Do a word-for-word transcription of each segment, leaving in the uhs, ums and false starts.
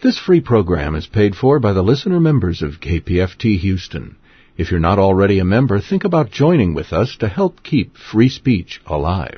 This free program is paid for by the listener members of K P F T Houston. If you're not already a member, think about joining with us to help keep free speech alive.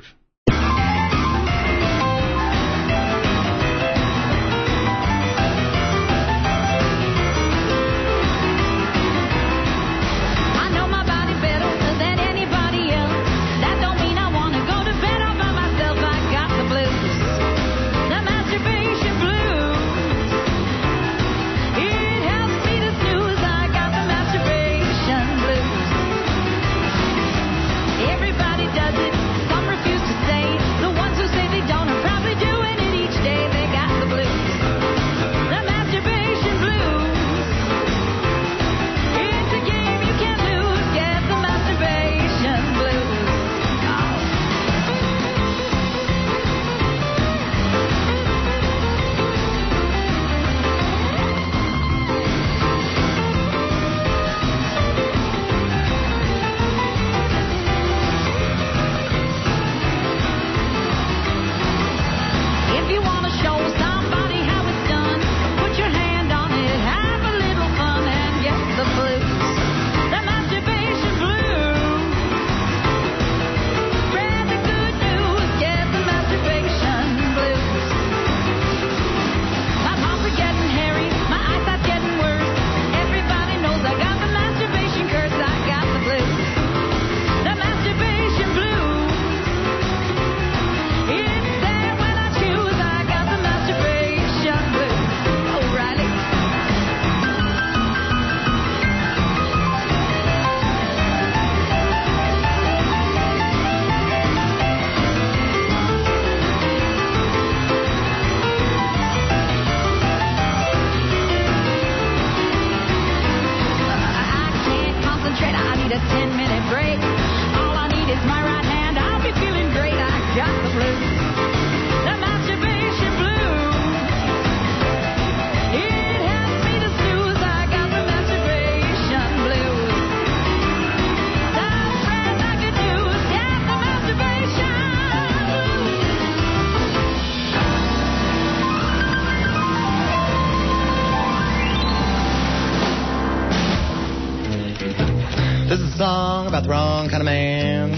About the wrong kind of man,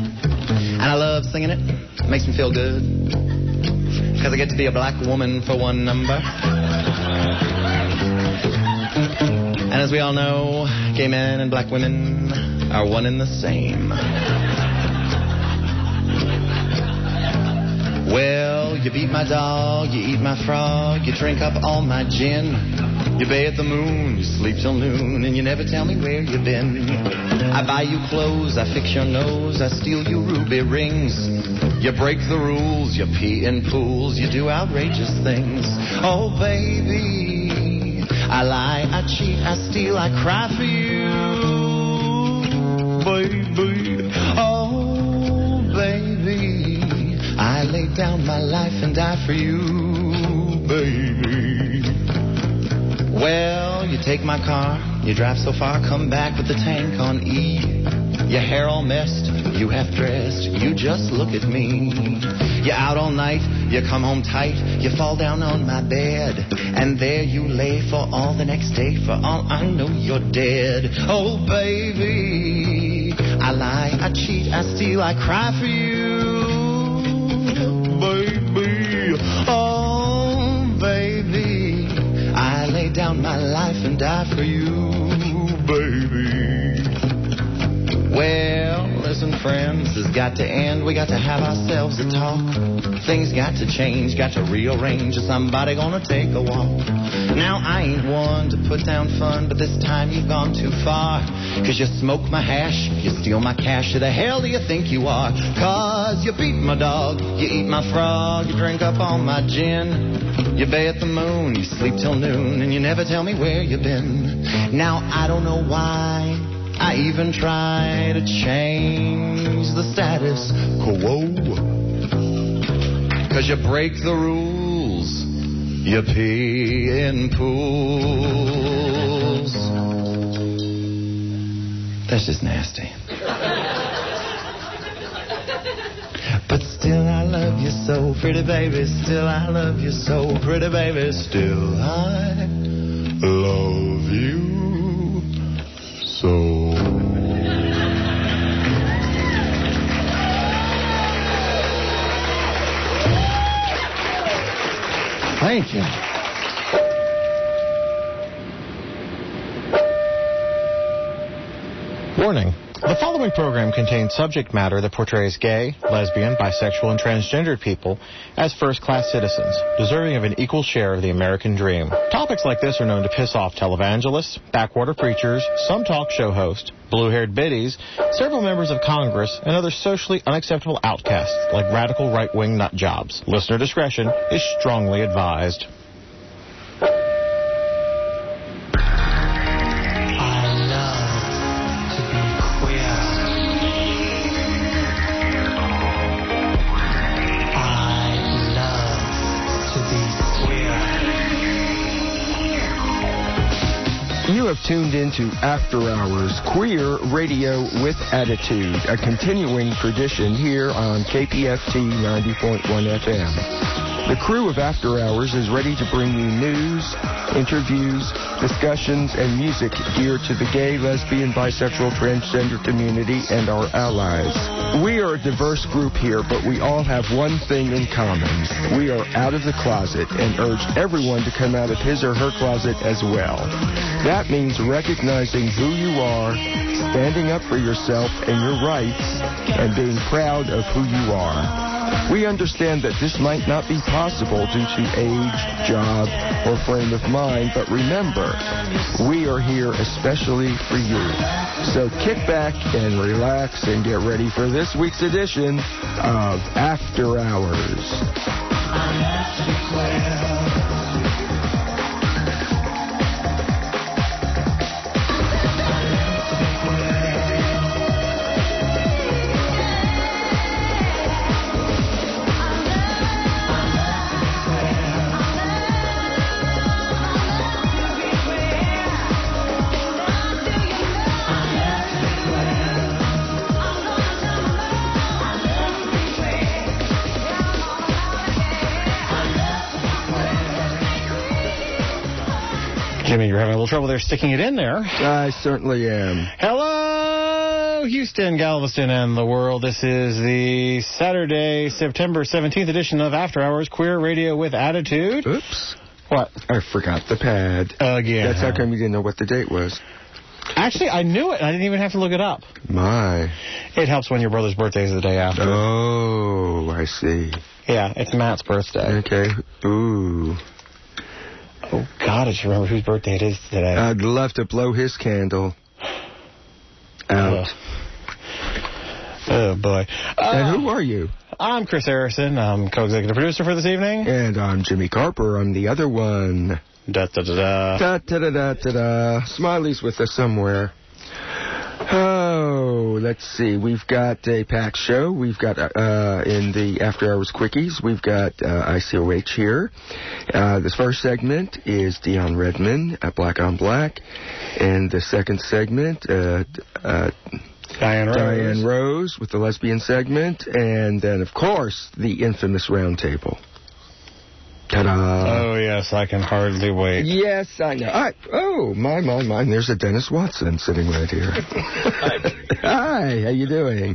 and I love singing it. It makes me feel good because I get to be a black woman for one number. And as we all know, gay men and black women are one and the same. Well, you beat my dog, you eat my frog, you drink up all my gin, you bathe the moon, you sleep till noon, and you never tell me where you've been. I buy you clothes, I fix your nose, I steal you ruby rings. You break the rules, you pee in pools, you do outrageous things. Oh, baby, I lie, I cheat, I steal, I cry for you. Baby, oh, baby, I lay down my life and die for you, baby. Well, you take my car, you drive so far, come back with the tank on E. Your hair all messed, you half dressed, you just look at me. You're out all night, you come home tight, you fall down on my bed, and there you lay for all the next day, for all I know you're dead. Oh, baby, I lie, I cheat, I steal, I cry for you. Baby, oh, baby, I lay down my life and die for you, baby. Well, listen, friends, this has got to end. We got to have ourselves a talk. Things got to change, got to rearrange. Somebody gonna take a walk. Now, I ain't one to put down fun, but this time you've gone too far. Cause you smoke my hash, you steal my cash. Who the hell do you think you are? Cause you beat my dog, you eat my frog, you drink up all my gin. You bathe the moon, you sleep till noon, and you never tell me where you've been. Now, I don't know why I even try to change the status quo. Cause you break the rules, you pee in pools. That's just nasty. But still I love you so, pretty baby. Still I love you so, pretty baby. Still I Warning. The following program contains subject matter that portrays gay, lesbian, bisexual, and transgendered people as first-class citizens, deserving of an equal share of the American dream. Topics like this are known to piss off televangelists, backwater preachers, some talk show hosts, blue-haired biddies, several members of Congress, and other socially unacceptable outcasts like radical right-wing nut jobs. Listener discretion is strongly advised. You have tuned into After Hours Queer Radio with Attitude, a continuing tradition here on K P F T ninety point one F M. The crew of After Hours is ready to bring you news, interviews, discussions, and music geared to the gay, lesbian, bisexual, transgender community and our allies. We are a diverse group here, but we all have one thing in common. We are out of the closet and urge everyone to come out of his or her closet as well. That means recognizing who you are, standing up for yourself and your rights, and being proud of who you are. We understand that this might not be possible due to age, job, or frame of mind, but remember, we are here especially for you. So kick back and relax and get ready for this week's edition of After Hours. Jimmy, you're having a little trouble there sticking it in there. I certainly am. Hello, Houston, Galveston, and the world. This is the Saturday, September seventeenth edition of After Hours Queer Radio with Attitude. Oops. What? I forgot the pad. Again. That's how come you didn't know what the date was. Actually, I knew it. I didn't even have to look it up. My. It helps when your brother's birthday is the day after. Oh, I see. Yeah, it's Matt's birthday. Okay. Ooh. Oh, God, I should remember whose birthday it is today. I'd love to blow his candle out. Uh, oh, boy. Uh, and who are you? I'm Chris Harrison. I'm co-executive producer for this evening. And I'm Jimmy Carper. I'm the other one. Da-da-da-da. Da-da-da-da-da-da. Smiley's with us somewhere. Oh, let's see. We've got a packed show. We've got, uh, in the After Hours Quickies, we've got uh, I C O H here. Uh, the first segment is Dion Redman, uh, Black on Black. And the second segment, uh, uh, Diane Rose. Diane Rose with the lesbian segment. And then, of course, the infamous Roundtable. Ta-da. Oh, yes, I can hardly wait. Yes, I know. I, oh, my, my, my. There's a Dennis Watson sitting right here. Hi, how you doing?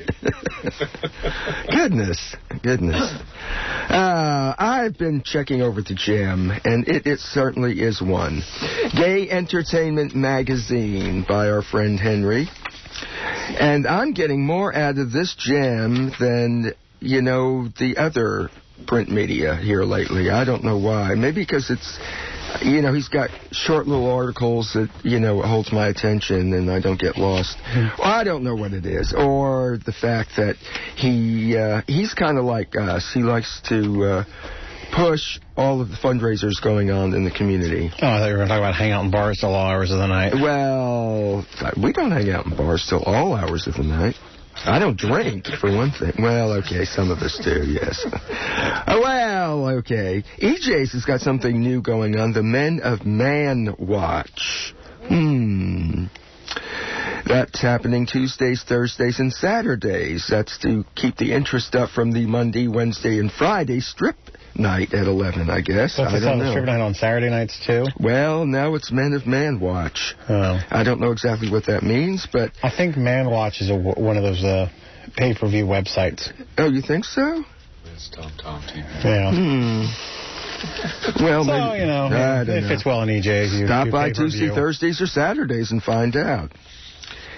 Goodness, goodness. Uh, I've been checking over the Jam, and it, it certainly is one. Gay Entertainment Magazine by our friend Henry. And I'm getting more out of this Jam than, you know, the other print media here lately. I don't know why. Maybe because it's, you know, he's got short little articles that, you know, holds my attention and I don't get lost. Well, I don't know what it is. Or the fact that he uh, he's kind of like us. He likes to uh, push all of the fundraisers going on in the community. Oh, I thought you were going to talk about hang out in bars till all hours of the night. Well, we don't hang out in bars till all hours of the night. I don't drink, for one thing. Well, okay, some of us do, yes. Oh, well, okay. E J's has got something new going on, the Men of Man Watch. Hmm. That's happening Tuesdays, Thursdays, and Saturdays. That's to keep the interest up from the Monday, Wednesday, and Friday strip night at eleven, I guess. So I don't know. Strip night on Saturday nights, too? Well, now it's Men of Man Watch. Oh. I don't know exactly what that means, but... I think Man Watch is a, one of those uh, pay-per-view websites. Oh, you think so? It's Tom Tom T V. Yeah. Hmm. Well, so, maybe, you know, I it don't fits know. well in E J's. You Stop do by pay-per-view. Tuesday, Thursdays, or Saturdays and find out.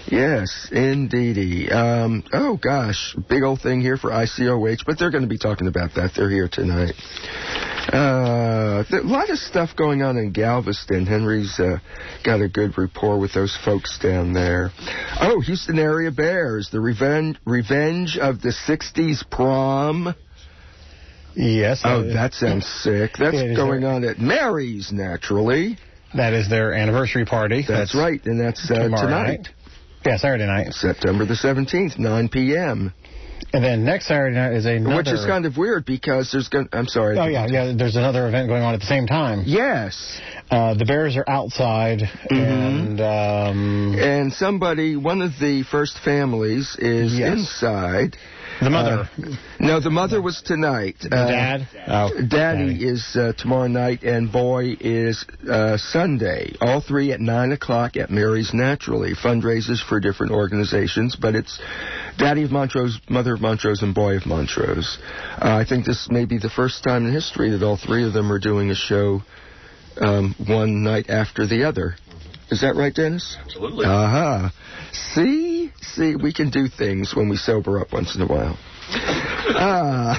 Yes, indeedy. Um, oh, gosh, big old thing here for I C O H, but they're going to be talking about that. They're here tonight. Uh, a lot of stuff going on in Galveston. Henry's uh, got a good rapport with those folks down there. Oh, Houston Area Bears, the revenge, revenge of the sixties prom. Yes. Oh, uh, that sounds sick. That's going on at Mary's, naturally. That is their anniversary party. That's, that's right, and that's uh, tonight. Night. Yeah, Saturday night. September the seventeenth, nine p.m. And then next Saturday night is another... Which is kind of weird because there's going I'm sorry. Oh, yeah, yeah. There's another event going on at the same time. Yes. Uh, the Bears are outside, mm-hmm. and... Um, and somebody, one of the first families is yes. inside. The mother. Uh, no, the mother was tonight. Uh, Dad? Oh, Daddy, Daddy. is uh, tomorrow night, and Boy is uh, Sunday. All three at nine o'clock at Mary's Naturally. Fundraisers for different organizations, but it's Daddy of Montrose, Mother of Montrose, and Boy of Montrose. Uh, I think this may be the first time in history that all three of them are doing a show um, one night after the other. Is that right, Dennis? Absolutely. Uh-huh. See? See, we can do things when we sober up once in a while. Ah.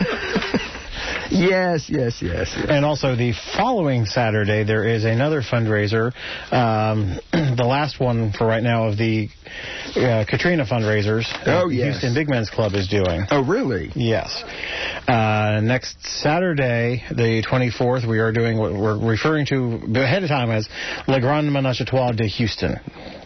Yes, yes, yes, yes. And also the following Saturday, there is another fundraiser. Um, the last one for right now of the uh, Katrina fundraisers. Oh, the yes. Houston Big Men's Club is doing. Oh, really? Yes. Uh, next Saturday, the twenty-fourth, we are doing what we're referring to ahead of time as Le Grand Ménage à Trois de Houston.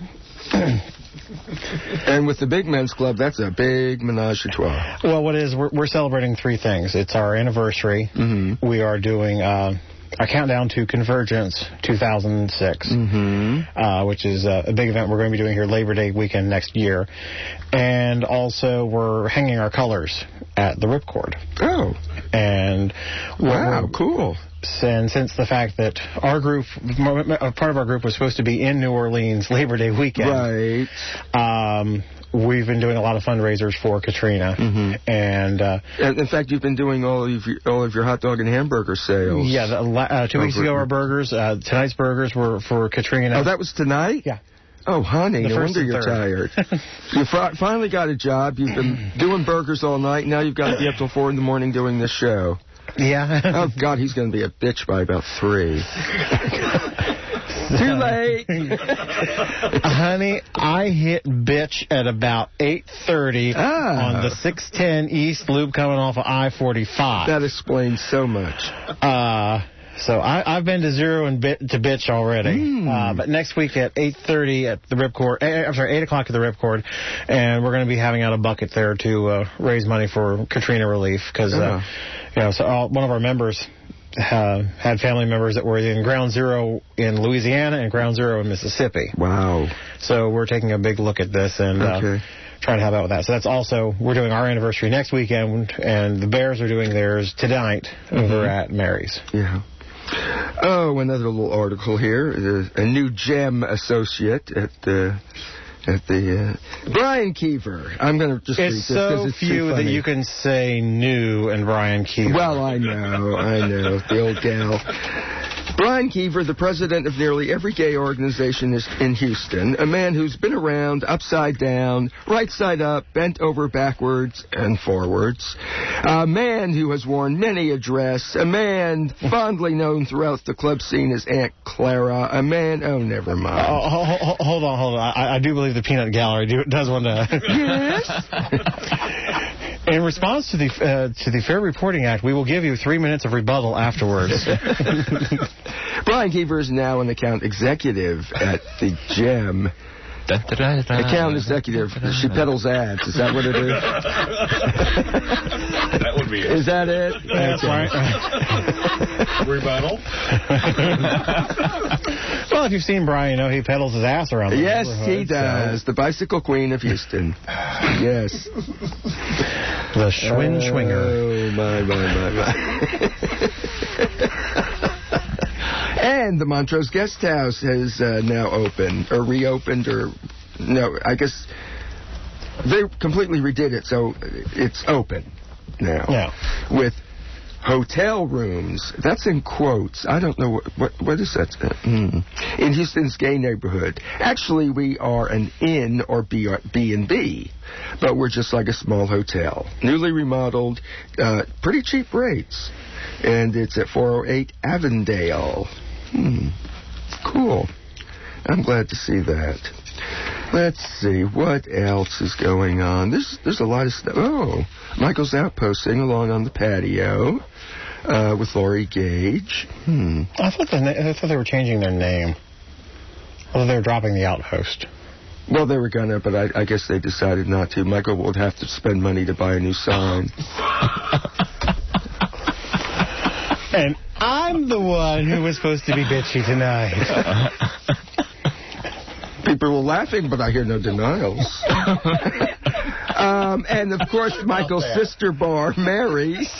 And with the Big Men's Club, that's a big menage a trois. Well, what is, we're, we're celebrating three things. It's our anniversary. Mm-hmm. We are doing uh, our countdown to Convergence two thousand six, mm-hmm. uh, which is uh, a big event we're going to be doing here Labor Day weekend next year. And also, we're hanging our colors at the Ripcord. Oh. And wow, cool. And since the fact that our group, part of our group was supposed to be in New Orleans Labor Day weekend, right? Um, we've been doing a lot of fundraisers for Katrina, mm-hmm. and, uh, and in fact, you've been doing all of your, all of your hot dog and hamburger sales. Yeah, the, uh, two weeks ago our burgers, uh, tonight's burgers were for Katrina. Oh, that was tonight? Yeah. Oh, honey, the no wonder you're third. tired. You fi- finally got a job. You've been doing burgers all night. Now you've got to be up till four in the morning doing this show. Yeah. Oh, God, he's going to be a bitch by about three. Too late. Honey, I hit bitch at about eight thirty ah. on the six ten East Loop coming off of I forty-five. That explains so much. Uh... So I, I've been to zero and bit, to bitch already. Mm. Uh, but next week at eight thirty at the Ripcord, eh, I'm sorry, eight o'clock at the Ripcord, and we're going to be having out a bucket there to uh, raise money for Katrina relief because, oh. uh, you know, so all, one of our members uh, had family members that were in Ground Zero in Louisiana and Ground Zero in Mississippi. Wow. So we're taking a big look at this and. Okay. Uh, trying to help out with that. So that's also, we're doing our anniversary next weekend, and the Bears are doing theirs tonight mm-hmm. over at Mary's. Yeah. Oh, another little article here. A new GEM associate at the... At the uh, Brian Keever. I'm going to just it's read this so it's few that you can say new and Brian Keever. Well, I know, I know, the old gal. Brian Keever, the president of nearly every gay organization in Houston, a man who's been around upside down, right side up, bent over backwards and forwards, a man who has worn many a dress, a man fondly known throughout the club scene as Aunt Clara, a man, oh, never mind. Oh, hold, hold on, hold on. I, I do believe the Peanut Gallery do, does want to... Yes? In response to the uh, to the Fair Reporting Act, we will give you three minutes of rebuttal afterwards. Brian Keever is now an account executive at the GEM. Account executive. She peddles ads. Is that what it is? That would be it. Is that it? That's right. Rebuttal. Well, if you've seen Brian, you know he peddles his ass around the Yes, neighborhood. he does. So. The bicycle queen of Houston. Yes. The Schwinn Schwinger. Oh, my, my, my, my. And the Montrose Guest House has uh, now opened, or reopened, or... No, I guess they completely redid it, so it's open now. Yeah. With hotel rooms. That's in quotes. I don't know what what, what is that. Uh, mm. In Houston's gay neighborhood. Actually, we are an inn or B and B, but we're just like a small hotel. Newly remodeled, uh, pretty cheap rates. And it's at four oh eight Avondale. Hmm. Cool. I'm glad to see that. Let's see, what else is going on? There's, there's a lot of stuff. Oh, Michael's Outposting along on the patio uh, with Laurie Gage. Hmm. I thought, the na- I thought they were changing their name. Although they were dropping the Outpost. Well, they were gonna, but I, I guess they decided not to. Michael would have to spend money to buy a new sign. And I'm the one who was supposed to be bitchy tonight. People were laughing, but I hear no denials. um, and, of course, Michael's sister bar, Mary's,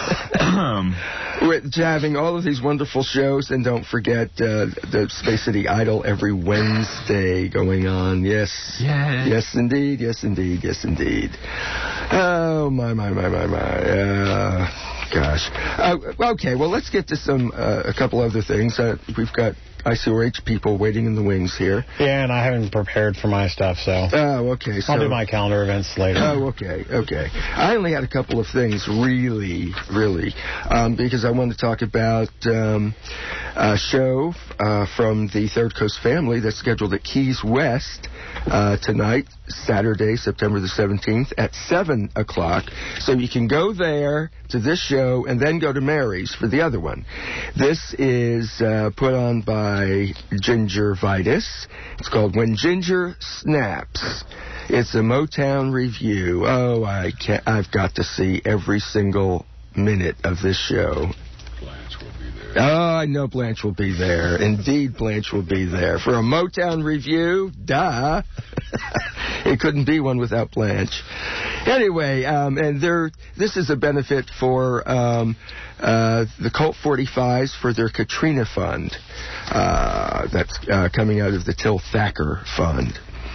with having all of these wonderful shows. And don't forget uh, the Space City Idol every Wednesday going on. Yes. Yes. Yes, indeed. Yes, indeed. Yes, indeed. Oh, my, my, my, my, my. Uh, gosh. Uh, okay, well, let's get to some uh, a couple other things. Uh, we've got I C O H people waiting in the wings here. Yeah, and I haven't prepared for my stuff, so... Oh, okay. So, I'll do my calendar events later. Oh, okay, okay. I only had a couple of things, really, really, um, because I want to talk about um, a show uh, from the Third Coast family that's scheduled at Keys West uh, tonight, Saturday, September the seventeenth, at seven o'clock. So you can go there to this show and then go to Mary's for the other one. This is uh, put on by Ginger Vitus. It's called When Ginger Snaps. It's a Motown review. Oh, I can't, I've got to see every single minute of this show. Blanche will be there. Oh, I know Blanche will be there. Indeed, Blanche will be there. For a Motown review, duh. It couldn't be one without Blanche. Anyway, um, and there, this is a benefit for um, uh, the Colt forty-fives for their Katrina Fund. Uh, that's uh, coming out of the Till Thacker Fund.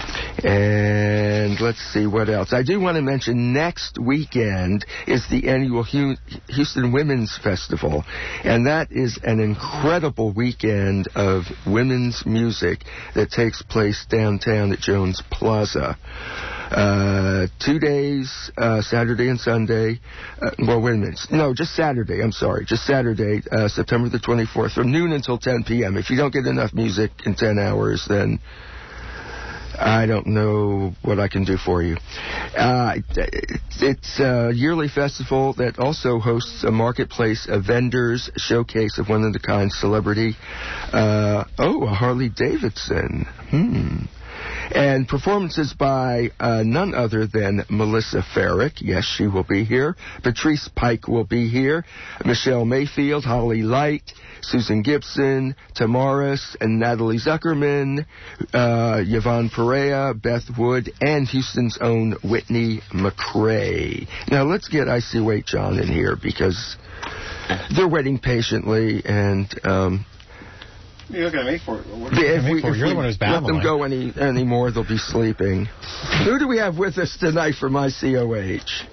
And let's see what else. I do want to mention next weekend is the annual Houston Women's Festival. And that is an incredible weekend of women's music that takes place downtown at Jones Plaza. Uh, two days, uh, Saturday and Sunday. Uh, well, wait a minute. No, just Saturday. I'm sorry. Just Saturday, uh, September the twenty-fourth, from noon until ten p.m. If you don't get enough music in ten hours, then I don't know what I can do for you. Uh, it's a yearly festival that also hosts a marketplace of vendors, showcase of one-of-a-kind celebrity. Uh, oh, a Harley Davidson. Hmm. And performances by uh, none other than Melissa Farrick. Yes, she will be here. Patrice Pike will be here. Michelle Mayfield, Holly Light, Susan Gibson, Tamaris, and Natalie Zuckerman, uh, Yvonne Perea, Beth Wood, and Houston's own Whitney McCrae. Now, let's get I C O H John in here because they're waiting patiently, and... Um, You're looking at me for it. If we, if You're we the one who's let them babbling. go any anymore, they'll be sleeping. Who do we have with us tonight from I C O H?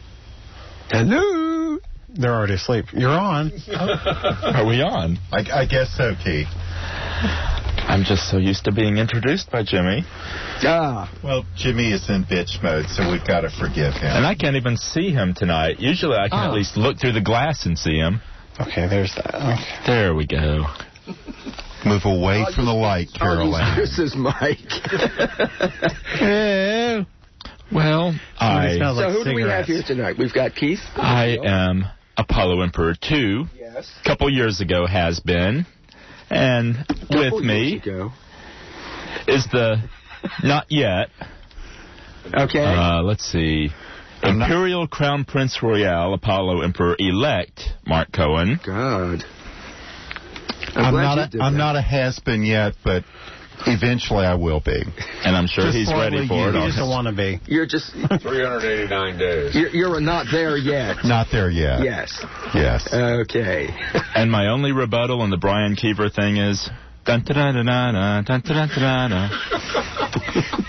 Hello? They're already asleep. You're on. Are we on? I, I guess so, Key. I'm just so used to being introduced by Jimmy. Ah. Well, Jimmy is in bitch mode, so we've got to forgive him. And I can't even see him tonight. Usually I can Oh. at least look through the glass and see him. Okay, there's that. Okay. There we go. Move away I'll from the use- light, I'll use Caroline. Chris's mic. Well, Somebody I smells So like who do we have cigarettes. here tonight? We've got Keith. I am Apollo Emperor two. Yes. A couple years ago has been. And Couple with me years ago. is the not yet. Okay. Uh, let's see. Imperial Crown Prince Royal Apollo Emperor elect Mark Cohen. God. I'm glad not you a, did I'm that. not a has-been yet, but eventually I will be. And I'm sure Just he's ready slightly for it. You on just his- don't want to be. You're just... three hundred eighty-nine days. You're, you're not there yet. Not there yet. Yes. Yes. Okay. And my only rebuttal on the Brian Keever thing is... Dun, dun, dun, dun, dun, dun, dun, dun, dun, dun.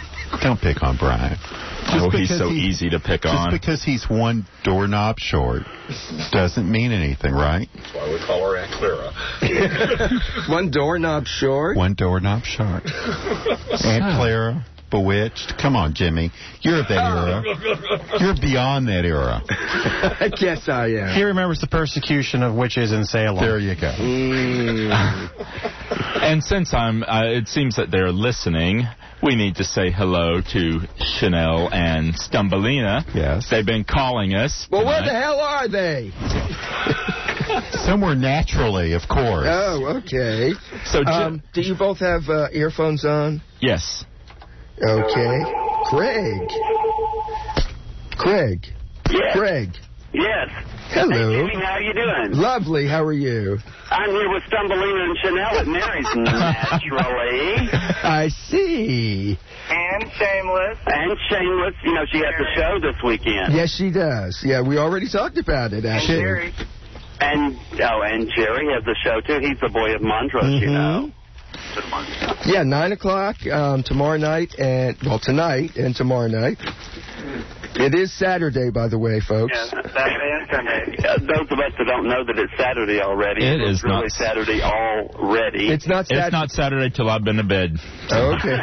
Don't pick on Brian. Oh, he's because so he- easy to pick Just on. because he's one doorknob short doesn't mean anything, right? That's why we call her Aunt Clara. One doorknob short? One doorknob short. Aunt Clara, Bewitched. Come on, Jimmy. You're of that era. You're beyond that era. I guess I am. He remembers the persecution of witches in Salem. There you go. Mm. And since I'm, uh, it seems that they're listening, we need to say hello to Chanel and Stumbelina. Yes. They've been calling us. Well, where tonight. the hell are they? Somewhere naturally, of course. Oh, okay. So, Ji- Um, do you both have uh, earphones on? yes. Okay. Craig. Craig. Yes. Craig. Yes. Hello. Hey, Jimmy, how you doing? Lovely. How are you? I'm here with Stumbelina and Chanel at Mary's, naturally. I see. And Shameless. And Shameless. You know, she has the show this weekend. Yes, she does. Yeah, we already talked about it, actually. Jerry. And, oh, and Jerry has the show, too. He's the boy of Montrose, Mm-hmm. you know. Yeah, nine o'clock um, tomorrow night, and, well, tonight and tomorrow night. It is Saturday, by the way, folks. Yeah, Saturday and Sunday. Uh, those of us that don't know that it's Saturday already, It it's is really not. Saturday already. It's not Saturday. It's not Saturday till I've been to bed. Okay.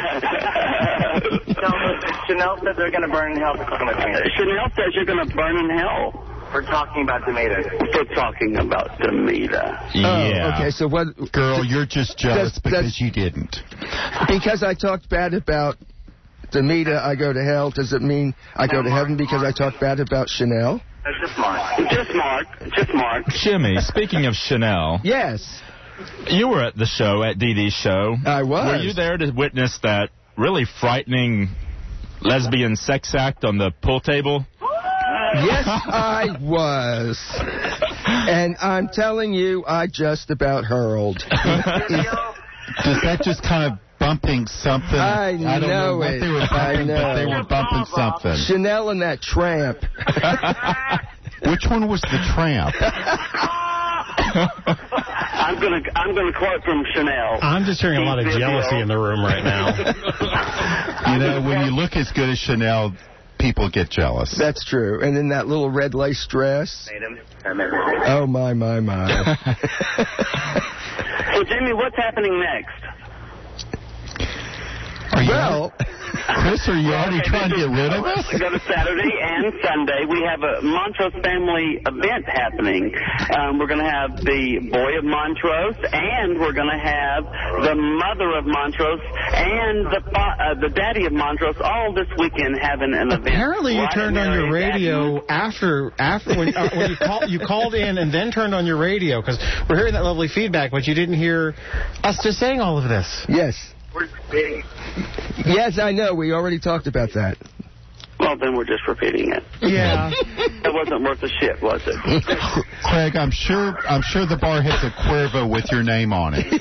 Chanel says they're going to burn in hell for talking about tomatoes. Chanel says you're going to burn in hell. For talking about tomatoes. For talking about tomato. Yeah. Oh, okay, so what... Girl, you're just jealous That's- because that's- you didn't. Because I talked bad about Demita, I go to hell. Does it mean I go to heaven because I talked bad about Chanel? Just Mark. Just Mark. Just Mark. Jimmy, speaking of Chanel, Yes, you were at the show, at Dee Dee's show. I was. Were you there to witness that really frightening lesbian sex act on the pool table? Yes, I was. And I'm telling you, I just about hurled. Does that just kind of bumping something? I I don't know, know what it. they were I bumping, but know. they were bumping something. Chanel and that tramp. Which one was the tramp? I'm gonna I'm gonna quote from Chanel. I'm just hearing a lot of jealousy in the room right now. You know, when you look as good as Chanel, people get jealous. That's true. And in that little red lace dress. Oh, my, my, my. So, Jimmy, what's happening next? Are you Well, Chris, are you already trying to get rid of us? We go to Saturday and Sunday. We have a Montrose family event happening. Um, we're going to have the boy of Montrose, and we're going to have the mother of Montrose, and the fa- uh, the daddy of Montrose, all this weekend having an event. Apparently, you right turned at on your Mary's radio Avenue. after after when, uh, when you called you called in and then turned on your radio because we're hearing that lovely feedback, but you didn't hear us just saying all of this. yes. We're repeating. Yes, I know. We already talked about that. Well, then we're just repeating it. Yeah. That wasn't worth a shit, was it? Craig, I'm sure I'm sure the bar has a Cuervo with your name on it.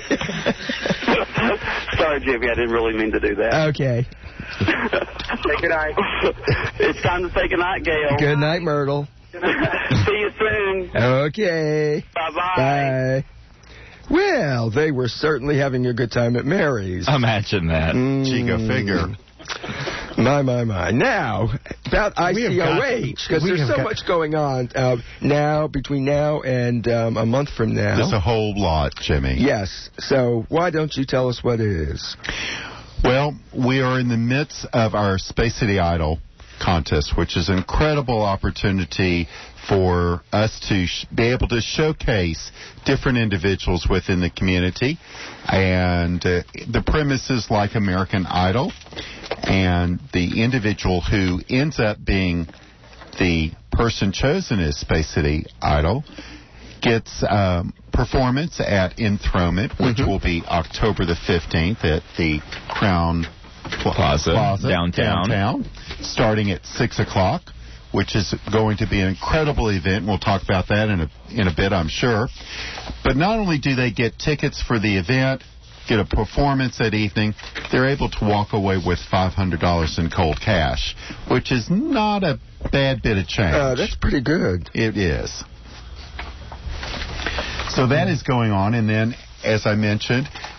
Sorry, Jimmy, I didn't really mean to do that. Okay. Say good night. It's time to say good night, Gail. Good night, Myrtle. See you soon. Okay. Bye-bye. Bye. Well, they were certainly having a good time at Mary's. Imagine that. Mm. Gee, go figure. My, my, my. Now, about I We have C O got- H, because we there's have so got- much going on uh, now, between now and um, a month from now. There's a whole lot, Jimmy. Yes. So why don't you tell us what it is? Well, we are in the midst of our Space City Idol contest, which is an incredible opportunity for us to sh- be able to showcase different individuals within the community. And uh, the premise is like American Idol, and the individual who ends up being the person chosen as Space City Idol gets um, performance at Enthronement, which Mm-hmm. will be October the fifteenth at the Crown Pla- Plaza, downtown. downtown, starting at six o'clock, which is going to be an incredible event. We'll talk about that in a in a bit, I'm sure. But not only do they get tickets for the event, get a performance that evening, they're able to walk away with five hundred dollars in cold cash, which is not a bad bit of change. Uh, that's pretty good. It is. So that is going on, and then, as I mentioned,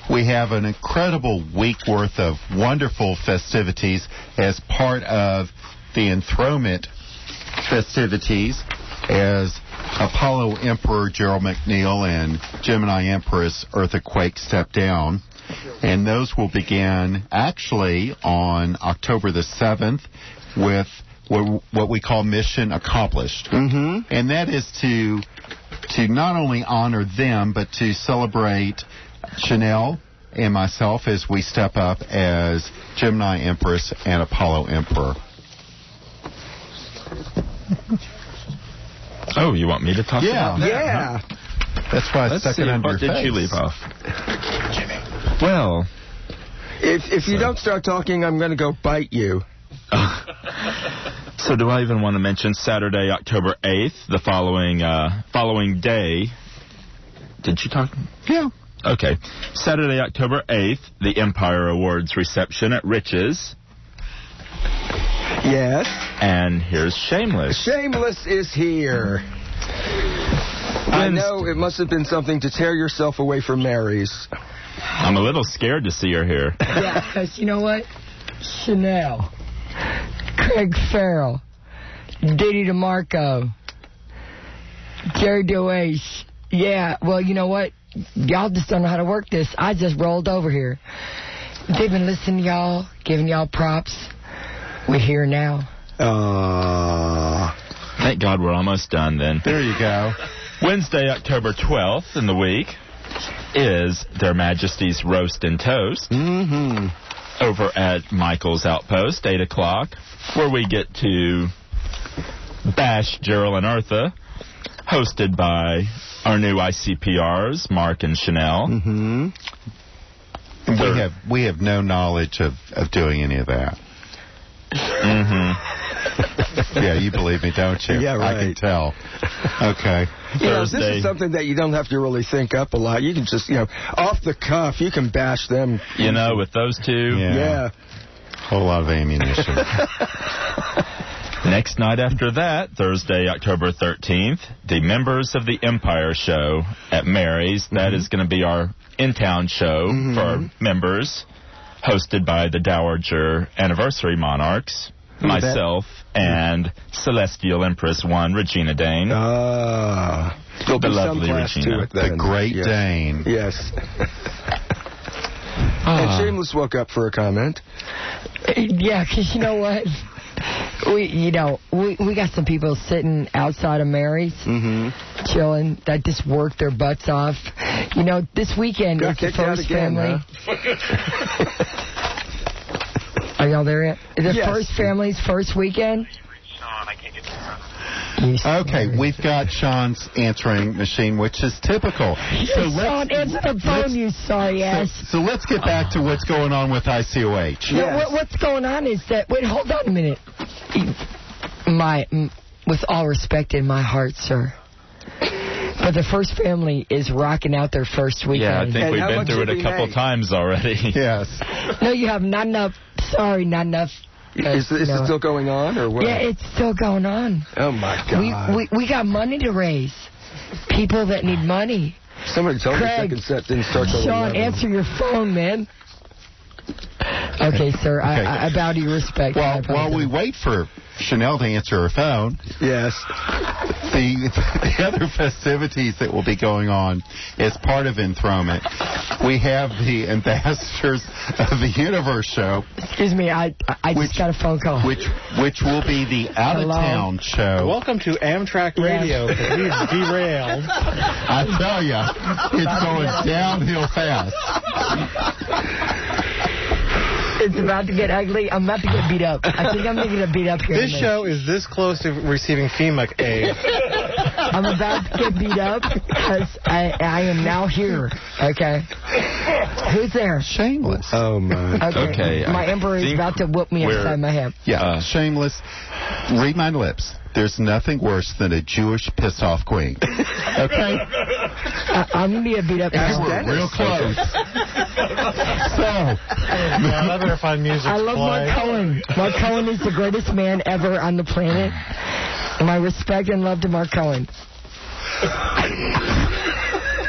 we have an incredible week worth of wonderful festivities as part of the enthronement festivities as Apollo Emperor Gerald McNeil and Gemini Empress Eartha Quake step down. And those will begin actually on October the seventh with what, what we call Mission Accomplished. Mm-hmm. And that is to to not only honor them, but to celebrate Chanel and myself as we step up as Gemini Empress and Apollo Emperor. Oh, you want me to talk Yeah. about that? Yeah. Huh? That's why I Let's stuck see, it under what your did face. you leave off? Well, If if you So- don't start talking, I'm going to go bite you. so do I even want to mention Saturday, October eighth, the following uh, following day? Did you talk? Yeah. Okay. Saturday, October eighth, the Empire Awards reception at Rich's. Yes. And here's Shameless. Shameless is here. I know it must have been something to tear yourself away from Mary's. I'm a little scared to see her here. Yeah, because you know what? Chanel, Craig Farrell, Diddy DeMarco, Jerry DeWache. Yeah, well, you know what? Y'all just don't know how to work this. I just rolled over here. They've been listening to y'all, giving y'all props. We're here now. Uh, Thank God we're almost done then. There you go. Wednesday, October twelfth in the week is Their Majesty's Roast and Toast mm-hmm. over at Michael's Outpost, eight o'clock, where we get to bash Gerald and Eartha, hosted by our new I C P Rs, Mark and Chanel. Mm-hmm. We have we have no knowledge of, of doing any of that. Mm-hmm. Yeah, you believe me, don't you? Yeah, right. I can tell. Okay. You know, this Thursday. is something that you don't have to really think up a lot. You can just, you know, off the cuff, you can bash them. You know, with those two. Yeah. Yeah. Whole lot of ammunition. Next night after that, Thursday, October thirteenth, the Members of the Empire show at Mary's. That Mm-hmm. is going to be our in-town show Mhm. for our members, hosted by the Dowager Anniversary Monarchs, Who's myself, and Celestial Empress One, Regina Dane. Ah. There'll The be some lovely class Regina. to it The then. Great Yes. Dane. Yes. Ah. And Shameless woke up for a comment. Yeah, because you know what? We, you know, we we got some people sitting outside of Mary's, Mm-hmm. chilling, that just work their butts off. You know, this weekend Got it's the kicked out first again, family. Are y'all there yet? The Yes. first family's first weekend? You Okay, sorry. we've got Sean's answering machine, which is typical. So Sean, answer the phone, you sorry so, ass. so let's get back to what's going on with I C O H. No, Yes. what, what's going on is that, wait, hold on a minute. My, m- with all respect in my heart, sir. But the first family is rocking out their first Yeah, I weekend. think And we've how been much through it did a we couple make? times already. Yes. No, you have not enough. Sorry, not enough. Is, is No. it still going on, or what? Yeah, it's still going on. Oh, my God. We, we we got money to raise. People that need money. Somebody told me Craig, second set didn't start till Sean, eleven. answer your phone, man. Okay, sir. I, Okay. I, I bow to your respect. Well, I while we apologize. wait for Chanel to answer her phone, Yes. the, the other festivities that will be going on as part of Enthronement, we have the Ambassadors of the Universe show, Excuse me, I I, I Which- just got a phone call. which which will be the out-of-town show. Welcome to Amtrak Radio. We've derailed. I tell you, it's going downhill fast. It's about to get ugly. I'm about to get beat up. I think I'm going to get beat up here. in a This minute. show is this close to receiving FEMA aid. I'm about to get beat up because I, I am now here. Okay. Who's there? Shameless. Oh, my. Okay. Okay, My I emperor is think about to whoop me we're- upside my head. Yeah, Uh, shameless. Read my lips. There's nothing worse than a Jewish piss-off queen. Okay? I, I'm going to get beat up That's now. we're real close. So, Well, I better find music I to love Mark play. Cohen. Mark Cohen is the greatest man ever on the planet. My respect and love to Mark Cohen.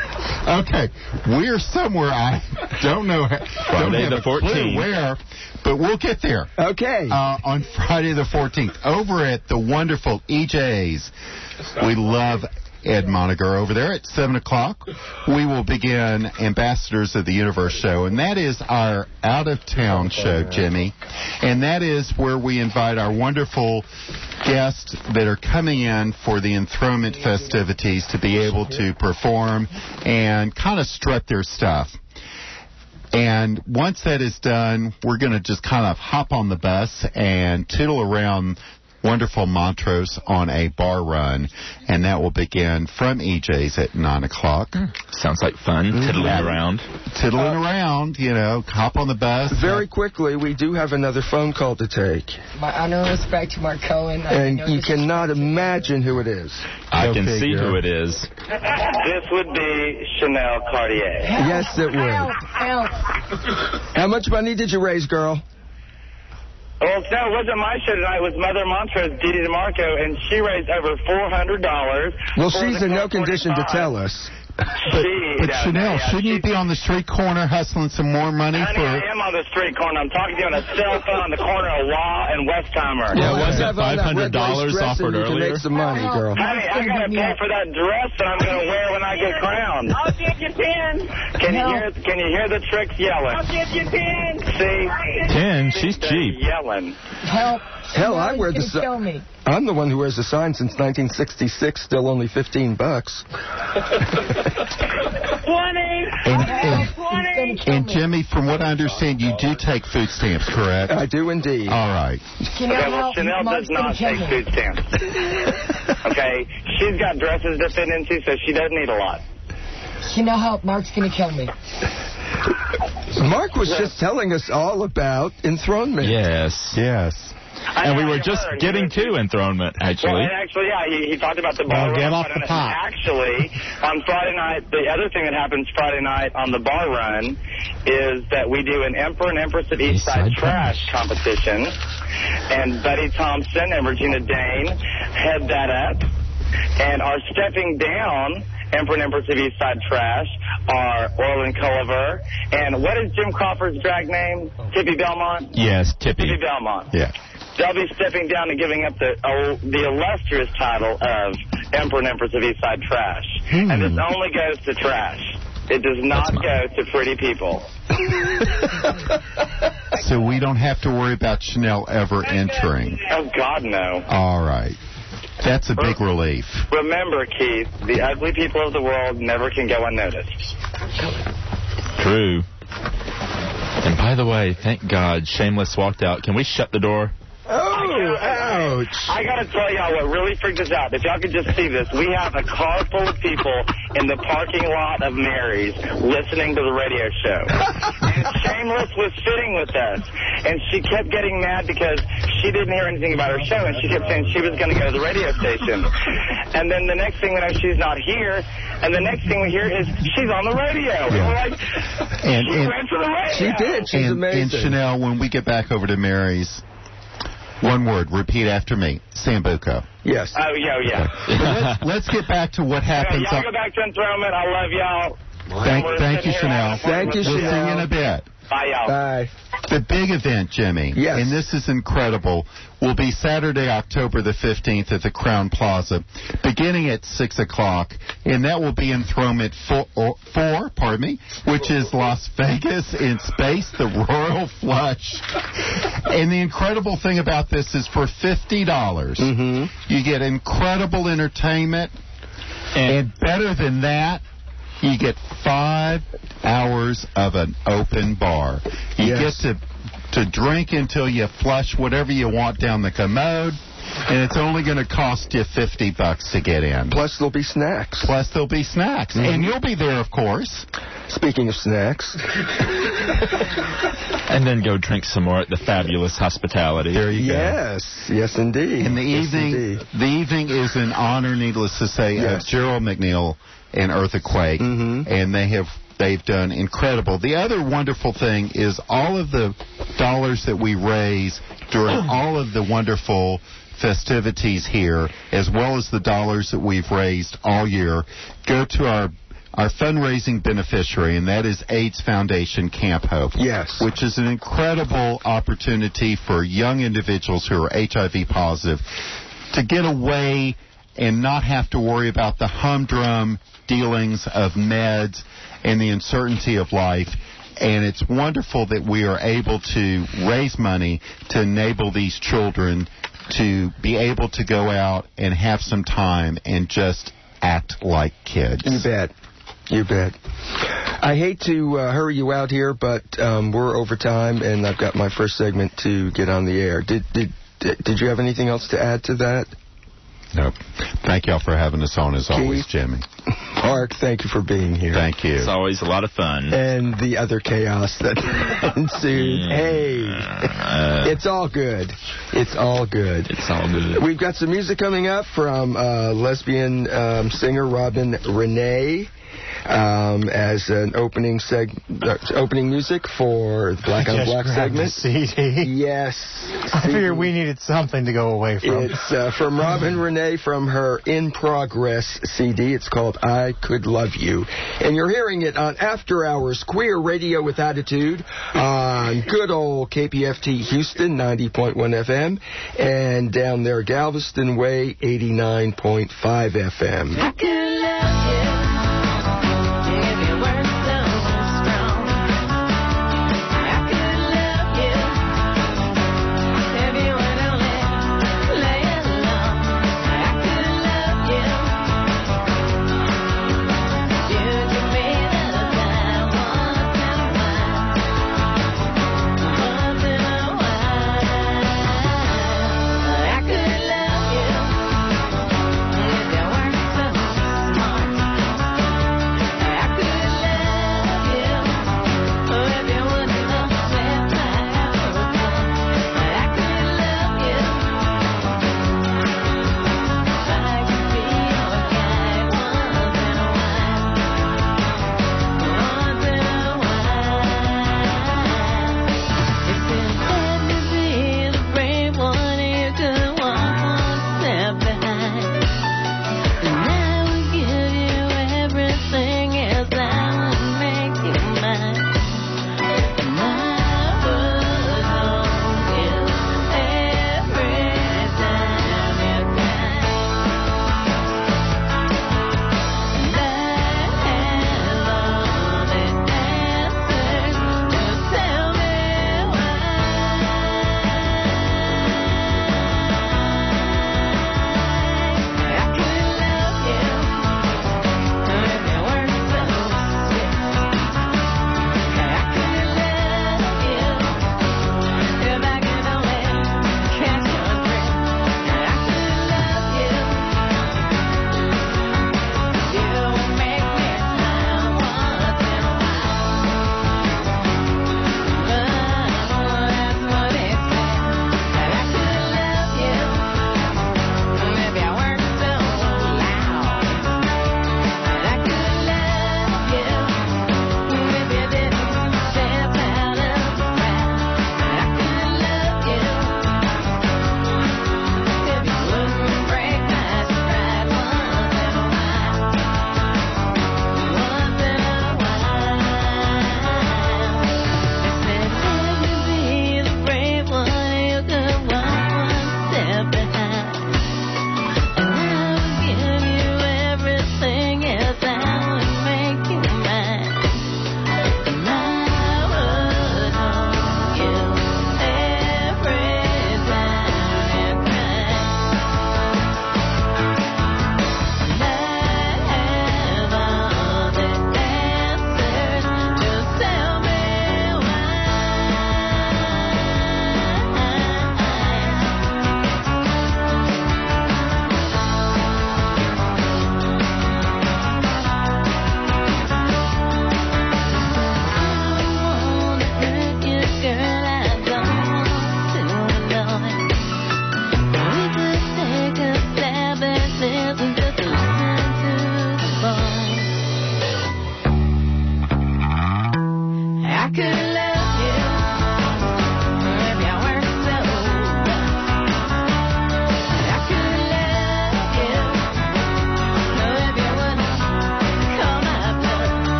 Okay, we're somewhere I don't know. Don't Friday have the a clue fourteenth. where, but we'll get there. Okay. Uh, on Friday the fourteenth, over at the wonderful E J's. We love Ed Moniger over there at seven o'clock. We will begin Ambassadors of the Universe show, and that is our out-of-town show, Jimmy. And that is where we invite our wonderful guests that are coming in for the enthronement festivities to be able to perform and kind of strut their stuff. And once that is done, we're going to just kind of hop on the bus and tootle around wonderful Montrose on a bar run, and that will begin from E J's at nine o'clock. Mm. Sounds like fun, tiddling Yeah. around. Tiddling uh, around, you know, hop on the bus. Very quickly, we do have another phone call to take. My honor and respect to Mark Cohen. I And know you this- cannot imagine who it is. I Go can figure. see who it is. This would be Chanel Cartier. Yes, it Help, would. help. How much money did you raise, girl? Well, no, it wasn't my show tonight. It was Mother Montrose, Dee Dee DeMarco, and she raised over four hundred dollars. Well, for she's the in no Club condition to forty-five. tell us. But, She but does, Chanel, yeah, shouldn't you she- be on the street corner hustling some more money Honey, for... I am on the street corner. I'm talking to you on a cell phone on the corner of Law and Westheimer. Yeah, Well, wasn't have on that red five hundred dollars lace dress and offered you can earlier? make some money, girl. Honey, I gotta pay for that dress that I'm gonna wear when I get crowned. I'll give you ten. Can you No. hear? Can you hear the tricks yelling? I'll give you ten. See? Ten, she's They're cheap. yelling. Help. Hell, I Chanel wear is the gonna si- kill me. I'm the one who wears the sign since nineteen sixty-six, still only fifteen bucks. Twenty. And, Help. and, He's gonna kill and me. Jimmy, from what I understand, you do take food stamps, correct? I do indeed. All right. Chanel, Okay, well, help. Chanel Mark's does not gonna kill take me. food stamps. Okay? She's got dresses to fit into, so she doesn't need a lot. Chanel, help. Mark's gonna kill me. Mark was just telling us all about enthronement. Yes. Yes. And we were I just heard. getting to enthronement, Well, actually. and actually, yeah, he, he talked about the bar Well, get run, off but the pot. Actually, on Friday night, the other thing that happens Friday night on the bar run is that we do an Emperor and Empress of East Side East Side Trash competition, and Betty Thompson and Regina Dane head that up, and our stepping down Emperor and Empress of East Side Trash are Orland Culliver, and what is Jim Crawford's drag name? Tippy Belmont? Yes, Tippy. Tippy Belmont. Yeah. They'll be stepping down and giving up the uh, the illustrious title of Emperor and Empress of East Side Trash. Hmm. And this only goes to trash. It does not That's go to pretty people. So we don't have to worry about Chanel ever entering. Oh, God, no. All right. That's a big relief. Remember, Keith, the ugly people of the world never can go unnoticed. True. And by the way, thank God, Shameless walked out. Can we shut the door? Oh, ouch. I gotta tell y'all what really freaked us out. If y'all could just see this, we have a car full of people in the parking lot of Mary's listening to the radio show. And Shameless was sitting with us, and she kept getting mad because she didn't hear anything about her show, and she kept saying she was going to go to the radio station. And then the next thing we know, she's not here, and the next thing we hear is she's on the radio. And we're like, And, she and, went to the radio. She did. She's and, and amazing. Chanel, when we get back over to Mary's, one word, repeat after me, Sambuco. Yes. Oh, yeah, yeah. But let's, let's get back to what Okay, happens. y'all on, go back to enthronement. I love y'all. thank, We're thank you, sitting here Chanel. having fun. Thank you, We'll see Chanel. you in a bit. Bye, y'all. Bye. The big event, Jimmy, Yes. and this is incredible, will be Saturday, October the fifteenth at the Crown Plaza, beginning at six o'clock, and that will be Enthronement four, or, four, pardon me, which is Las Vegas in space, the Royal Flush. And the incredible thing about this is for fifty dollars, Mm-hmm. you get incredible entertainment, and better than that, you get five hours of an open bar. You Yes. get to to drink until you flush whatever you want down the commode, and it's only going to cost you fifty bucks to get in. Plus, there'll be snacks. Plus, there'll be snacks, Mhm. and you'll be there, of course. Speaking of snacks. And then go drink some more at the fabulous hospitality. There you go. Yes. Yes, indeed. And the Yes, evening, indeed. the evening is in honor, needless to say, Yes. of Gerald McNeil and Eartha Quake, Mhm. and they have they've done incredible. The other wonderful thing is all of the dollars that we raise during all of the wonderful festivities here, as well as the dollars that we've raised all year, go to our our fundraising beneficiary, and that is AIDS Foundation Camp Hope. Yes. Which is an incredible opportunity for young individuals who are H I V positive to get away and not have to worry about the humdrum dealings of meds and the uncertainty of life. And it's wonderful that we are able to raise money to enable these children to be able to go out and have some time and just act like kids. You bet. You bet. I hate to uh, hurry you out here, but um, we're over time, and I've got my first segment to get on the air. Did did did you have anything else to add to that? No. Thank y'all for having us on, as Keith? always, Jimmy. Mark, thank you for being here. Thank you. It's always a lot of fun. And the other chaos that ensued. Mm, Hey, uh, it's all good. It's all good. It's all good. We've got some music coming up from uh, lesbian um, singer Robin Renee. Um, as an opening seg- uh, opening music for the Black on Black segment. C D. Yes. I figured we needed something to go away from. It's uh, from Robin Renee from her In Progress C D. It's called I Could Love You. And you're hearing it on After Hours Queer Radio with Attitude on good old K P F T Houston ninety point one F M and down there Galveston Way eighty-nine point five F M. I could love you. I could love you if you weren't so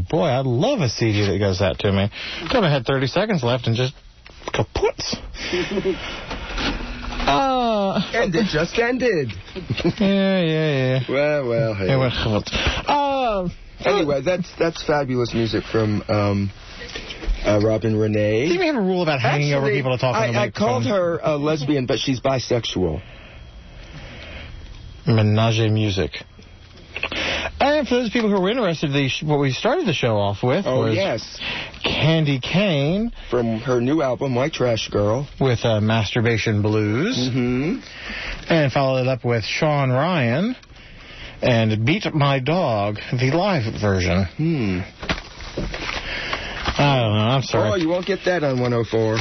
boy, I love a C D that does that to me. Could have had thirty seconds left and just kaput. Uh, and it just ended. Yeah, yeah, yeah. Well, well, hey. It went kaput. Uh, anyway, that's that's fabulous music from um, uh, Robin Renee. Didn't we have a rule about hanging Actually, over people to talk on the I, I microphone? called her a lesbian, but she's bisexual. Menage music. And for those people who were interested, the sh- what we started the show off with oh, was yes. Candy Kane. From her new album, White Trash Girl. With uh, Masturbation Blues. Mm-hmm. And followed it up with Sean Ryan and Beat My Dog, the live version. Hmm. I don't know, I'm sorry. Oh, you won't get that on one oh four.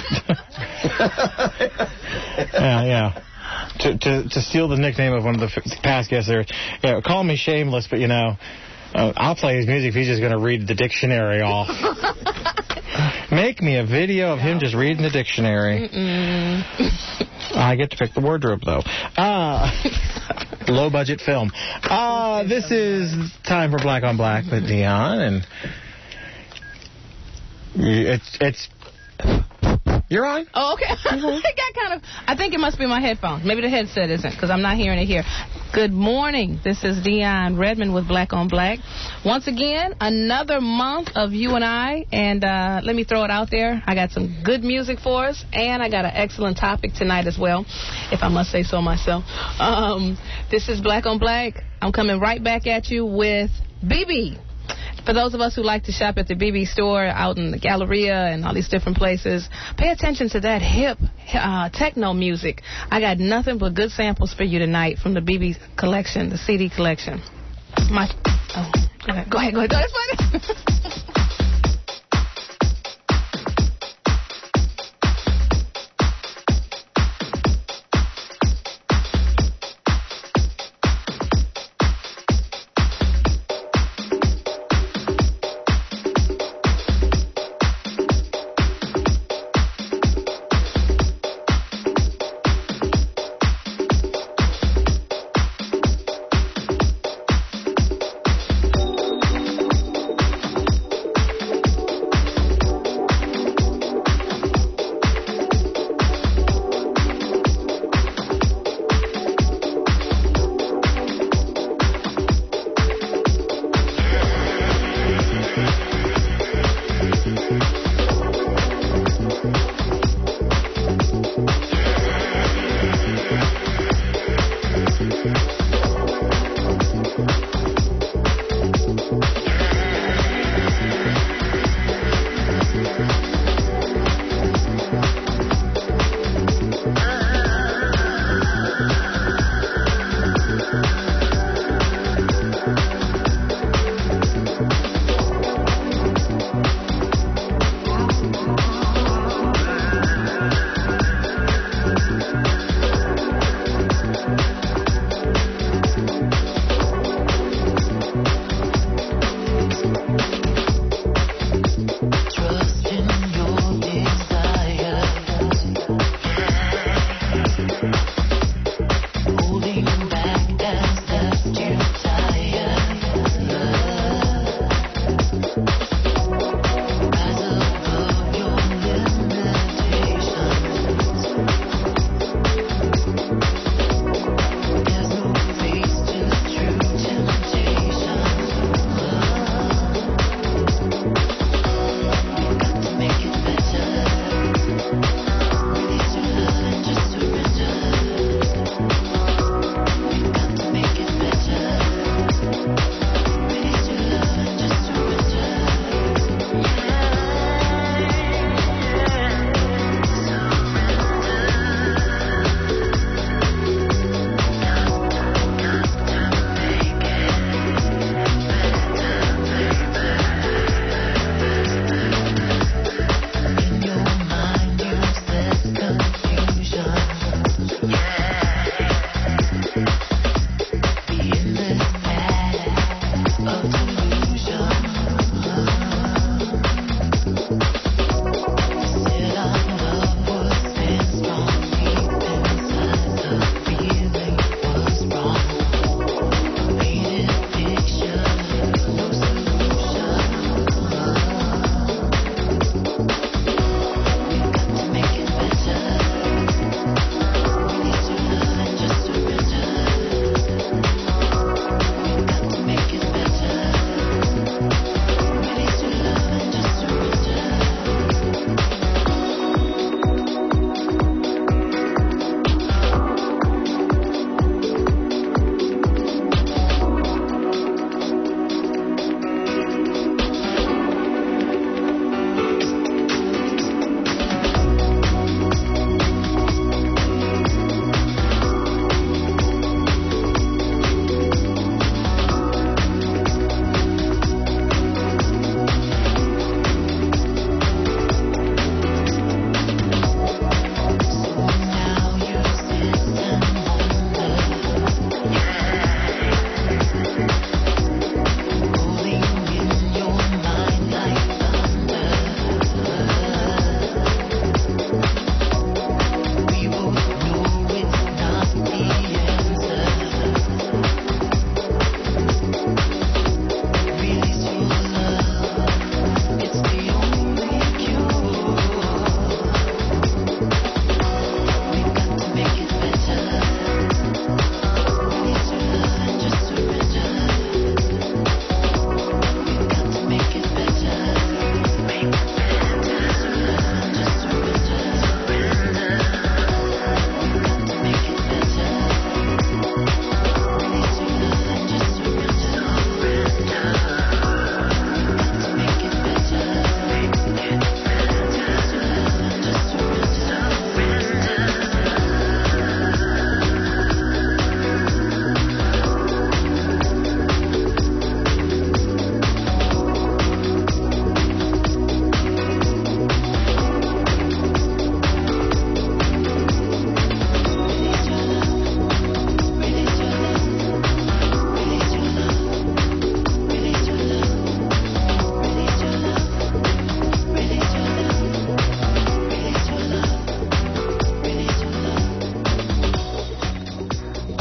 Yeah, yeah. To, to to steal the nickname of one of the f- past guests there, you know, call me shameless, but, you know, uh, I'll play his music if he's just going to read the dictionary off. Make me a video of him just reading the dictionary. I get to pick the wardrobe, though. Uh, low-budget film. Uh, this is time for Black on Black with Dion, and it's... it's You're on? Oh, okay. I got kind of, I think it must be my headphones. Maybe the headset isn't, because I'm not hearing it here. Good morning. This is Dion Redmond with Black on Black. Once again, another month of you and I, and uh, let me throw it out there. I got some good music for us, and I got an excellent topic tonight as well, if I must say so myself. Um, this is Black on Black. I'm coming right back at you with B B. For those of us who like to shop at the B B store out in the Galleria and all these different places, pay attention to that hip uh, techno music. I got nothing but good samples for you tonight from the B B collection, the C D collection. My, oh, go ahead, go ahead, go ahead. That's funny.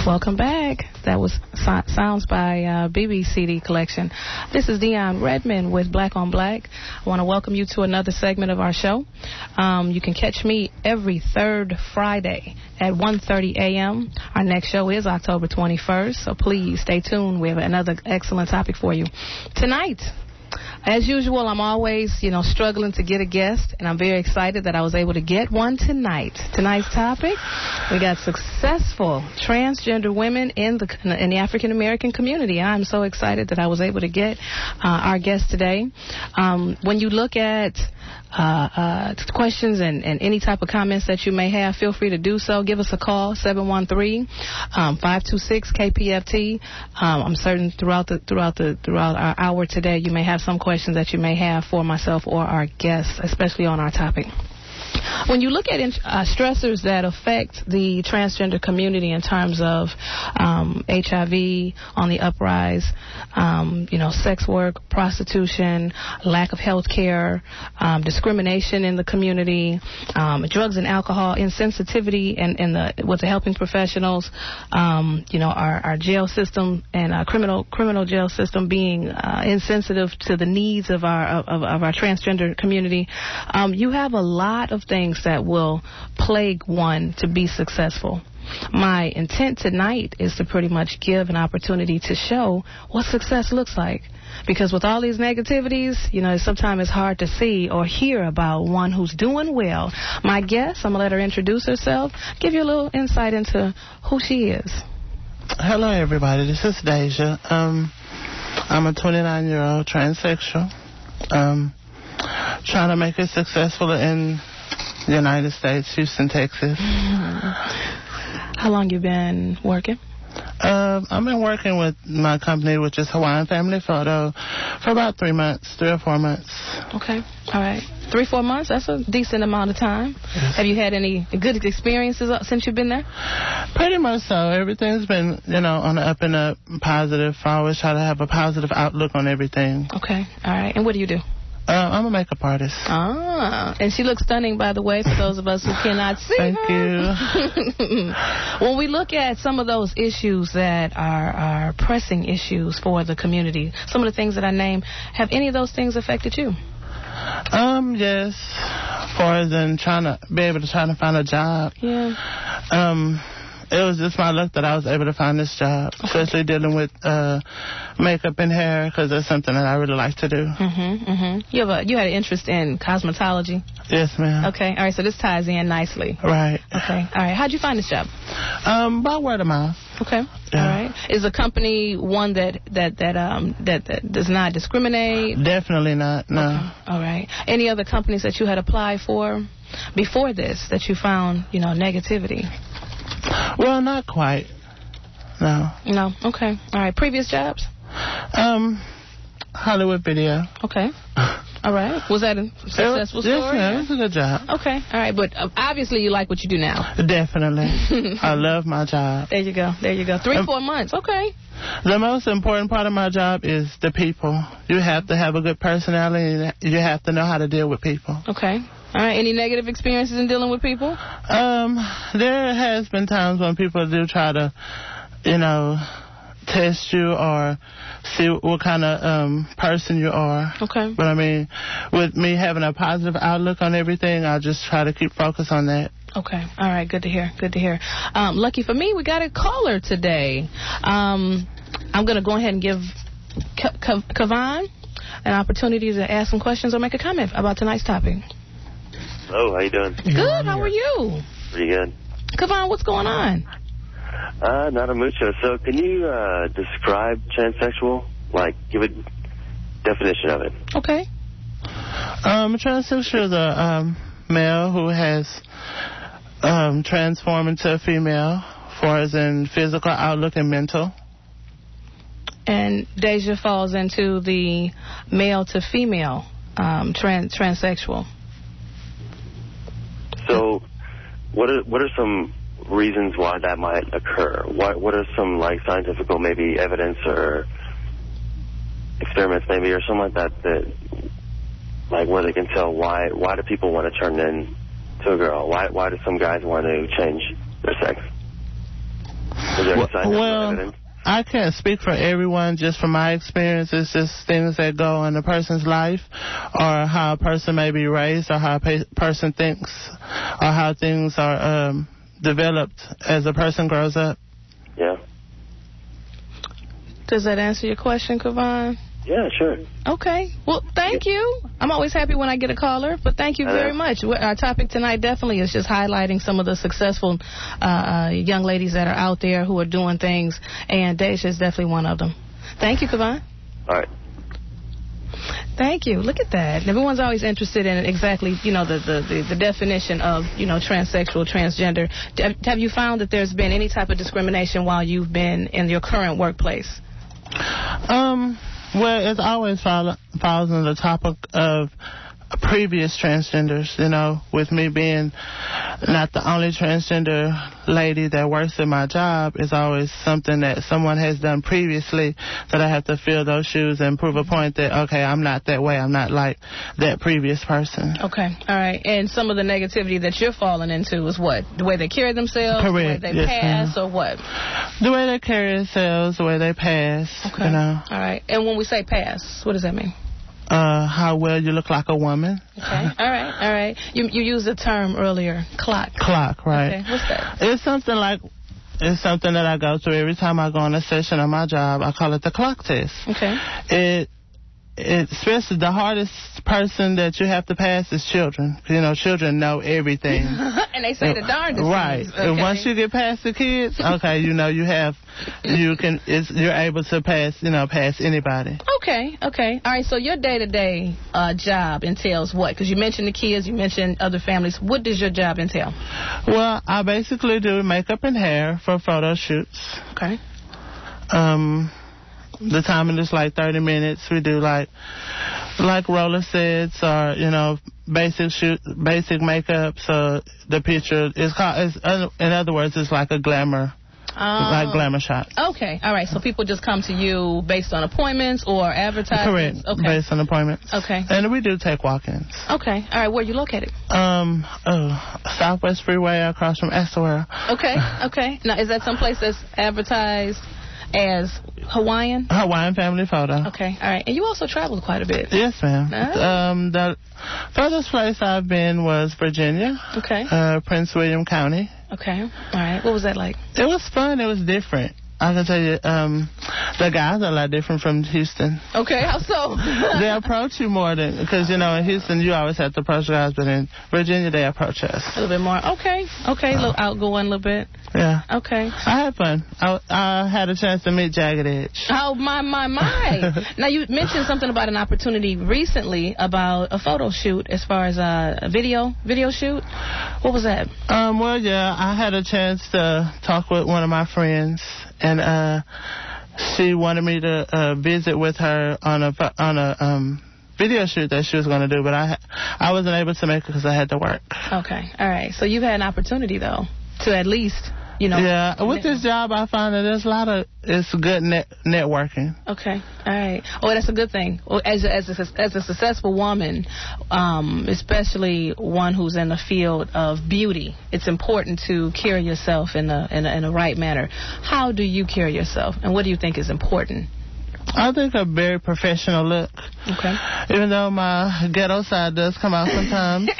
Welcome back. That was so- Sounds by uh, B B C D Collection. This is Dion Redmond with Black on Black. I want to welcome you to another segment of our show. Um, you can catch me every third Friday at one thirty a.m. Our next show is October twenty-first, so please stay tuned. We have another excellent topic for you. Tonight, as usual, I'm always, you know, struggling to get a guest, and I'm very excited that I was able to get one tonight. Tonight's topic, we got successful transgender women in the in the African American community. I'm so excited that I was able to get uh, our guest today. Um, when you look at uh, uh, questions and, and any type of comments that you may have, feel free to do so. Give us a call, seven one three, five two six, K P F T. Um, I'm certain throughout the throughout the throughout our hour today, you may have some questions that you may have for myself or our guests, especially on our topic. When you look at uh, stressors that affect the transgender community in terms of um, H I V on the uprise, um, you know, sex work, prostitution, lack of health care, um, discrimination in the community, um, drugs and alcohol, insensitivity and, and the, with the helping professionals, um, you know, our, our jail system and our criminal criminal jail system being uh, insensitive to the needs of our of, of our transgender community, um, you have a lot of things that will plague one to be successful. My intent tonight is to pretty much give an opportunity to show what success looks like. Because with all these negativities, you know, sometimes it's hard to see or hear about one who's doing well. My guest, I'm going to let her introduce herself, give you a little insight into who she is. Hello, everybody. This is Deja. Um, I'm a twenty-nine-year-old transsexual. Um, trying to make it successful in the United States, Houston, Texas. How long you been working? Uh, I've been working with my company, which is Hawaiian Family Photo, for about three months, three or four months. Okay. All right. Three, four months, that's a decent amount of time. Yes. Have you had any good experiences since you've been there? Pretty much so. Everything's been, you know, on the up and up, positive. I always try to have a positive outlook on everything. Okay. All right. And what do you do? Uh, I'm a makeup artist. Ah, and she looks stunning, by the way, for those of us who cannot see Thank her. you. When we look at some of those issues that are, are pressing issues for the community, some of the things that I named, have any of those things affected you? Um, yes. As far as in trying to be able to try to find a job. Yeah. Um... It was just my luck that I was able to find this job, okay. Especially dealing with uh, makeup and hair, because that's something that I really like to do. Mm-hmm, mm-hmm. You have a, you had an interest in cosmetology? Yes, ma'am. Okay, all right, so this ties in nicely. Right. Okay, all right. How'd you find this job? Um, by word of mouth. Okay, yeah. All right. Is the company one that that that um that, that does not discriminate? Definitely not. No. Okay. All right. Any other companies that you had applied for before this that you found, you know, negativity? Well, not quite. No. No. Okay. All right. Previous jobs? Um, Hollywood Video. Okay. All right. Was that a successful was, story? Yes, ma'am. It was a good job. Okay. All right. But uh, obviously you like what you do now. Definitely. I love my job. There you go. There you go. Three, um, four months. Okay. The most important part of my job is the people. You have to have a good personality. You have to know how to deal with people. Okay. All right. Any negative experiences in dealing with people? Um, there has been times when people do try to, you know, test you or see what kind of um, person you are. Okay. But I mean, with me having a positive outlook on everything, I just try to keep focus on that. Okay. All right. Good to hear. Good to hear. Um, lucky for me, we got a caller today. Um, I'm going to go ahead and give Kavan an opportunity to ask some questions or make a comment about tonight's topic. Hello, how you doing? Good, how are you? Pretty good. Kavan, what's going on? Uh, not a mucho. So can you uh, describe transsexual? Like, give a definition of it. Okay. Um, transsexual is a um, male who has um, transformed into a female, far as in physical outlook and mental. And Deja falls into the male to female um, trans transsexual. So, what are what are some reasons why that might occur? What what are some like scientific maybe evidence or experiments maybe or something like that that like where they can tell why why do people want to turn in to a girl? Why why do some guys want to change their sex? Was there any Well, scientific well evidence? I can't speak for everyone. Just from my experience, it's just things that go in a person's life, or how a person may be raised, or how a pa- person thinks, or how things are um, developed as a person grows up. Yeah. Does that answer your question, Kavon? Yeah, sure. Okay. Well, thank you. I'm always happy when I get a caller, but thank you very much. Our topic tonight definitely is just highlighting some of the successful uh, uh, young ladies that are out there who are doing things, and Deja is definitely one of them. Thank you, Kavon. All right. Thank you. Look at that. Everyone's always interested in exactly, you know, the, the, the, the definition of, you know, transsexual, transgender. Have you found that there's been any type of discrimination while you've been in your current workplace? Um, well, it always follow, falls on the topic of previous transgenders, you know, with me being not the only transgender lady that works in my job. Is always something that someone has done previously that I have to fill those shoes and prove a point that, okay, I'm not that way. I'm not like that previous person. Okay. All right. And some of the negativity that you're falling into is what? The way they carry themselves? Correct. The way they Yes, pass? ma'am. Or what? The way they carry themselves, the way they pass, Okay. you know. All right. And when we say pass, what does that mean? Uh, how well you look like a woman. Okay. All right. All right. You you used the term earlier, clock. Clock, right. Okay. What's that? It's something like, it's something that I go through every time I go on a session on my job. I call it the clock test. Okay. It, it, especially the hardest person that you have to pass is children. You know, children know everything. And they say the darndest Right. things. And Okay. once you get past the kids, okay, you know, you have, you can, it's, you're able to pass, you know, pass anybody. Okay, okay. All right, so your day-to-day uh, job entails what? Because you mentioned the kids, you mentioned other families. What does your job entail? Well, I basically do makeup and hair for photo shoots. Okay. Um, the timing is like thirty minutes. We do like, like roller sets or, you know, basic shoot, basic makeup. So the picture is called, it's, in other words, it's like a glamour. Um, Like glamour shots. Okay, all right. So people just come to you based on appointments or advertisements? Correct. Okay. Based on appointments. Okay. And we do take walk-ins. Okay. All right. Where are you located? Um, oh, Southwest Freeway across from Estewell. Okay. Okay. Now, is that someplace that's advertised as Hawaiian? Hawaiian Family Photo. Okay. All right. And you also traveled quite a bit. Yes, ma'am. Ah. Um, the furthest place I've been was Virginia. Okay. Uh, Prince William County. Okay. All right. What was that like? It was fun. It was different. I can tell you, um, the guys are a lot different from Houston. Okay, how so? They approach you more than, because, you know, in Houston, you always have to approach guys, but in Virginia, they approach us. A little bit more. Okay. Okay. A little outgoing a little bit. Yeah. Okay. I had fun. I, I had a chance to meet Jagged Edge. Oh, my, my, my. Now, you mentioned something about an opportunity recently about a photo shoot as far as uh, a video, video shoot. What was that? Um, well, yeah, I had a chance to talk with one of my friends, and uh, she wanted me to uh, visit with her on a on a um, video shoot that she was going to do, but I I wasn't able to make it because I had to work. Okay. All right. So you've had an opportunity, though, to at least, you know. Yeah. With this job, I find that there's a lot of, it's good net, networking. Okay. All right. Oh, that's a good thing. Well, as a, as a, as a successful woman, um, especially one who's in the field of beauty, it's important to carry yourself in a, in a in a right manner. How do you carry yourself, and what do you think is important? I think a very professional look. Okay. Even though my ghetto side does come out sometimes.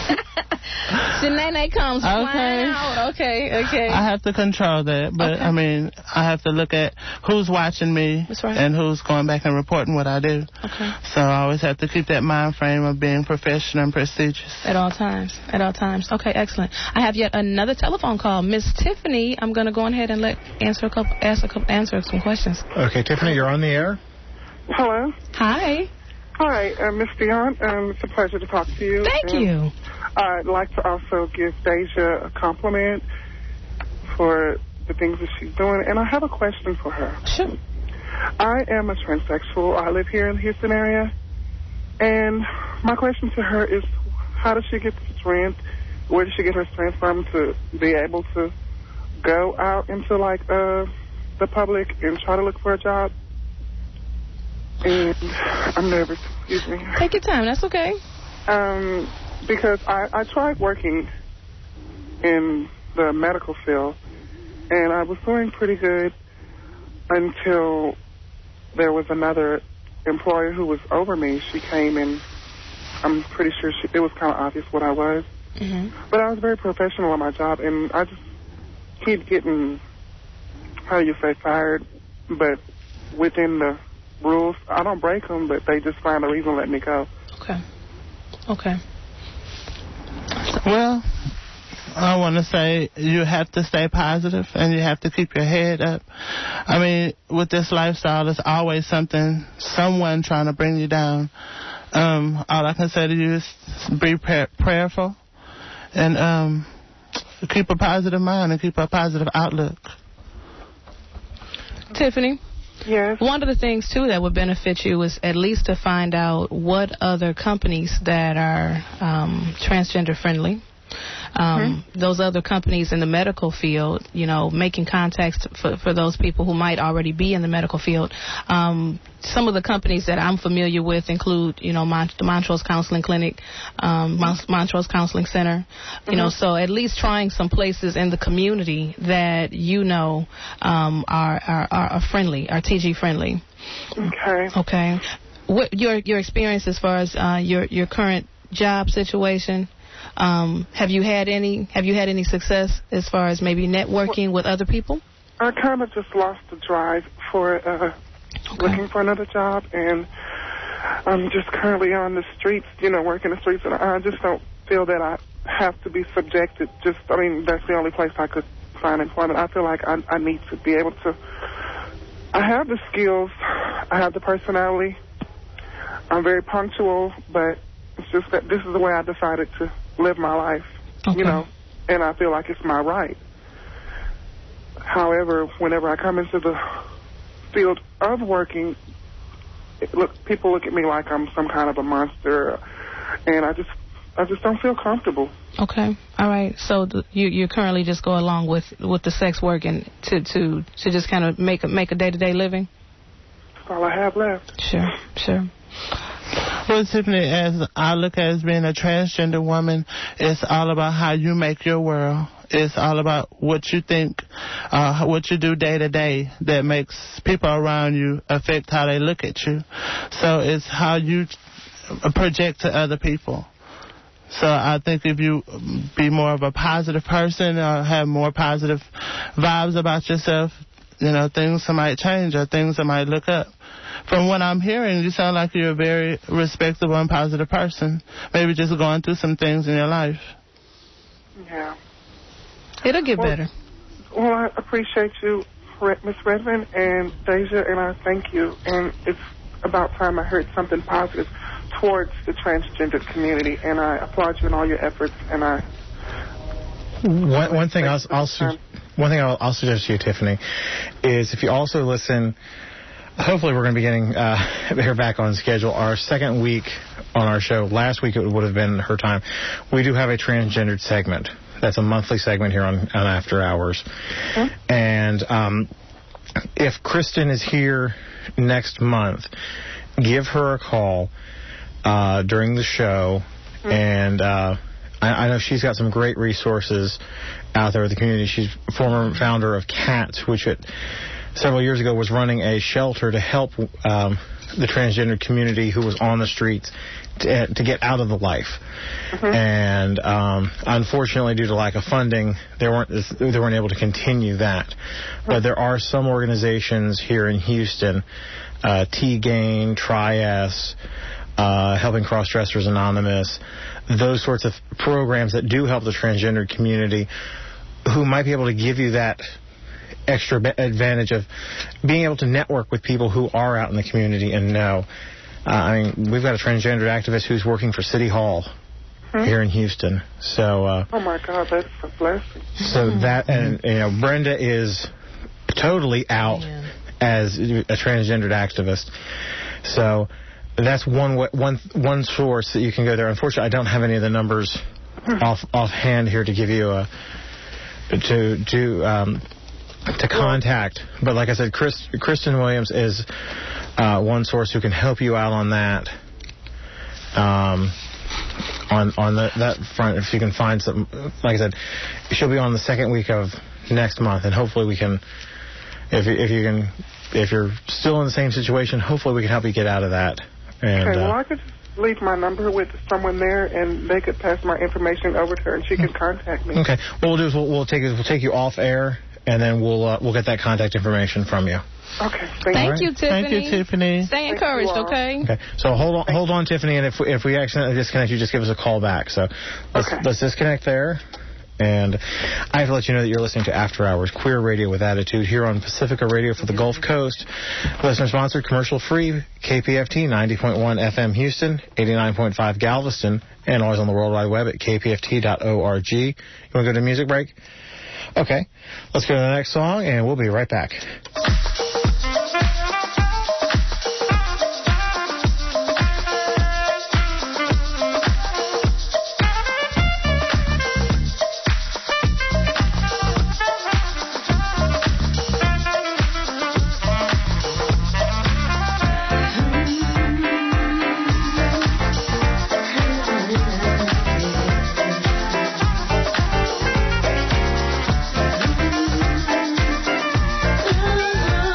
Shanae comes Okay. flying out. Okay, okay. I have to control that, but Okay. I mean, I have to look at who's watching me. That's right. And who's going back and reporting what I do. Okay. So I always have to keep that mind frame of being professional and prestigious. At all times. At all times. Okay, excellent. I have yet another telephone call. Miss Tiffany, I'm going to go ahead and let answer a couple, ask a couple, answer some questions. Okay, Tiffany, you're on the air. Hello. Hi. Hi, uh, Miss Dion. Um, it's a pleasure to talk to you. Thank And you. I'd like to also give Deja a compliment for the things that she's doing, and I have a question for her. Sure. I am a transsexual. I live here in the Houston area, and my question to her is, how does she get the strength? Where does she get her strength from to be able to go out into like uh, the public and try to look for a job? And I'm nervous. Excuse me. Take your time. That's okay. Um, because I, I tried working in the medical field, And I was doing pretty good until there was another employer who was over me. She came and I'm pretty sure she, it was kind of obvious what I was. Mm-hmm. But I was very professional at my job, and I just keep getting, how do you say, fired, but within the rules. I don't break them, but they just find a reason to let me go. Okay. Okay. Well, I want to say you have to stay positive and you have to keep your head up. I mean, with this lifestyle, there's always something, someone trying to bring you down. Um, all I can say to you is be pray- prayerful and um, keep a positive mind and keep a positive outlook. Tiffany? Yes. One of the things, too, that would benefit you is at least to find out what other companies that are um, transgender friendly. Um, mm-hmm. Those other companies in the medical field, you know, making contacts for, for those people who might already be in the medical field. Um, some of the companies that I'm familiar with include, you know, Mont- the Montrose Counseling Clinic, um, Mont- Montrose Counseling Center, you mm-hmm. know, so at least trying some places in the community that you know um, are, are, are friendly, are T G friendly. Okay. Okay. What your your experience as far as uh, your your current job situation? Um, have you had any Have you had any success as far as maybe networking with other people? I kind of just lost the drive for uh, okay. looking for another job, and I'm just currently on the streets, you know, working the streets, and I just don't feel that I have to be subjected. Just, I mean, that's the only place I could find employment. I feel like I, I need to be able to. I have the skills, I have the personality. I'm very punctual, but it's just that this is the way I decided to live my life, okay. you know, and I feel like it's my right. However, whenever I come into the field of working, it look, people look at me like I'm some kind of a monster, and I just, I just don't feel comfortable. Okay, all right. So the, you you currently just go along with, with the sex work and to to to just kind of make a make a day to day living. That's all I have left. Sure, sure. Well, Tiffany, as I look at as being a transgender woman, it's all about how you make your world. It's all about what you think, uh, what you do day to day that makes people around you affect how they look at you. So it's how you project to other people. So I think if you be more of a positive person or have more positive vibes about yourself, you know, things might change or things might look up. From what I'm hearing, you sound like you're a very respectable and positive person. Maybe just going through some things in your life. Yeah. It'll get well, better. Well, I appreciate you, Miss Redmond and Deja, and I thank you. And it's about time I heard something positive towards the transgender community, and I applaud you in all your efforts. And I. One, one thing I'll, I'll su- one thing I'll, I'll suggest to you, Tiffany, is if you also listen. Hopefully we're going to be getting uh, her back on schedule. Our second week on our show, last week it would have been her time. We do have a transgendered segment. That's a monthly segment here on, on After Hours. Okay. And um, if Kristen is here next month, give her a call uh, during the show. Mm-hmm. And uh, I, I know she's got some great resources out there in the community. She's former founder of CATS, which it... several years ago was running a shelter to help um, the transgender community who was on the streets to, to get out of the life. Mm-hmm. And um, unfortunately, due to lack of funding, they weren't they weren't able to continue that. Mm-hmm. But there are some organizations here in Houston, uh, T-Gain, Tri-S, uh, Helping Crossdressers Anonymous, those sorts of programs that do help the transgender community, who might be able to give you that extra advantage of being able to network with people who are out in the community and know. Uh, I mean, we've got a transgender activist who's working for City Hall hmm? here in Houston. So. Uh, oh my God, that's a blessing. So that, and you know, Brenda is totally out yeah. as a transgendered activist. So that's one one one source that you can go there. Unfortunately, I don't have any of the numbers off offhand here to give you a to to. Um, to contact. But like I said, Chris, Kristen Williams is uh, one source who can help you out on that. Um, on on the, that front, if you can find some, like I said, she'll be on the second week of next month, and hopefully we can, if if you can, if you're still in the same situation, hopefully we can help you get out of that. And, okay, well, uh, I could just leave my number with someone there, and they could pass my information over to her, and she can contact me. Okay. What we'll do is we'll, we'll take we'll take you off air, and then we'll uh, we'll get that contact information from you. Okay. Thank, Thank you, Tiffany. Thank you, Tiffany. Stay encouraged, okay? Okay. So hold on, hold on, Tiffany, and if we, if we accidentally disconnect, you just give us a call back. So let's Okay. let's disconnect there. And I have to let you know that you're listening to After Hours Queer Radio with Attitude here on Pacifica Radio for the Gulf Coast. Listener-sponsored, commercial-free, K P F T ninety point one F M Houston, eighty-nine point five Galveston, and always on the World Wide Web at k p f t dot org. You want to go to a music break? Okay. Let's go to the next song, and we'll be right back. Ooh.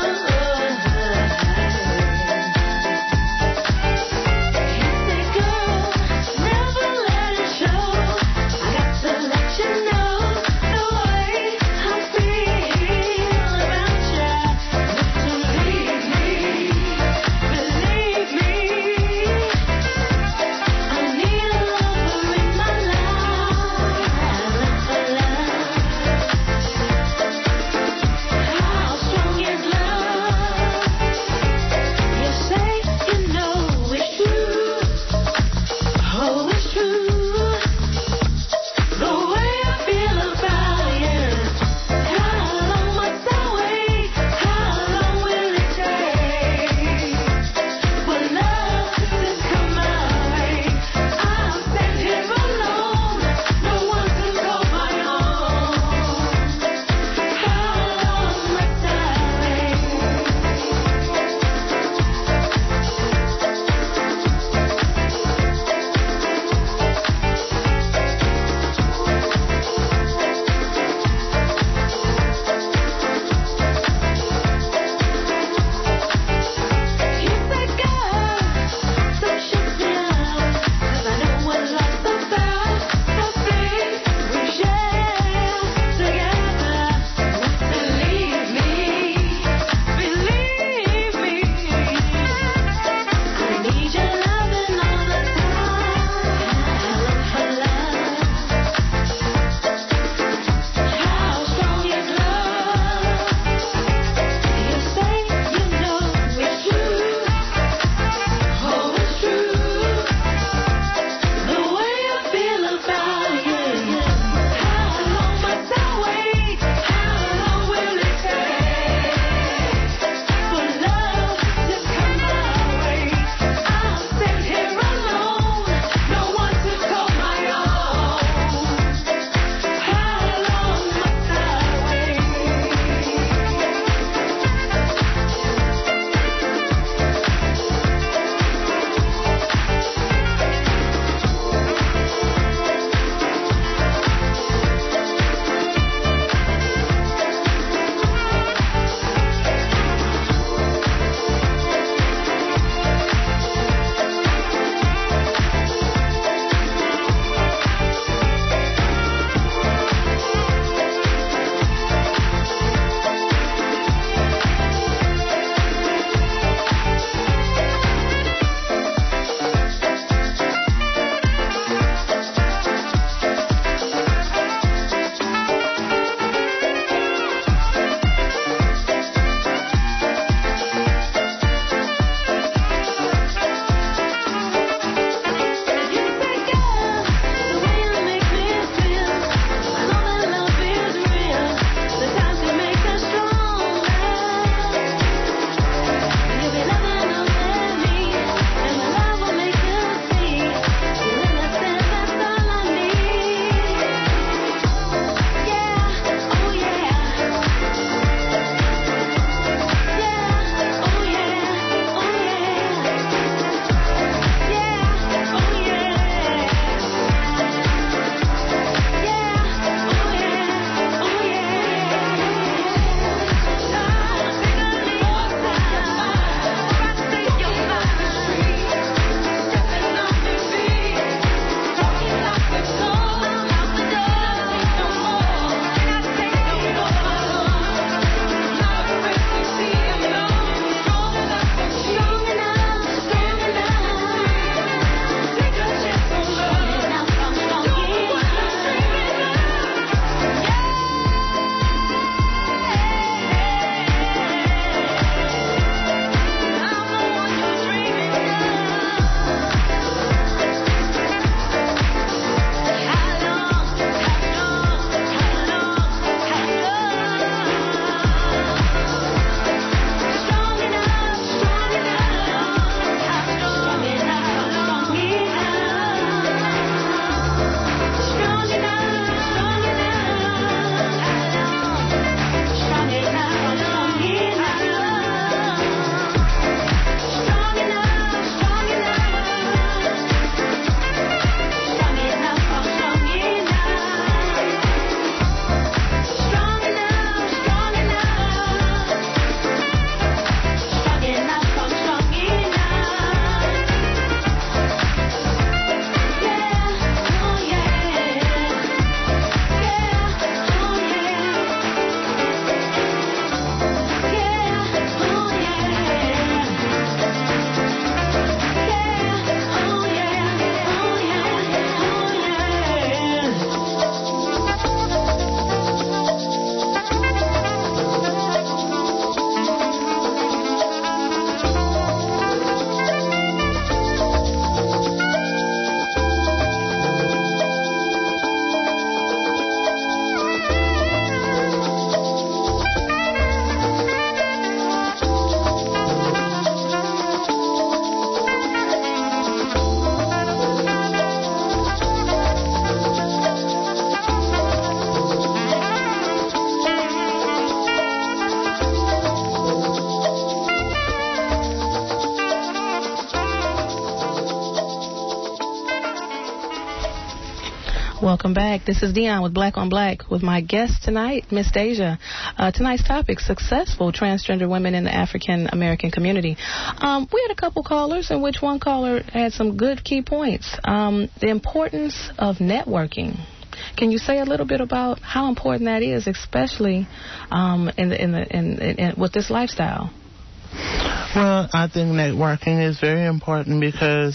Welcome back. This is Dion with Black on Black with my guest tonight, Miss Deja. Uh, tonight's topic, successful transgender women in the African American community. Um, we had a couple callers in which one caller had some good key points. Um, the importance of networking. Can you say a little bit about how important that is, especially um, in the in the in, in, in with this lifestyle? Well, I think networking is very important because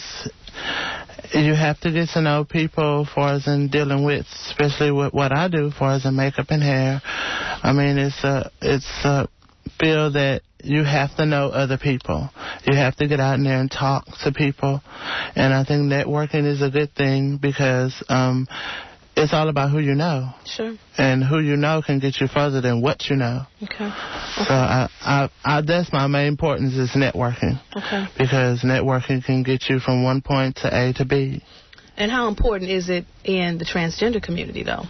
you have to get to know people for as in dealing with, especially with what I do for as in makeup and hair. I mean, it's a, it's a field that you have to know other people. You have to get out in there and talk to people. And I think networking is a good thing because um, it's all about who you know. Sure. And who you know can get you further than what you know. Okay. okay. So I, I, I, that's my main importance is networking. Okay. Because networking can get you from one point to A to B. And how important is it in the transgender community, though?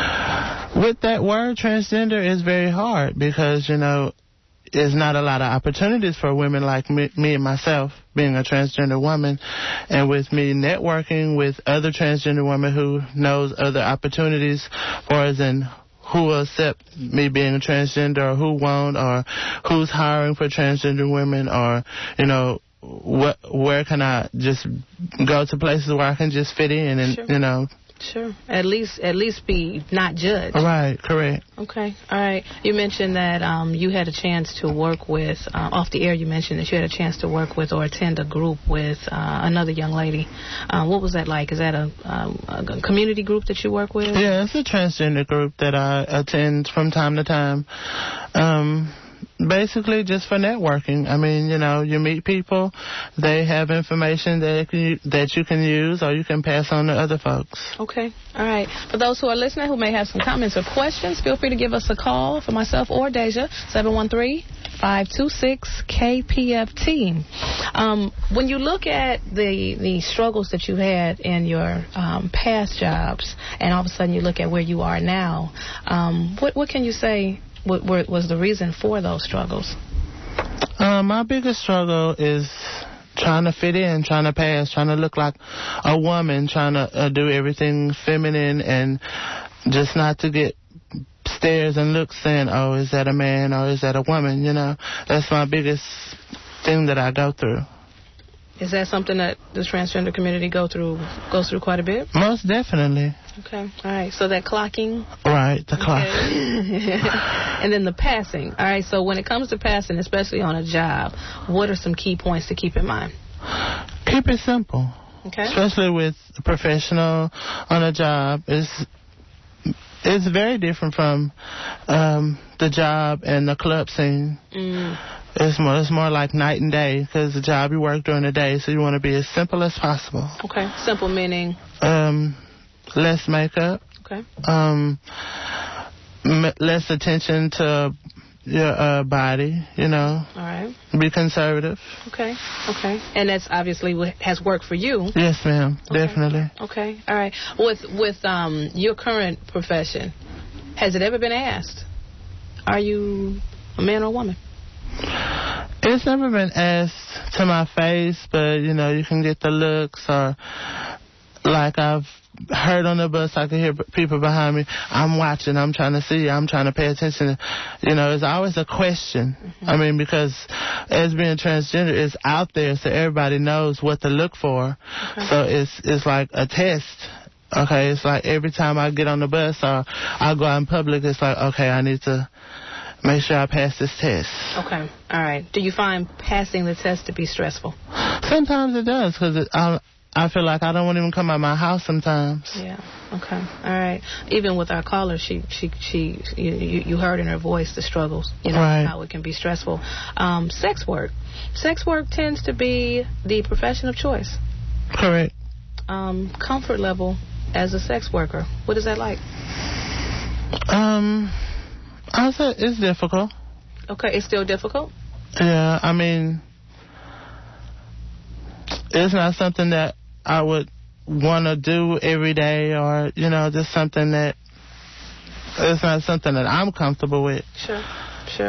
With that word, transgender is very hard because, you know, there's not a lot of opportunities for women like me, me and myself, being a transgender woman. And with me networking with other transgender women who knows other opportunities for as in who will accept me being a transgender or who won't or who's hiring for transgender women or, you know, what, where can I just go to places where I can just fit in and, sure. you know. Sure. At least at least be not judged. Right, correct. Okay. All right. You mentioned that um, you had a chance to work with, uh, off the air you mentioned that you had a chance to work with or attend a group with uh, another young lady. Uh, what was that like? Is that a, um, a community group that you work with? Yeah, it's a transgender group that I attend from time to time. Um... Basically, just for networking. I mean, you know, you meet people, they have information that you, that you can use or you can pass on to other folks. Okay. All right. For those who are listening who may have some comments or questions, feel free to give us a call for myself or Deja, seven one three, five two six, K P F T. Um, when you look at the, the struggles that you had in your um, past jobs and all of a sudden you look at where you are now, um, what, what can you say What was the reason for those struggles? Uh, my biggest struggle is trying to fit in, trying to pass, trying to look like a woman, trying to uh, do everything feminine and just not to get stares and looks saying, oh, is that a man or is that a woman, you know? That's my biggest thing that I go through. Is that something that the transgender community go through goes through quite a bit? Most definitely. Okay. All right. So that clocking. Right, the clock. Okay. And then the passing. All right. So when it comes to passing, especially on a job, what are some key points to keep in mind? Keep it simple. Okay. Especially with a professional on a job. It's, it's very different from um, the job and the club scene. Mm. It's more, it's more like night and day because the job you work during the day, so you want to be as simple as possible. Okay. Simple meaning? Um, less makeup. Okay. Um, m- less attention to your uh, body, you know. All right. Be conservative. Okay. Okay. And that's obviously what has worked for you. Yes, ma'am. Okay. Definitely. Okay. All right. With with um your current profession, has it ever been asked, are you a man or a woman? It's never been asked to my face, but, you know, you can get the looks or, like I've heard on the bus, I can hear people behind me, I'm watching, I'm trying to see, I'm trying to pay attention. You know, it's always a question. Mm-hmm. I mean, because as being transgender, it's out there, so everybody knows what to look for. Okay. So it's it's like a test. Okay, it's like every time I get on the bus or I go out in public, it's like, okay, I need to make sure I pass this test. Okay. All right. Do you find passing the test to be stressful? Sometimes it does, because I, I feel like I don't want to even come out of my house sometimes. Yeah. Okay. All right. Even with our caller, she, she, she, you, you heard in her voice the struggles, you know, right. how it can be stressful. Um, sex work. Sex work tends to be the profession of choice. Correct. Um, comfort level as a sex worker. What is that like? Um... I said it's difficult. Okay, it's still difficult? Yeah, I mean, it's not something that I would want to do every day or, you know, just something that, it's not something that I'm comfortable with. Sure, sure.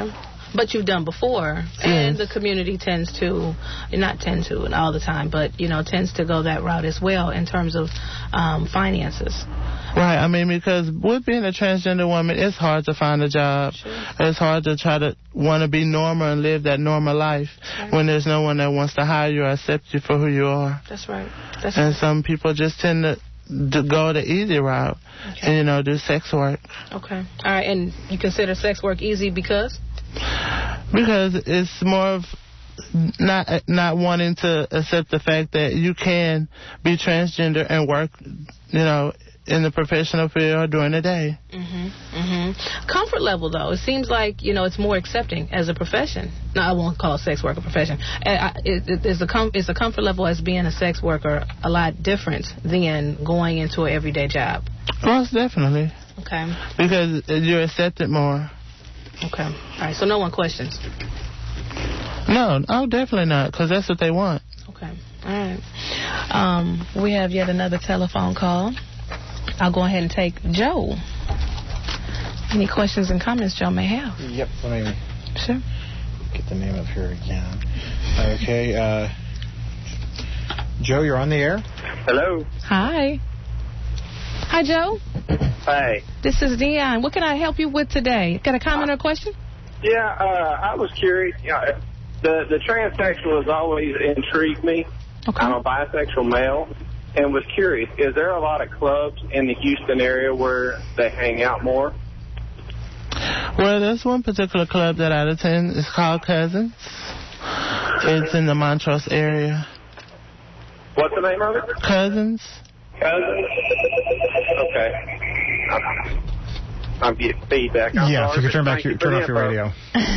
But you've done before, and the community tends to, not tend to all the time, but, you know, tends to go that route as well in terms of um, finances. Right. I mean, because with being a transgender woman, it's hard to find a job. Sure. It's hard to try to want to be normal and live that normal life right. when there's no one that wants to hire you or accept you for who you are. That's right. That's and right. some people just tend to, to go the easy route okay. and, you know, do sex work. Okay. All right. And you consider sex work easy because? Because it's more of not not wanting to accept the fact that you can be transgender and work, you know, in the professional field during the day. Mm-hmm. Mm-hmm. Comfort level, though, it seems like, you know, it's more accepting as a profession. No, I won't call sex work a profession. Is the com- is the comfort level as being a sex worker a lot different than going into an everyday job? Most definitely. Okay. Because you're accepted more. Okay. All right. So no one questions? No. Oh, definitely not, because that's what they want. Okay. All right. Um, we have yet another telephone call. I'll go ahead and take Joe. Any questions and comments Joe may have? Yep. Let me sure. get the name up here again. Okay. Uh, Joe, you're on the air. Hello. Hi. Hi, Joe. Hi. This is Dion. What can I help you with today? Got a comment or question? Yeah, uh, I was curious. You know, the, the transsexual has always intrigued me. Okay. I'm a bisexual male and was curious, is there a lot of clubs in the Houston area where they hang out more? Well, there's one particular club that I attend. It's called Cousins. It's in the Montrose area. What's the name of it? Cousins. Cousins? Okay. I'm, I'm getting feedback. I'm yeah, sorry, if you could turn back your, you turn off your radio.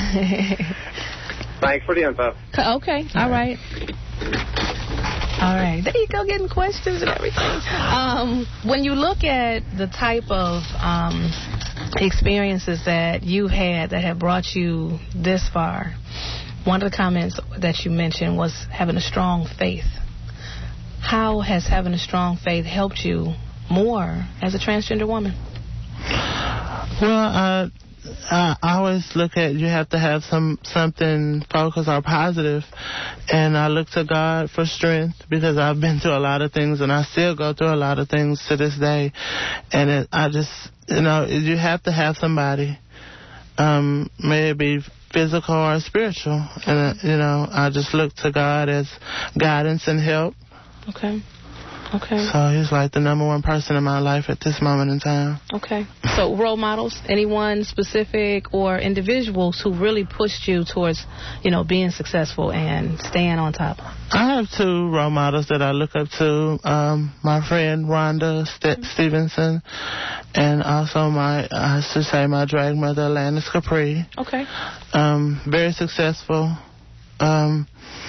Thanks for the info. Okay, all right. All right, there you go, getting questions and everything. Um, when you look at the type of um, experiences that you've had that have brought you this far, one of the comments that you mentioned was having a strong faith. How has having a strong faith helped you more as a transgender woman? Well, uh, I always look at you have to have some something focused or positive, and I look to God for strength because I've been through a lot of things and I still go through a lot of things to this day, and it, I just, you know, you have to have somebody, um, maybe physical or spiritual, and, uh, you know, I just look to God as guidance and help. Okay. Okay. So he's like the number one person in my life at this moment in time. Okay. So role models, anyone specific or individuals who really pushed you towards, you know, being successful and staying on top? I have two role models that I look up to. Um, my friend Rhonda St- Stevenson, and also my, I should say, my drag mother, Alanis Capri. Okay. Um, very successful. Um,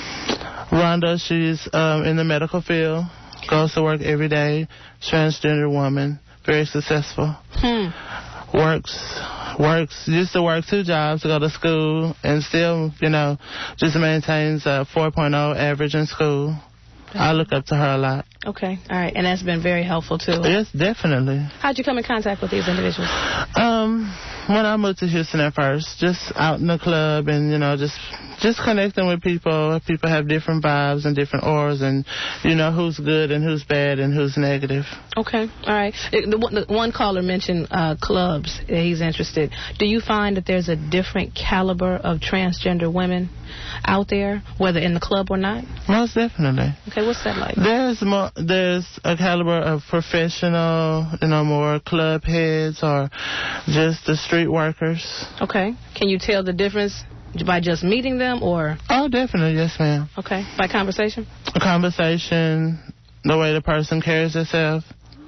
Rhonda, she's um, in the medical field. Goes to work every day, transgender woman, very successful. Hmm. Works, works, used to work two jobs to go to school and still, you know, just maintains a four point oh average in school. I look up to her a lot. Okay, all right, and that's been very helpful too. Yes, definitely. How'd you come in contact with these individuals? Um, when I moved to Houston at first, just out in the club and, you know, just just connecting with people. People have different vibes and different auras, and you know who's good and who's bad and who's negative. Okay, all right. It, the, the one caller mentioned uh, clubs. He's interested. Do you find that there's a different caliber of transgender women out there, whether in the club or not? Most definitely. Okay, what's that like? There's more. There's a caliber of professional, you know, more club heads or just the street workers. Okay. Can you tell the difference by just meeting them, or? Oh, definitely, yes, ma'am. Okay. By conversation? A conversation, the way the person carries herself.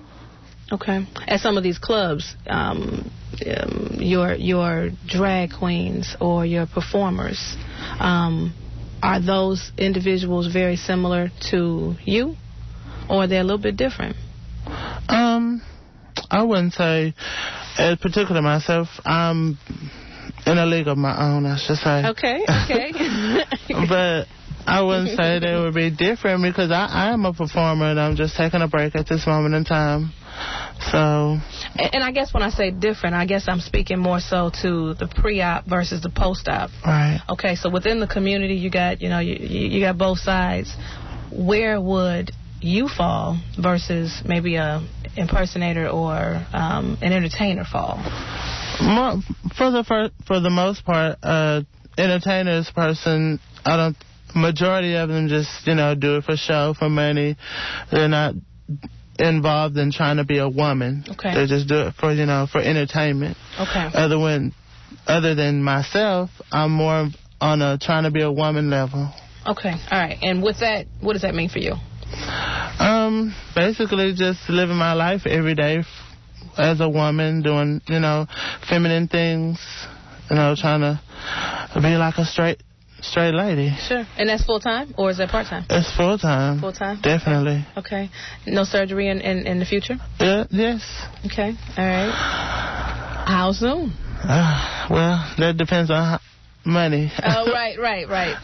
Okay. At some of these clubs, um, um, your your drag queens or your performers, um, are those individuals very similar to you, or are they a little bit different? Um, I wouldn't say, in particular myself, I'm in a league of my own, I should say. Okay, okay. But I wouldn't say they would be different because I, I am a performer and I'm just taking a break at this moment in time. So. And, and I guess when I say different, I guess I'm speaking more so to the pre-op versus the post-op. Right. Okay, so within the community, you got, you know, you, you got both sides. Where would you fall versus maybe a impersonator or um, an entertainer fall? More, for the for, for the most part, uh, entertainers person, I don't. Majority of them just, you know, do it for show, for money. They're not involved in trying to be a woman. Okay. They just do it for, you know, for entertainment. Okay. Other when, other than myself, I'm more on a trying to be a woman level. Okay. All right. And with that, what does that mean for you? Um, basically just living my life every day f- as a woman, doing, you know, feminine things, you know, trying to be like a straight straight lady. Sure. And that's full-time, or is that part-time? It's full-time. Full-time? Definitely. Okay. No surgery in, in, in the future? Uh, yes. Okay. All right. How soon? Uh, well, that depends on how, money. Oh, right, right, right.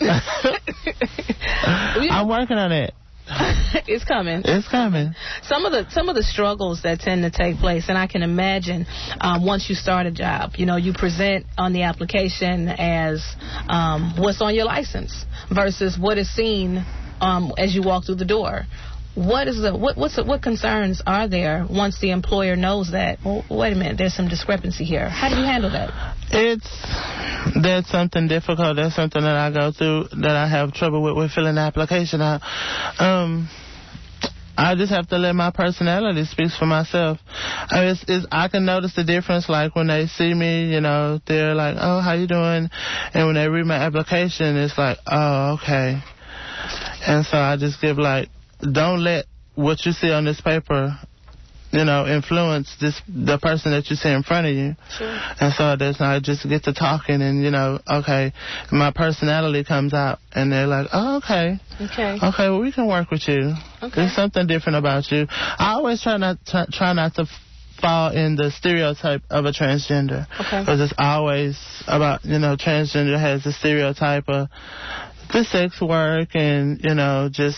I'm working on it. It's coming. It's coming. Some of the some of the struggles that tend to take place, and I can imagine um, once you start a job, you know, you present on the application as um, what's on your license versus what is seen um, as you walk through the door. What is the what what's the, what concerns are there once the employer knows that? Well, wait a minute, there's some discrepancy here. How do you handle that? It's that's something difficult. That's something that I go through that I have trouble with with filling the application out. Um, I just have to let my personality speak for myself. I mean, it's, it's, I can notice the difference, like when they see me, you know, they're like, "Oh, how you doing?" And when they read my application, it's like, "Oh, okay." And so I just give like, don't let what you see on this paper, you know, influence this the person that you see in front of you. Sure. And so that's I just get to talking, and you know, okay, my personality comes out, and they're like, oh, okay, okay, okay, well, we can work with you. Okay. There's something different about you. I always try not to, try not to fall in the stereotype of a transgender. Okay. Because it's always about, you know, transgender has the stereotype of the sex work and, you know, just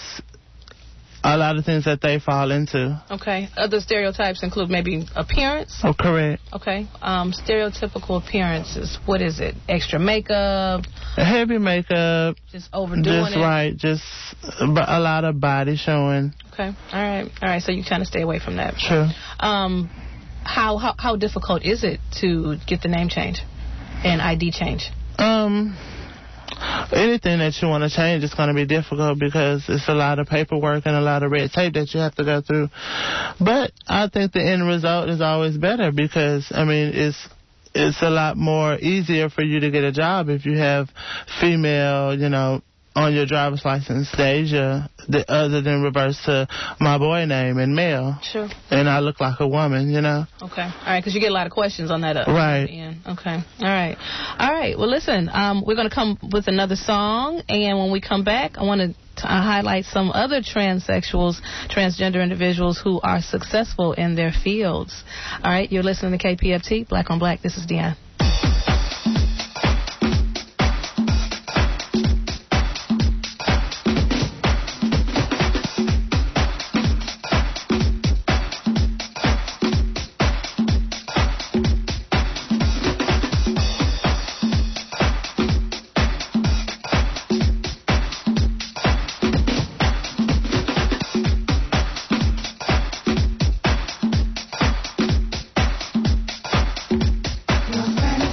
a lot of things that they fall into. Okay. Other stereotypes include maybe appearance? Oh, correct. Okay. Um, stereotypical appearances. What is it? Extra makeup? Heavy makeup. Just overdoing just it? Right. Just a lot of body showing. Okay. All right. All right. So you kind of stay away from that. True. Um, how, how, how difficult is it to get the name change and I D change? Um... Anything that you want to change is going to be difficult because it's a lot of paperwork and a lot of red tape that you have to go through. But I think the end result is always better because, I mean, it's it's a lot more easier for you to get a job if you have female, you know, on your driver's license, Deja, the, other than reverse to my boy name and male. Sure. And I look like a woman, you know. Okay. All right, because you get a lot of questions on that. Uh, right. End. Okay. All right. All right. Well, listen, um, we're going to come with another song, and when we come back, I want to uh, highlight some other transsexuals, transgender individuals who are successful in their fields. All right. You're listening to K P F T, Black on Black. This is Deanne. Your friend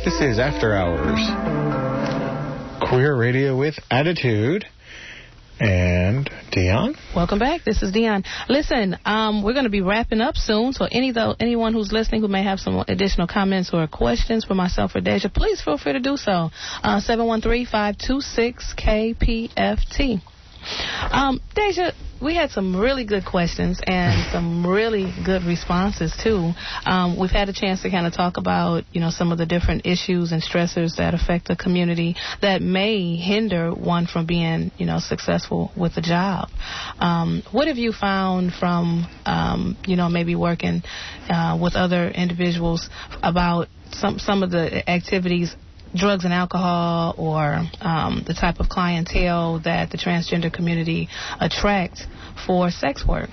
This is After Hours. Queer Radio with Attitude. And Dion? Welcome back. This is Dion. Listen, um, we're going to be wrapping up soon, so any though anyone who's listening who may have some additional comments or questions for myself or Deja, please feel free to do so. Uh, seven one three, five two six, K P F T. Um, Deja, we had some really good questions and some really good responses, too. Um, we've had a chance to kind of talk about, you know, some of the different issues and stressors that affect the community that may hinder one from being, you know, successful with a job. Um, what have you found from, um, you know, maybe working uh, with other individuals about some, some of the activities, drugs and alcohol, or um, the type of clientele that the transgender community attracts for sex work?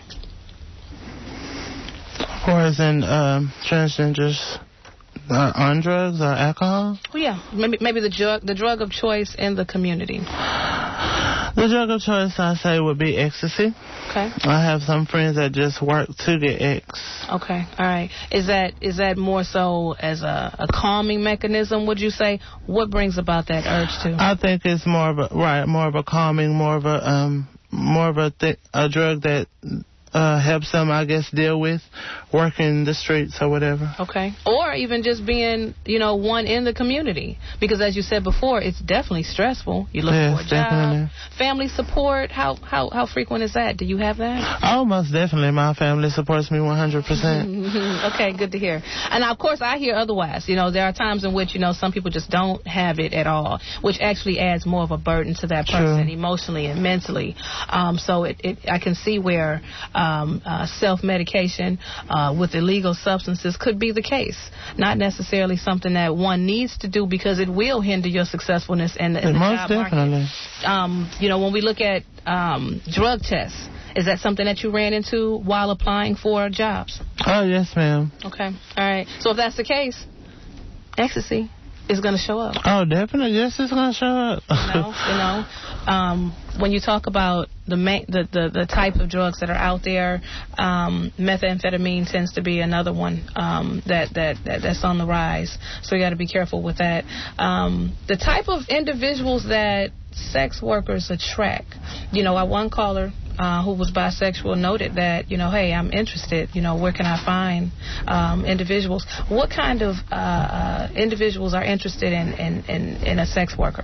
Or as in um, transgenders are on drugs or alcohol? Well, yeah, maybe maybe the drug the drug of choice in the community. The drug of choice, I say, would be ecstasy. Okay. I have some friends that just work to get X. Okay, all right. Is that is that more so as a, a calming mechanism, would you say? What brings about that urge to? I think it's more of a, right, more of a calming, more of a, um, more of a, th- a drug that uh, helps them, I guess, deal with working the streets or whatever. Okay. Or even just being, you know, one in the community. Because as you said before, it's definitely stressful. You look yes, for a job. Definitely. Family support, how, how, how frequent is that? Do you have that? Oh, most definitely. My family supports me one hundred percent. Okay, good to hear. And, of course, I hear otherwise. You know, there are times in which, you know, some people just don't have it at all, which actually adds more of a burden to that person True. emotionally and mentally. Um, so it, it, I can see where um, uh, self-medication uh, with illegal substances could be the case. Not necessarily something that one needs to do because it will hinder your successfulness in the, in the most job definitely. market. Um, you know, when we look at um, drug tests, is that something that you ran into while applying for jobs? Oh, yes, ma'am. Okay. All right. So if that's the case, ecstasy is going to show up. Oh, definitely. Yes, it's going to show up. You know, you know um, when you talk about the, ma- the, the, the type of drugs that are out there, um, methamphetamine tends to be another one um, that, that, that that's on the rise. So you got to be careful with that. Um, the type of individuals that sex workers attract. You know, our one caller uh, who was bisexual noted that, you know, hey, I'm interested. You know, where can I find um, individuals? What kind of uh, uh, individuals are interested in, in, in, in a sex worker?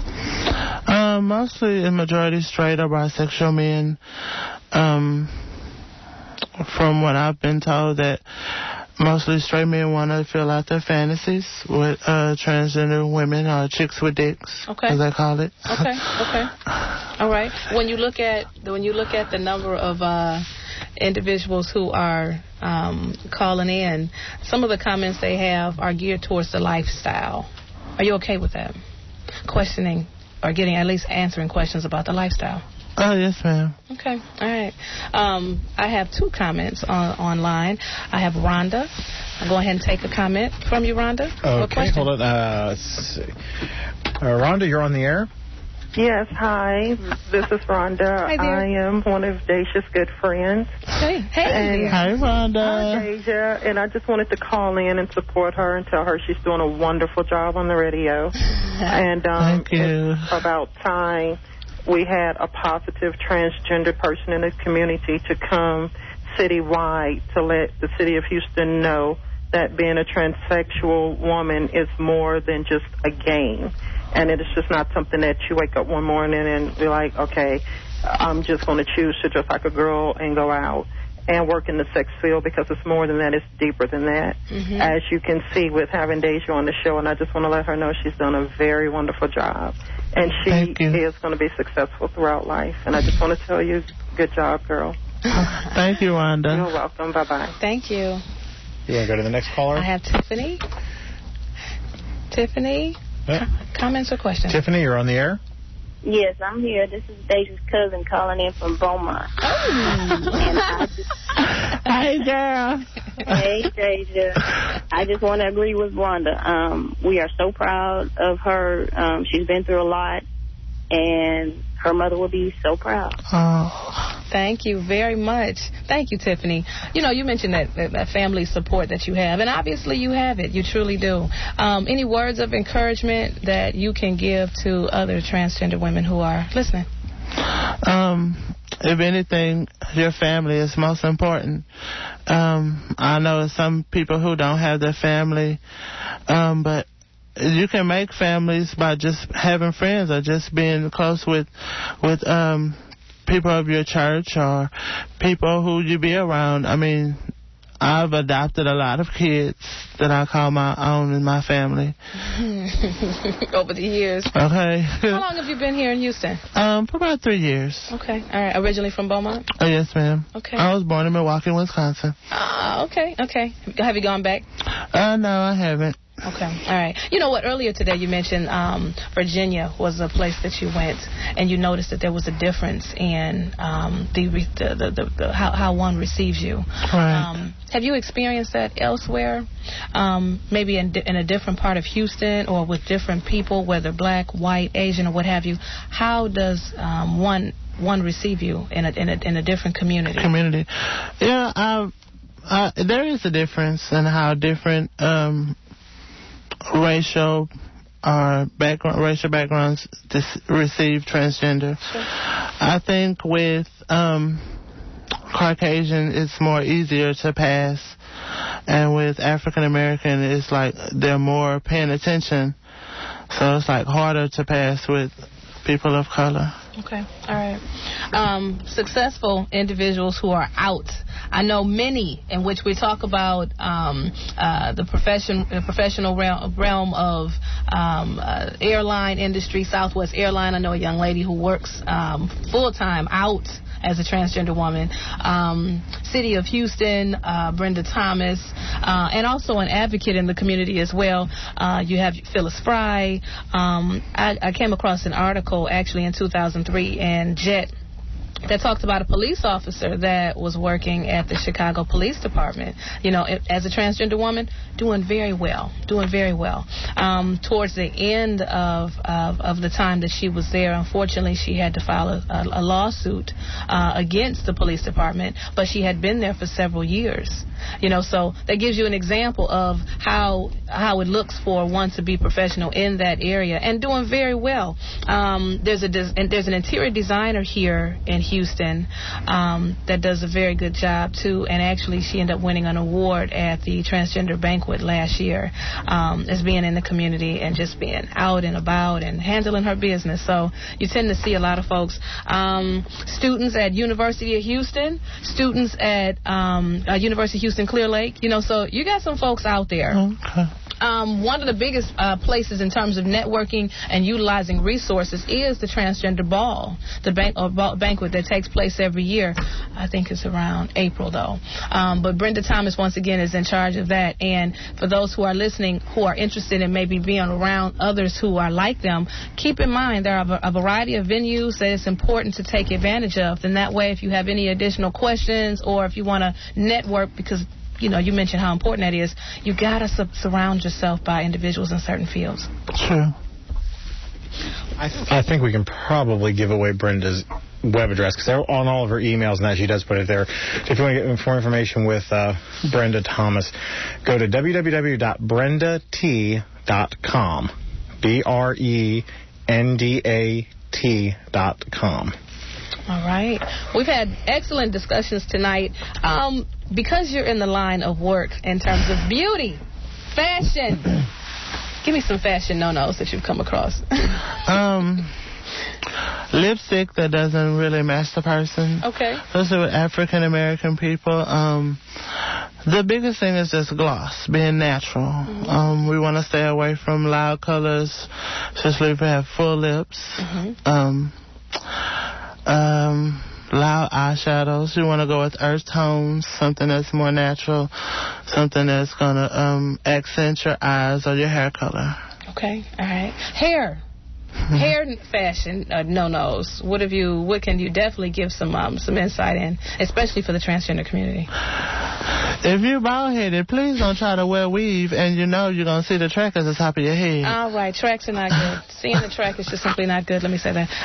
Um, mostly a majority straight or bisexual men. Um, from what I've been told, that mostly straight men want to fill out their fantasies with uh, transgender women or chicks with dicks, okay. as they call it. Okay, okay. All right. When you look at when you look at the number of uh, individuals who are um, calling in, some of the comments they have are geared towards the lifestyle. Are you okay with that? Questioning or getting at least answering questions about the lifestyle. Oh, yes, ma'am. Okay, all right. Um, I have two comments on, online. I have Rhonda. I'll go ahead and take a comment from you, Rhonda. Okay, hold on. Uh, let's see. Uh, Rhonda, you're on the air. Yes, hi. This is Rhonda. Hi there. I am one of Deja's good friends. Hey, hey. And Hi, Rhonda. Hi, Deja. And I just wanted to call in and support her and tell her she's doing a wonderful job on the radio. And um, Thank you. It's about time we had a positive transgender person in the community to come citywide to let the city of Houston know that being a transsexual woman is more than just a game. And it is just not something that you wake up one morning and be like, okay, I'm just going to choose to dress like a girl and go out and work in the sex field, because it's more than that. It's deeper than that. Mm-hmm. As you can see with having Deja on the show, and I just want to let her know she's done a very wonderful job. And she is going to be successful throughout life. And I just want to tell you, good job, girl. Thank you, Rhonda. You're welcome. Bye-bye. Thank you. You want to go to the next caller? I have Tiffany. Tiffany, yeah. com- comments or questions? Tiffany, you're on the air. Yes, I'm here. This is Deja's cousin calling in from Beaumont. Oh. And I just, hey, girl. Hey, Deja. I just want to agree with Rhonda. Um, we are so proud of her. Um, she's been through a lot, and her mother will be so proud. Oh, thank you very much. Thank you, Tiffany. You know, you mentioned that, that, that family support that you have, and obviously you have it. You truly do. Um, any words of encouragement that you can give to other transgender women who are listening? Um, if anything, your family is most important. Um, I know some people who don't have their family, um, but you can make families by just having friends or just being close with with um, people of your church or people who you be around. I mean, I've adopted a lot of kids that I call my own in my family. Over the years. Okay. How long have you been here in Houston? Um, for about three years. Okay. All right. Originally from Beaumont? Oh, yes, ma'am. Okay. I was born in Milwaukee, Wisconsin. Ah, uh, okay, okay. Have you gone back? Uh, no, I haven't. Okay. All right. You know what? Earlier today you mentioned um, Virginia was a place that you went, and you noticed that there was a difference in um, the, the, the, the, the how, how one receives you. Right. Um, have you experienced that elsewhere? Um, maybe in, in a different part of Houston or with different people, whether black, white, Asian, or what have you. How does um, one one receive you in a, in a in a different community? Community. Yeah. I, I, there is a difference in how different. Um, racial or background, racial backgrounds dis- receive transgender. Sure. I think with um, Caucasian, it's more easier to pass, and with African American, it's like they're more paying attention, so it's like harder to pass with people of color. Okay, all right. Um, successful individuals who are out. I know many in which we talk about um, uh, the profession, the professional realm, realm of um, uh, airline industry, Southwest Airline. I know a young lady who works um, full-time out as a transgender woman. Um, City of Houston, uh, Brenda Thomas, uh, and also an advocate in the community as well. Uh, you have Phyllis Fry. Um, I, I came across an article actually in two thousand three in Jet that talked about a police officer that was working at the Chicago Police Department, you know, as a transgender woman, doing very well, doing very well. Um, towards the end of, of of the time that she was there, unfortunately, she had to file a, a, a lawsuit uh, against the police department, but she had been there for several years. You know, so that gives you an example of how how it looks for one to be professional in that area and doing very well. Um, there's a des- and there's an interior designer here in Houston um, that does a very good job too, and actually she ended up winning an award at the Transgender Banquet last year um, as being in the community and just being out and about and handling her business. So you tend to see a lot of folks, um, students at University of Houston, students at um, uh, University of Houston Clear Lake, you know, so you got some folks out there. Okay. Um, one of the biggest uh, places in terms of networking and utilizing resources is the Transgender Ball, the ban- or ball banquet that takes place every year. I think it's around April, though. Um, but Brenda Thomas, once again, is in charge of that. And for those who are listening who are interested in maybe being around others who are like them, keep in mind there are a variety of venues that it's important to take advantage of. And that way, if you have any additional questions or if you want to network, because you know, you mentioned how important that is. You got to su- surround yourself by individuals in certain fields. True. I, th- I think we can probably give away Brenda's web address because on all of her emails and that she does put it there. If you want to get more information with uh, Brenda Thomas, go to w w w dot brenda t dot com. B R E N D A T dot com. All right. We've had excellent discussions tonight. Um, because you're in the line of work in terms of beauty, fashion, give me some fashion no-nos that you've come across. um, lipstick that doesn't really match the person. Okay. Especially with African American people. Um, the biggest thing is just gloss, being natural. Mm-hmm. Um, we want to stay away from loud colors, especially if we have full lips. Mm-hmm. Um, um, loud eyeshadows. You want to go with earth tones, something that's more natural, something that's going to um, accent your eyes or your hair color. Okay, all right. Hair. Hair fashion uh, no-nos. What have you? What can you definitely give some um, some insight in, especially for the transgender community? If you're bald-headed, please don't try to wear weave, and you know you're going to see the track at the top of your head. All right, tracks are not good. Seeing the track is just simply not good. Let me say that.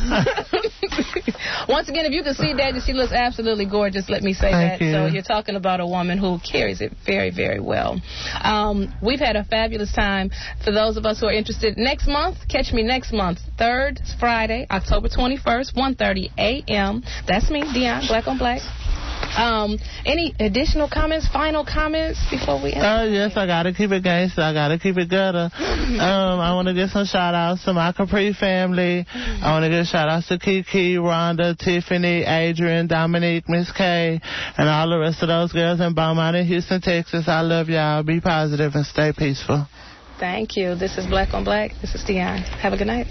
Uh, once again, if you can see that, she looks absolutely gorgeous. Let me say Thank that. you. So you're talking about a woman who carries it very, very well. Um, we've had a fabulous time. For those of us who are interested, next month, catch me next month, third Friday, October twenty-first, one thirty a.m. That's me, Dion, Black on Black. Um, any additional comments, final comments before we end? Oh, uh, yes, I got to keep it gangster. I got to keep it gutter. um, I want to give some shout-outs to my Capri family. I want to give shout-outs to Kiki, Rhonda, Tiffany, Adrian, Dominique, Miss K, and all the rest of those girls in Beaumont and Houston, Texas. I love y'all. Be positive and stay peaceful. Thank you. This is Black on Black. This is Dion. Have a good night.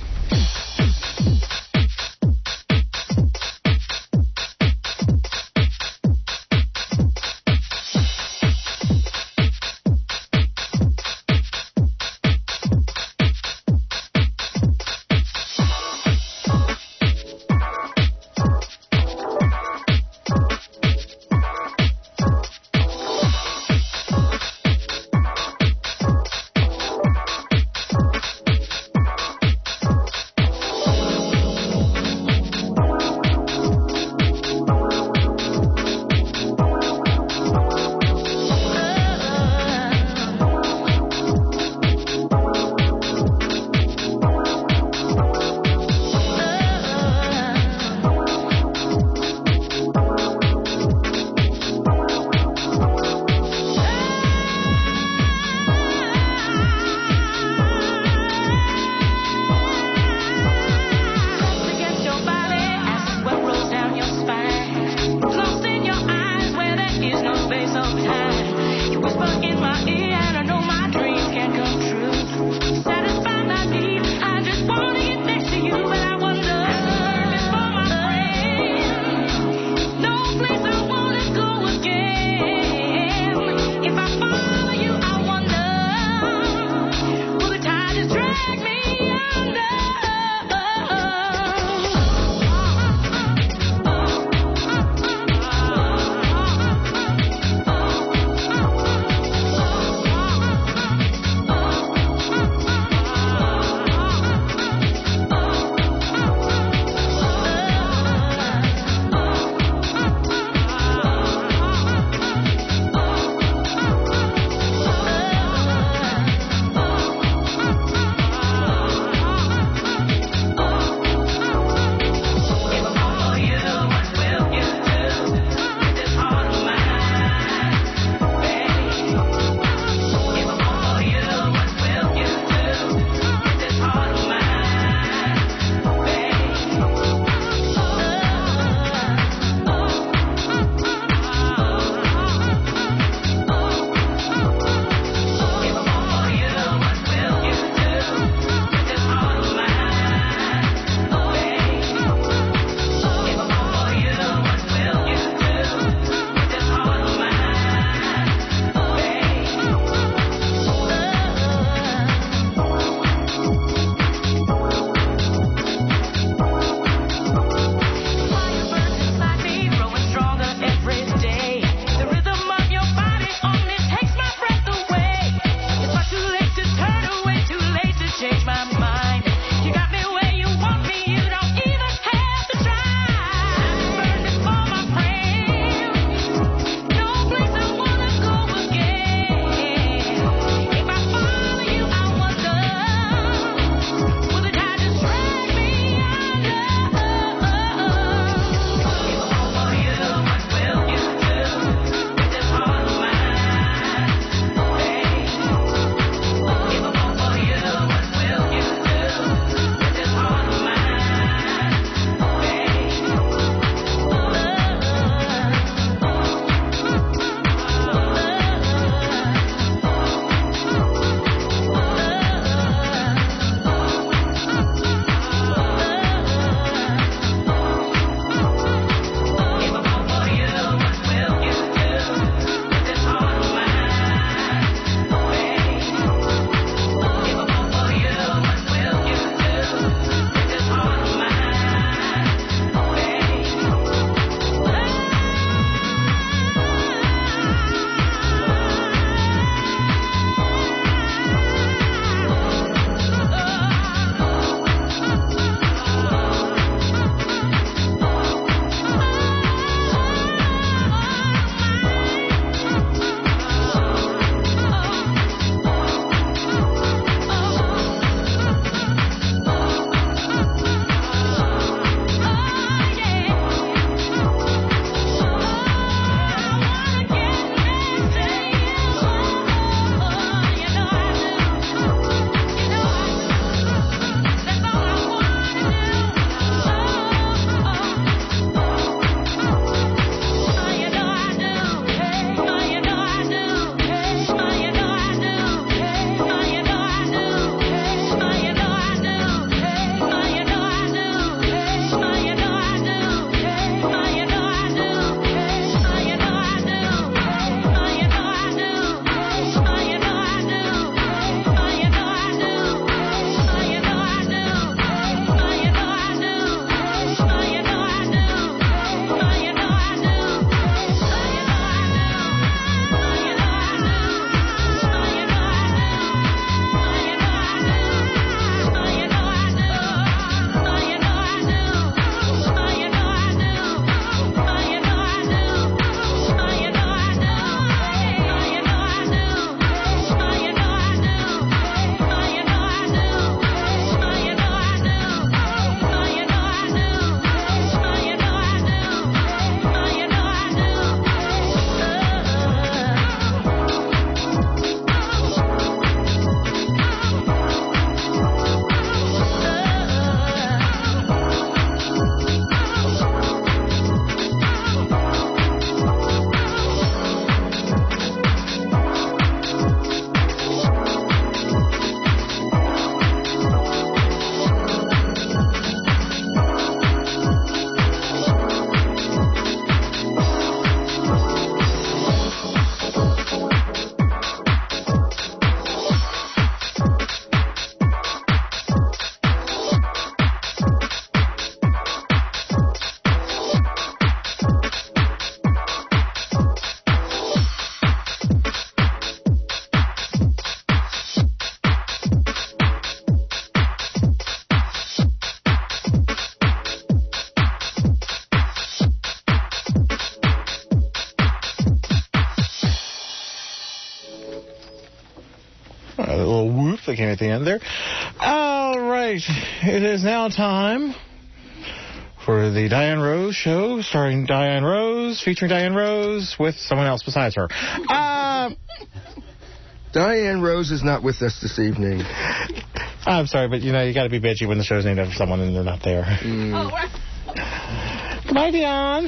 came at the end there. All right. It is now time for the Diane Rose Show, starring Diane Rose, featuring Diane Rose with someone else besides her. Uh, Diane Rose is not with us this evening. I'm sorry, but, you know, you got to be bitchy when the show's named after someone and they're not there. Mm. Oh, right. Goodbye, Dion.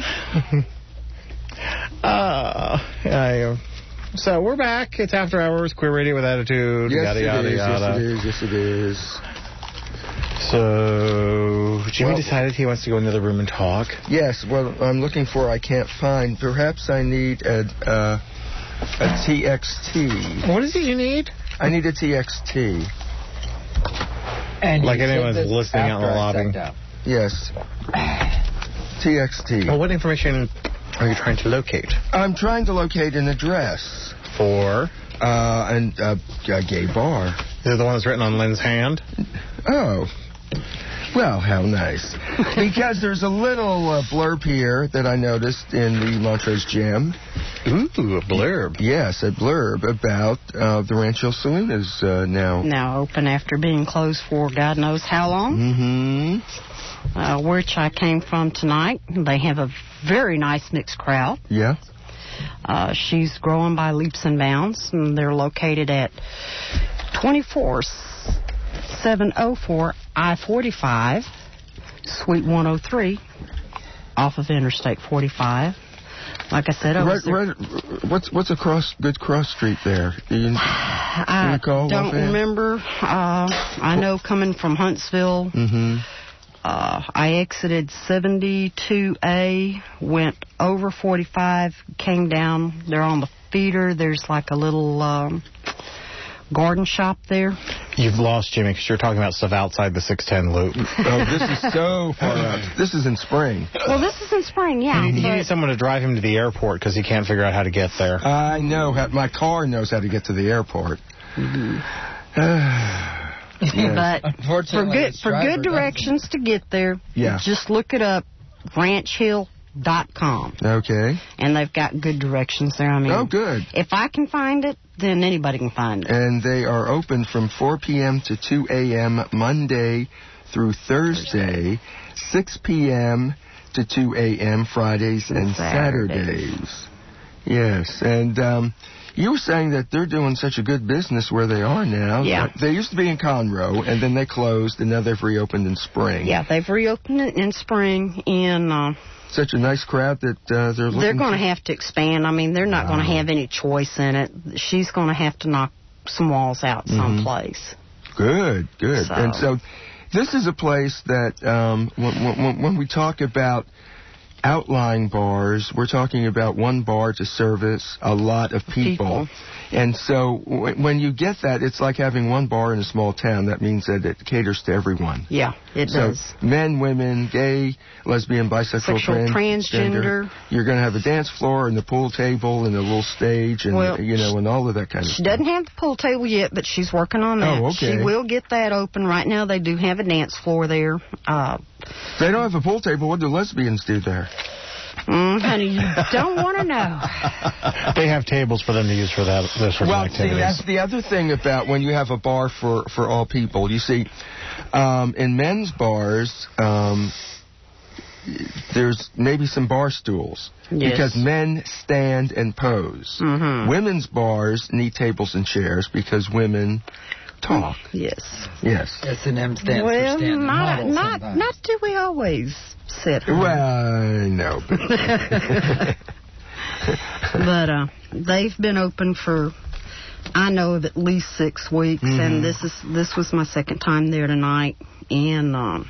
uh, I, uh, so we're back. It's After Hours, Queer Radio with Attitude. Yes, yada, it yada, is. yada. Yes, it is. Yes, it is. So, Jimmy well, decided he wants to go into the room and talk. Yes, well, I'm looking for I can't find. Perhaps I need a, uh, a T X T. What is it you need? I need a T X T. And like anyone's listening out in the lobby. Yes. T X T. Well, what information are you trying to locate? I'm trying to locate an address. For? Uh, an, uh, a gay bar. Is it the one that's written on Lynn's hand? Oh. Well, how nice. Because there's a little uh, blurb here that I noticed in the Montrose Gem. Ooh, a blurb. Yes, a blurb about uh, the Rancho Saloon is uh, now... Now open after being closed for God knows how long. Mm-hmm. Uh, which I came from tonight. They have a very nice mixed crowd. Yeah. Uh, she's growing by leaps and bounds, and they're located at twenty-four seven oh four I forty-five, Suite one oh three, off of Interstate forty-five. Like I said, I was right, right, what's what's a cross good cross street there? Do you, I recall don't offhand? remember. Uh, I know coming from Huntsville, mm-hmm. uh, I exited seventy-two A, went over forty-five, came down. They're on the feeder. There's like a little um, garden shop there. You've lost Jimmy because you're talking about stuff outside the six ten loop. Oh, this is so far out. This is in spring. Well, this is in spring, yeah. You need, you but- need someone to drive him to the airport because he can't figure out how to get there. I know. How, my car knows how to get to the airport. Mm-hmm. Yes. But for good for good directions to get there, Yeah. just look it up, ranch hill dot com. Okay. And they've got good directions there. I mean, Oh, good. if I can find it, then anybody can find it. And they are open from four p.m. to two a.m. Monday through Thursday, six p.m. to two a.m. Fridays and Saturdays. Saturdays. Yes, and um, you were saying that they're doing such a good business where they are now. Yeah. They used to be in Conroe, and then they closed, and now they've reopened in spring. Yeah, they've reopened it in spring, and uh, Such a nice crowd that uh, they're looking they're going to to... have to expand. I mean, they're not Wow. going to have any choice in it. She's going to have to knock some walls out Mhm. someplace. Good, good. So- And so this is a place that um, when, when, when we talk about outlying bars, we're talking about one bar to service a lot of people. People. And so w- when you get that, it's like having one bar in a small town. That means that it caters to everyone. Yeah, it so does. men, women, gay, lesbian, bisexual, Sexual, transgender. transgender. You're going to have a dance floor and the pool table and a little stage and, Well, you know, and all of that kind of She stuff. doesn't have the pool table yet, but she's working on that. Oh, okay. She will get that open. Right now, they do have a dance floor there. Uh, They don't have a pool table. What do lesbians do there? mm, honey, you don't want to know. They have tables for them to use for that those sorts Well, of see, activities. that's the other thing about when you have a bar for, for all people. You see, um, in men's bars, um, there's maybe some bar stools. Yes. Because men stand and pose. Mhm. Women's bars need tables and chairs because women talk. Yes. Yes. S and M stands Well, for standing not model not sometimes. not do we always sit. honey. Well, I know. But But uh, they've been open for, I know, of at least six weeks, Mhm. and this is this was my second time there tonight, and um,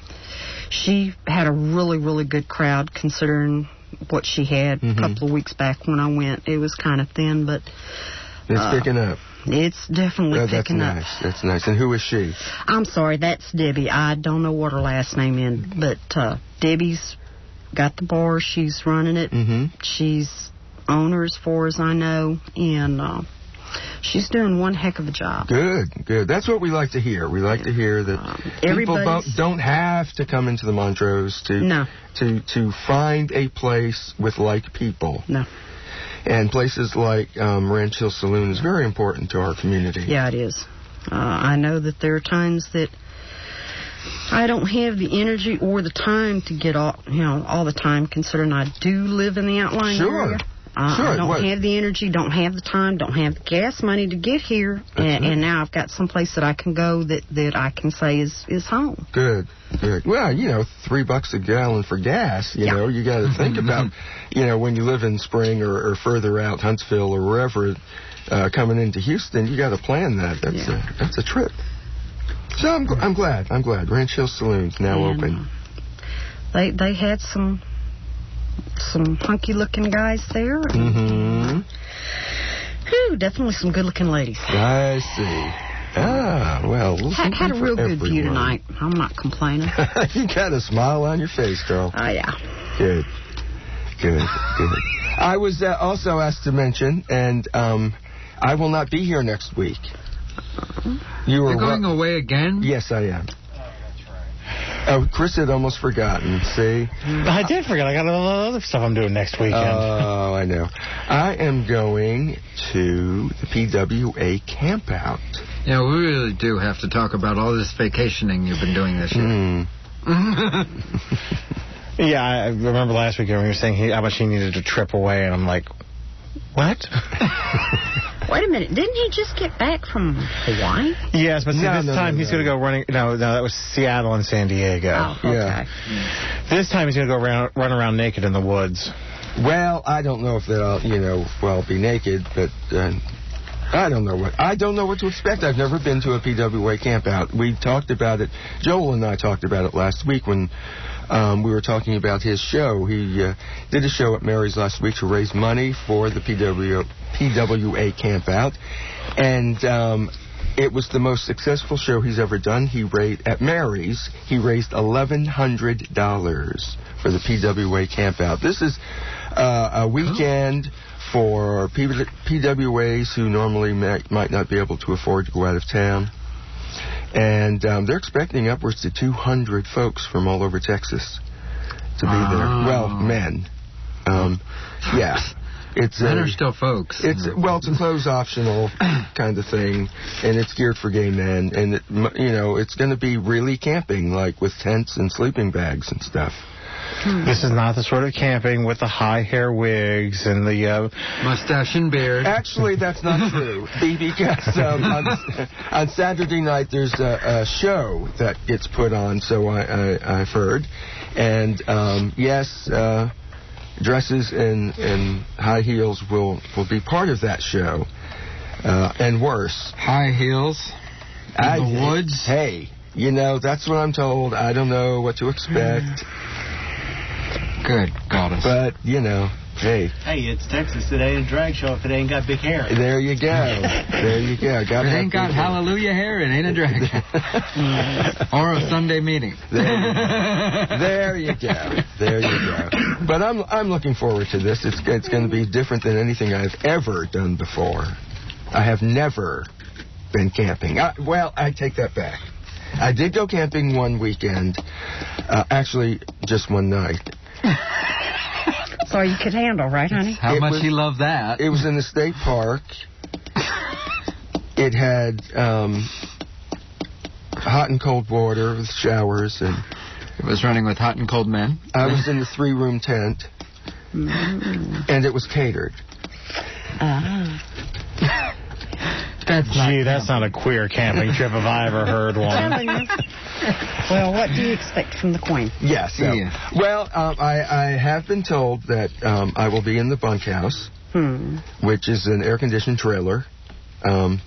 she had a really really good crowd considering what she had Mhm. a couple of weeks back when I went. It was kind of thin, but it's uh, picking up. it's definitely Oh, that's picking up. nice. That's nice. And who is she? I'm sorry, that's Debbie. I don't know what her last name is, but uh, Debbie's got the bar. She's running it. Mm-hmm. She's owner as far as I know, and uh, she's doing one heck of a job. Good, good. That's what we like to hear. We like to hear that people don't, everybody's- don't have to come into the Montrose to No. to to find a place with like people. No. And places like um, Ranch Hill Saloon is very important to our community. Yeah, it is. Uh, I know that there are times that I don't have the energy or the time to get all, you know, all the time, considering I do live in the outlying Sure. area. Uh, Sure, I don't what? have the energy, don't have the time, don't have the gas money to get here, and, and now I've got some place that I can go that, that I can say is, is home. Good, good. Well, you know, three bucks a gallon for gas, you Yeah. know, you got to think about, you know, when you live in Spring or, or further out, Huntsville or wherever, uh, coming into Houston, you got to plan that. That's, Yeah. a, that's a trip. So I'm, gl- I'm glad, I'm glad. Ranch Hill Saloon's now And, open. They they had some some hunky looking guys there. Mm-hmm. Whew, definitely some good looking ladies. I see. Ah, well, we'll Had, had a for real good view everyone. tonight. I'm not complaining. You got a smile on your face, girl. Oh, yeah. Good. Good. Good. I was uh, also asked to mention, and um, I will not be here next week. You were You're going wel- away again? Yes, I am. Oh, Chris had almost forgotten. See? I did forget. I got a lot of other stuff I'm doing next weekend. Oh, I know. I am going to the P W A campout. Yeah, we really do have to talk about all this vacationing you've been doing this year. Mm. Yeah, I remember last weekend when you were saying he, how much he needed to trip away, and I'm like, what? Wait a minute. Didn't he just get back from Hawaii? Yes, but see, No, this no, time no, he's no. going to go running. No, no, that was Seattle and San Diego. Oh, okay. Yeah. This time he's going to go around, run around naked in the woods. Well, I don't know if they'll, you know, well, be naked, but uh, I don't know what I don't know what to expect. I've never been to a P W A campout. We talked about it. Joel and I talked about it last week when um, we were talking about his show. He uh, did a show at Mary's last week to raise money for the P W P W A campout, and um, it was the most successful show he's ever done. He raised at Mary's. He raised eleven hundred dollars for the P W A campout. This is uh, a weekend for P- PWAs who normally might, might not be able to afford to go out of town. And um, they're expecting upwards to two hundred folks from all over Texas to be Oh. there. Well, men. Um, yeah. It's Men a, are still folks. It's well, it's a clothes optional kind of thing, and it's geared for gay men. And it, m- you know, it's going to be really camping, like with tents and sleeping bags and stuff. This is not the sort of camping with the high hair wigs and the uh, mustache and beard. Actually, that's not true. Be- because um, on, on Saturday night there's a, a show that gets put on, so I, I, I've heard. And um, yes, uh, dresses and, and high heels will, will be part of that show. Uh, and worse. High heels in I, the woods? Hey, you know, that's what I'm told. I don't know what to expect. Good goddess. But, you know, hey. Hey, it's Texas. It ain't a drag show if it ain't got big hair. There you go. There you go. If Gotta it have ain't got big hair. hallelujah hair, it ain't a drag show. Or a Sunday meeting. There you go. There you go. But I'm I'm looking forward to this. It's it's going to be different than anything I've ever done before. I have never been camping. I, well, I take that back. I did go camping one weekend. Uh, actually, just one night. So you could handle, right, honey? How It much was- he loved that. It was in the state park. It had um, hot and cold water with showers, and It was running with hot and cold men. I was in the three-room tent, and it was catered. Ah. That's Gee, that's not a queer camping trip if I ever heard one. Well, what do you expect from the Queen? Yes. So, Yeah. Well, um, I, I have been told that um, I will be in the bunkhouse, Hmm. which is an air-conditioned trailer, um,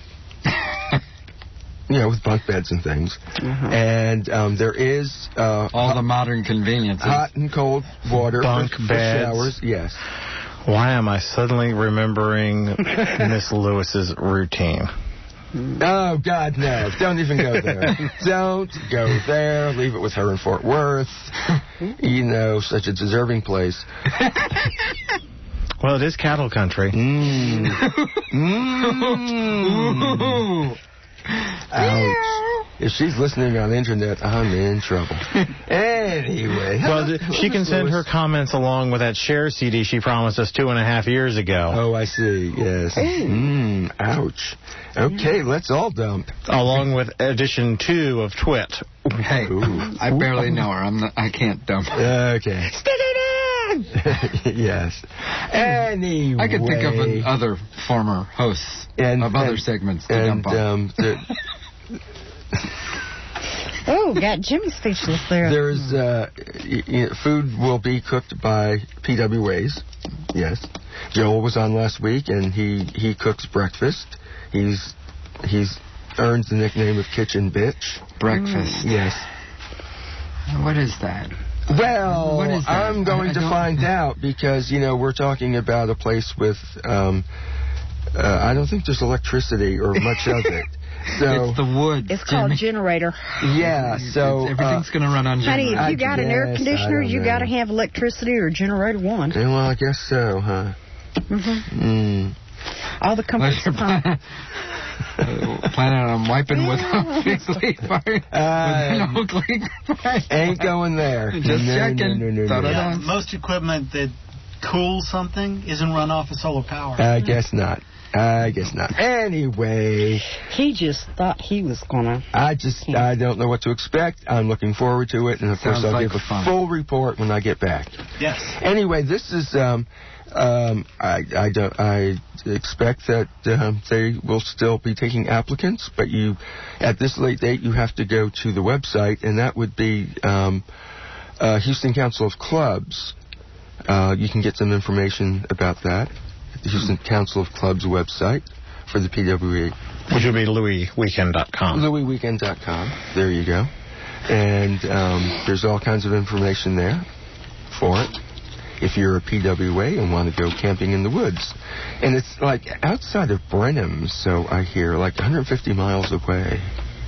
you know, with bunk beds and things. Uh-huh. And um, there is uh, All hot, the modern conveniences. hot and cold water Bunk for, for beds. showers. Yes. Why am I suddenly remembering Miss Lewis's routine? Oh, God, no. Don't even go there. Don't go there. Leave it with her in Fort Worth. You know, such a deserving place. Well, it is cattle country. Mmm. Mmm. Ouch. If she's listening on the internet, I'm in trouble. Anyway. Well, th- she can send her comments along with that Cher C D she promised us two and a half years ago. Oh, I see. Yes. Mmm, ouch. Okay, let's all dump. Along with edition two of Twit. Hey, Ooh. I barely know her. I'm not, I can't dump. Okay. Stick it in! Yes. Anyway. I could think of an other former hosts and, of other and, segments to and, dump on. Um, the, Oh, got Jimmy speechless there. There's uh, y- y- food will be cooked by P W As. Yes. Joel was on last week, and he, he cooks breakfast. He's he's earned the nickname of Kitchen Bitch. Breakfast. Mm. Yes. What is that? Well, what is that? I'm going I, I to don't... find out because, you know, we're talking about a place with, um, uh, I don't think there's electricity or much of it. So it's the wood. It's called Jimmy. generator. Yeah, so... Everything's uh, going to run on Honey, generator. if you got an air guess, conditioner, you got to have electricity or generator one. Yeah, well, I guess so, huh? Mm-hmm. Mm. All the comforts come. uh, planning on wiping with Oakley fire. Uh, with Oakley ain't going there. Just no, checking. No, no, no, no, Yeah, no. most equipment that cools something isn't run off of solar power. I guess not. I guess not. Anyway. He just thought he was going to. I just, I don't know what to expect. I'm looking forward to it. And, of Sounds course, I'll like give a fun. full report when I get back. Yes. Anyway, this is, um, um, I, I, don't, I expect that um, they will still be taking applicants, but you, at this late date, you have to go to the website, and that would be um, uh, Houston Council of Clubs. Uh, you can get some information about that at the Houston Council of Clubs website for the P W A. Which would be louis weekend dot com. louis weekend dot com. There you go. And um, there's all kinds of information there for it if you're a P W A and want to go camping in the woods. And it's like outside of Brenham, so I hear, like one hundred fifty miles away.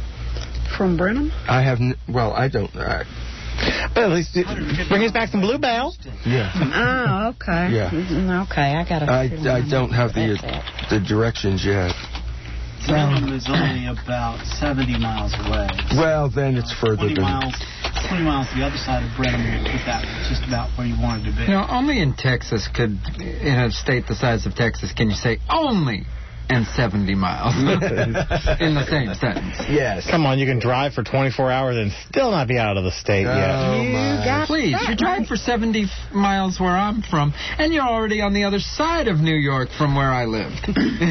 From Brenham? I have, n- well, I don't, uh, but at least it, bring us back some Bluebell. Yeah. Oh, okay. Yeah. Mm, Okay, I got to. I, I don't have the uh, the directions yet. Brenham is only about seventy miles away. Well, then it's further twenty than... miles, twenty miles to the other side of Brenham would put that just about where you wanted to be. You know, only in Texas could, in a state the size of Texas, can you say only and seventy miles in the same sentence. Yes. Come on, you can drive for twenty-four hours and still not be out of the state Oh, yet. You got Please, that you drive right. for seventy miles where I'm from, and you're already on the other side of New York from where I lived.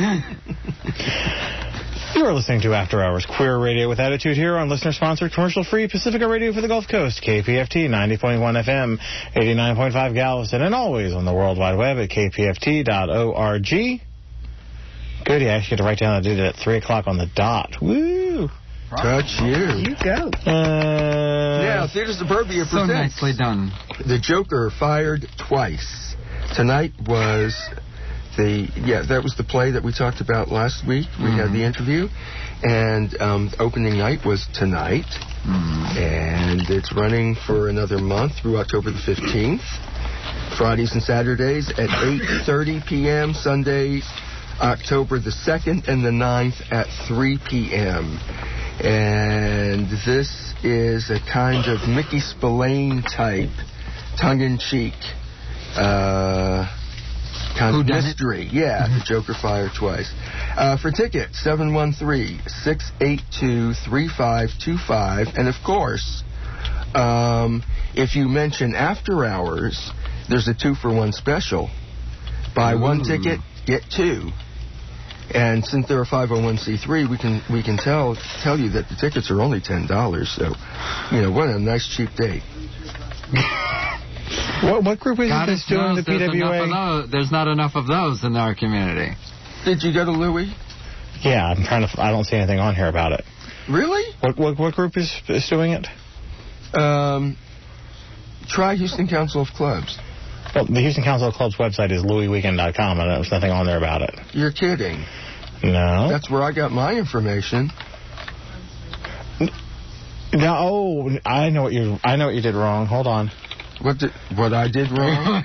You are listening to After Hours Queer Radio with Attitude here on listener-sponsored commercial-free Pacifica Radio for the Gulf Coast, K P F T ninety point one F M, eighty-nine point five Galveston, and always on the World Wide Web at k p f t dot org. Good, you actually get to write down I did it at three o'clock on the dot. Woo! Touch you. You go. Uh, Yeah, Theater Suburbia So presents nicely done. The Joker Fired Twice. Tonight was the, yeah, that was the play that we talked about last week. We Mm-hmm. had the interview. And um, opening night was tonight. Mm-hmm. And it's running for another month through October the fifteenth. Fridays and Saturdays at eight thirty p.m. Sunday, October the second and the ninth at three p.m. And this is a kind of Mickey Spillane type, tongue-in-cheek, uh, kind of mystery. Yeah, The Joker Fired Twice. Uh, for tickets, seven one three, six eight two, three five two five. And, of course, um, if you mention After Hours, there's a two-for-one special. Buy Ooh. one ticket, get two. And since they're a five oh one c three, we can we can tell tell you that the tickets are only ten dollars. So, you know, what a nice cheap date. What, what group is God it that's doing the P there's, W A? enough of those, there's not enough of those in our community. Did you go to Louis? Yeah, I'm trying to. I don't see anything on here about it. Really? What what, what group is, is doing it? Um, try Houston Council of Clubs. Well, the Houston Council of Clubs website is louis weekend dot com, and there's nothing on there about it. You're kidding. No. That's where I got my information. No, oh, I know what you. I know what you did wrong. Hold on. What did, what I did wrong?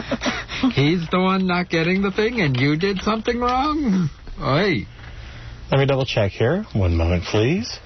He's the one not getting the thing, and you did something wrong? Oi. Let me double check here. One moment, please.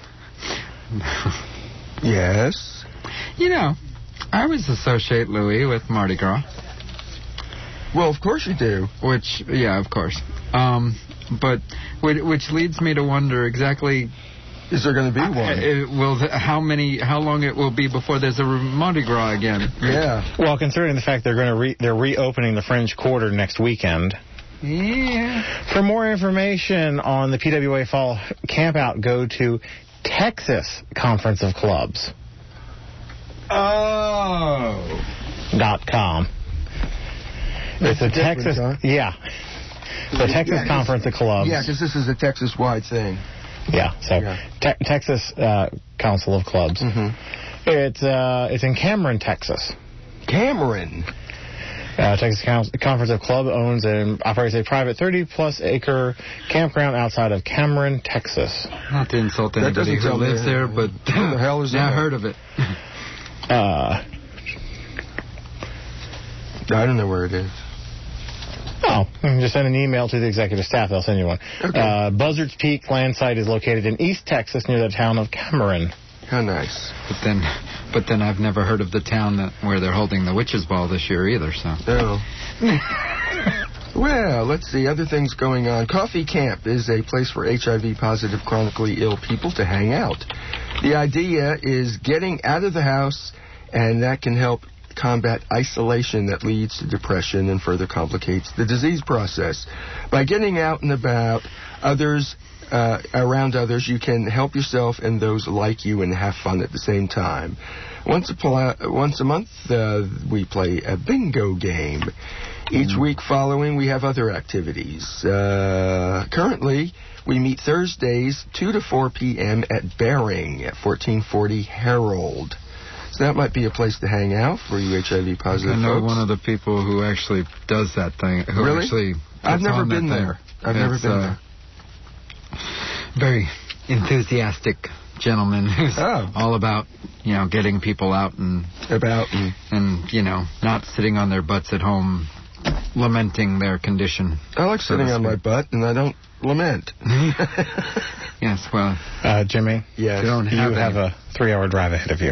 Yes? You know, I always associate Louis with Mardi Gras. Well, of course you do. Which, yeah, of course. Um, but, which leads me to wonder exactly... Is there going to be one? Uh, will the, how many? How long it will be before there's a Mardi Gras again? Yeah. Well, considering the fact they're going to re, they're reopening the Fringe Quarter next weekend. Yeah. For more information on the P W A Fall Campout, go to Texas Conference of Clubs. Oh. Dot com. It's a Texas. Huh? Yeah. The Texas yeah, Conference of Clubs. Yeah, because this is a Texas-wide thing. Yeah, so yeah. Te- Texas uh, Council of Clubs. Mm-hmm. It's uh, it's in Cameron, Texas. Cameron. Uh, Texas Council- Conference of Club owns and operates a private thirty-plus acre campground outside of Cameron, Texas. Not to insult anybody who lives there, but what the hell is yeah, that? I heard of it. Uh, I don't know where it is. Oh, just send an email to the executive staff. They'll send you one. Okay. Uh, Buzzards Peak land site is located in East Texas near the town of Cameron. How nice. But then, but then I've never heard of the town that where they're holding the Witches Ball this year either. So. No. Well, let's see. Other things going on. Coffee Camp is a place for H I V-positive, chronically ill people to hang out. The idea is getting out of the house, and that can help combat isolation that leads to depression and further complicates the disease process. By getting out and about others, uh, around others, you can help yourself and those like you and have fun at the same time. Once a, pl- once a month, uh, we play a bingo game. Each week following, we have other activities. Uh, currently, we meet Thursdays, two to four p.m. at Bering at fourteen forty Herald. So that might be a place to hang out for you H I V positive I know folks. one of the people who actually does that thing. Who Really? Actually I've never on been that there. Thing. I've never It's, been uh, there. Very enthusiastic gentleman who's oh. all about, you know, getting people out and about and, and you know, not sitting on their butts at home lamenting their condition. I like so sitting on my butt, and I don't lament. Yes, well, uh, Jimmy. Yes. You, don't have, you have a three-hour drive ahead of you.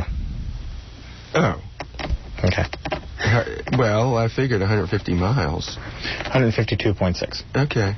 Oh. Okay. Well, I figured one hundred fifty miles. one fifty-two point six. Okay.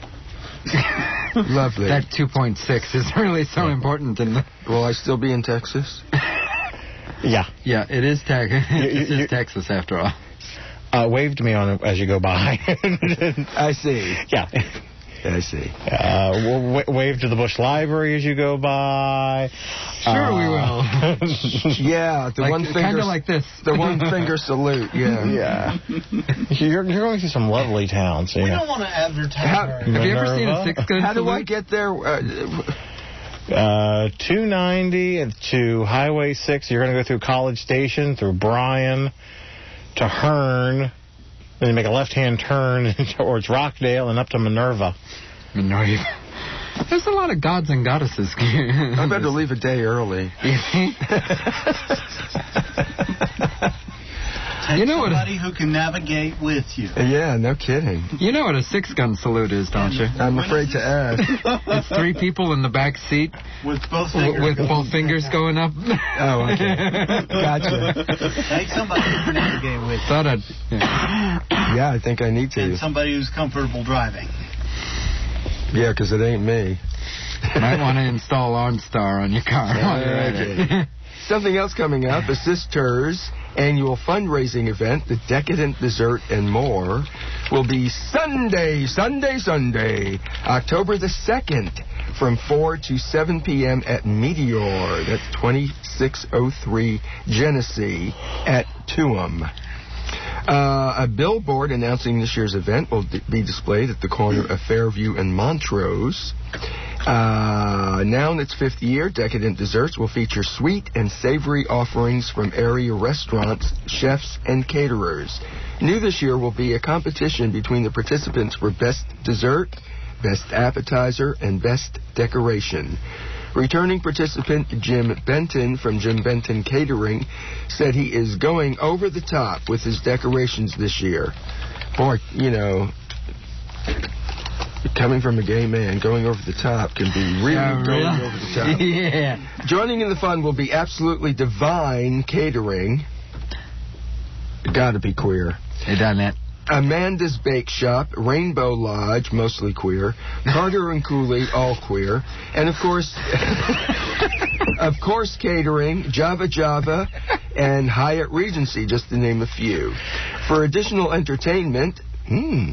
Lovely. That two point six is really so yeah. important. In the Will I still be in Texas? Yeah. Yeah, it is, te- it you, is Texas after all. Uh, wave to me on it as you go by. I see. Yeah. I see. Uh, w- wave to the Bush Library as you go by. Sure, uh, we will. Yeah, the like, one finger. Kind of like this. The one finger salute. Yeah. Yeah. You're, you're going through some lovely towns. We yeah. don't want to advertise. How, our... Have you ever seen a six-gun How salute? do I get there? Uh, Uh, two ninety to Highway six. You're going to go through College Station, through Bryan, to Hearn. Then you make a left-hand turn towards Rockdale and up to Minerva. Minerva. There's a lot of gods and goddesses. I better leave a day early. Take you know somebody what a, who can navigate with you. Yeah, no kidding. You know what a six-gun salute is, don't you? I'm afraid to ask. It's three people in the back seat with both fingers, with both fingers going up. Oh, okay. Gotcha. Take somebody who can navigate with you. Thought I'd, yeah. yeah, I think I need to. And somebody who's comfortable driving. Yeah, because it ain't me. Might want to install OnStar on your car. Okay. Something else coming up, Assisters annual fundraising event, the Decadent Dessert and More, will be Sunday, Sunday, Sunday, October the second, from four to seven p.m. at Meteor. That's twenty-six oh three Genesee at Tuam. Uh, a billboard announcing this year's event will d- be displayed at the corner of Fairview and Montrose. Uh, now in its fifth year, Decadent Desserts will feature sweet and savory offerings from area restaurants, chefs, and caterers. New this year will be a competition between the participants for Best Dessert, Best Appetizer, and Best Decoration. Returning participant Jim Benton from Jim Benton Catering said he is going over the top with his decorations this year. Boy, you know, coming from a gay man, going over the top can be really Oh, going really? over the top. Yeah. Joining in the fun will be Absolutely Divine Catering. Gotta be queer. Hey, done it. Amanda's Bake Shop, Rainbow Lodge, mostly queer, Carter and Cooley, all queer, and of course, of course, catering, Java Java, and Hyatt Regency, just to name a few. For additional entertainment, hmm.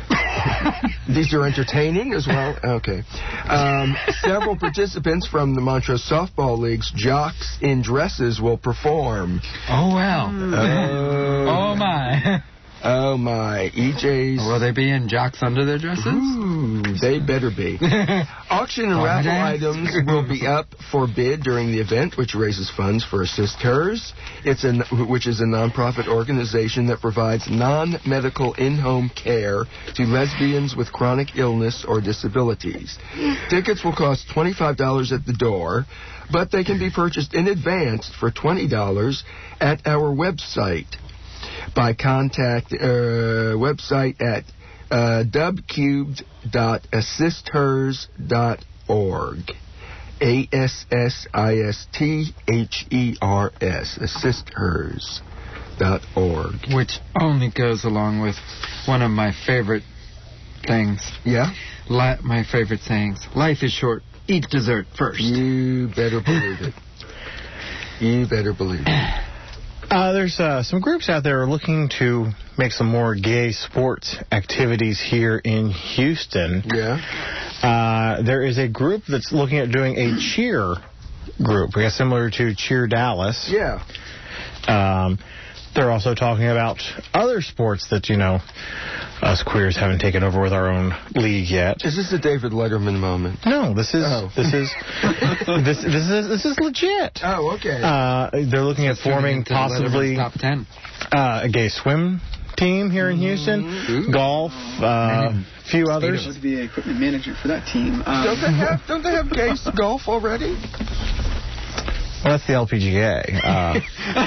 These are entertaining as well? Okay. Um, several participants from the Montrose Softball League's Jocks in Dresses will perform. Oh, wow. Oh, Oh, my. Oh, my. E J's. Will they be in jocks under their dresses? Ooh, they better be. Auction and raffle items will be up for bid during the event, which raises funds for Assist Hers, it's a, which is a nonprofit organization that provides non-medical in-home care to lesbians with chronic illness or disabilities. Tickets will cost twenty-five dollars at the door, but they can be purchased in advance for twenty dollars at our website. By contact uh, website at uh, dubcubed dot assist hers dot org. A S S I S T H E R S. assist hers dot org. Which only goes along with one of my favorite things. Yeah? Li- my favorite sayings. Life is short. Eat dessert first. You better believe it. You better believe it. Uh, there's uh, some groups out there looking to make some more gay sports activities here in Houston. Yeah. Uh, there is a group that's looking at doing a cheer group, I guess similar to Cheer Dallas. Yeah. Um, they're also talking about other sports that, you know, us queers haven't taken over with our own league yet. Is this a David Letterman moment? No, this is Oh. this is this this is this is legit. Oh, okay. Uh, they're looking at forming into possibly Letterman's top ten. Uh, a gay swim team here in Houston, Mm-hmm. golf, a uh, few others. To be equipment manager for that team. Um, Don't they have don't they have gay golf already? Well, that's the L P G A. Uh,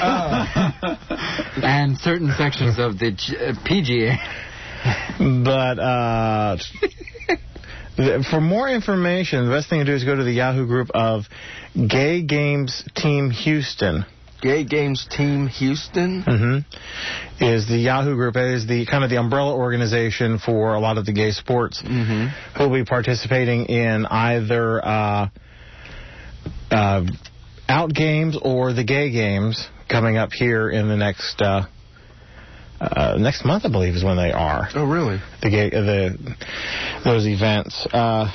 And certain sections of the G- uh, P G A. but uh, th- for more information, the best thing to do is go to the Yahoo group of Gay Games Team Houston. Gay Games Team Houston? Mm-hmm. Is the Yahoo group. It is the kind of the umbrella organization for a lot of the gay sports Mm-hmm. who will be participating in either uh, uh, out games or the gay games coming up here in the next uh, uh, next month, I believe, is when they are. Oh, really? The gay uh, the those events. Uh,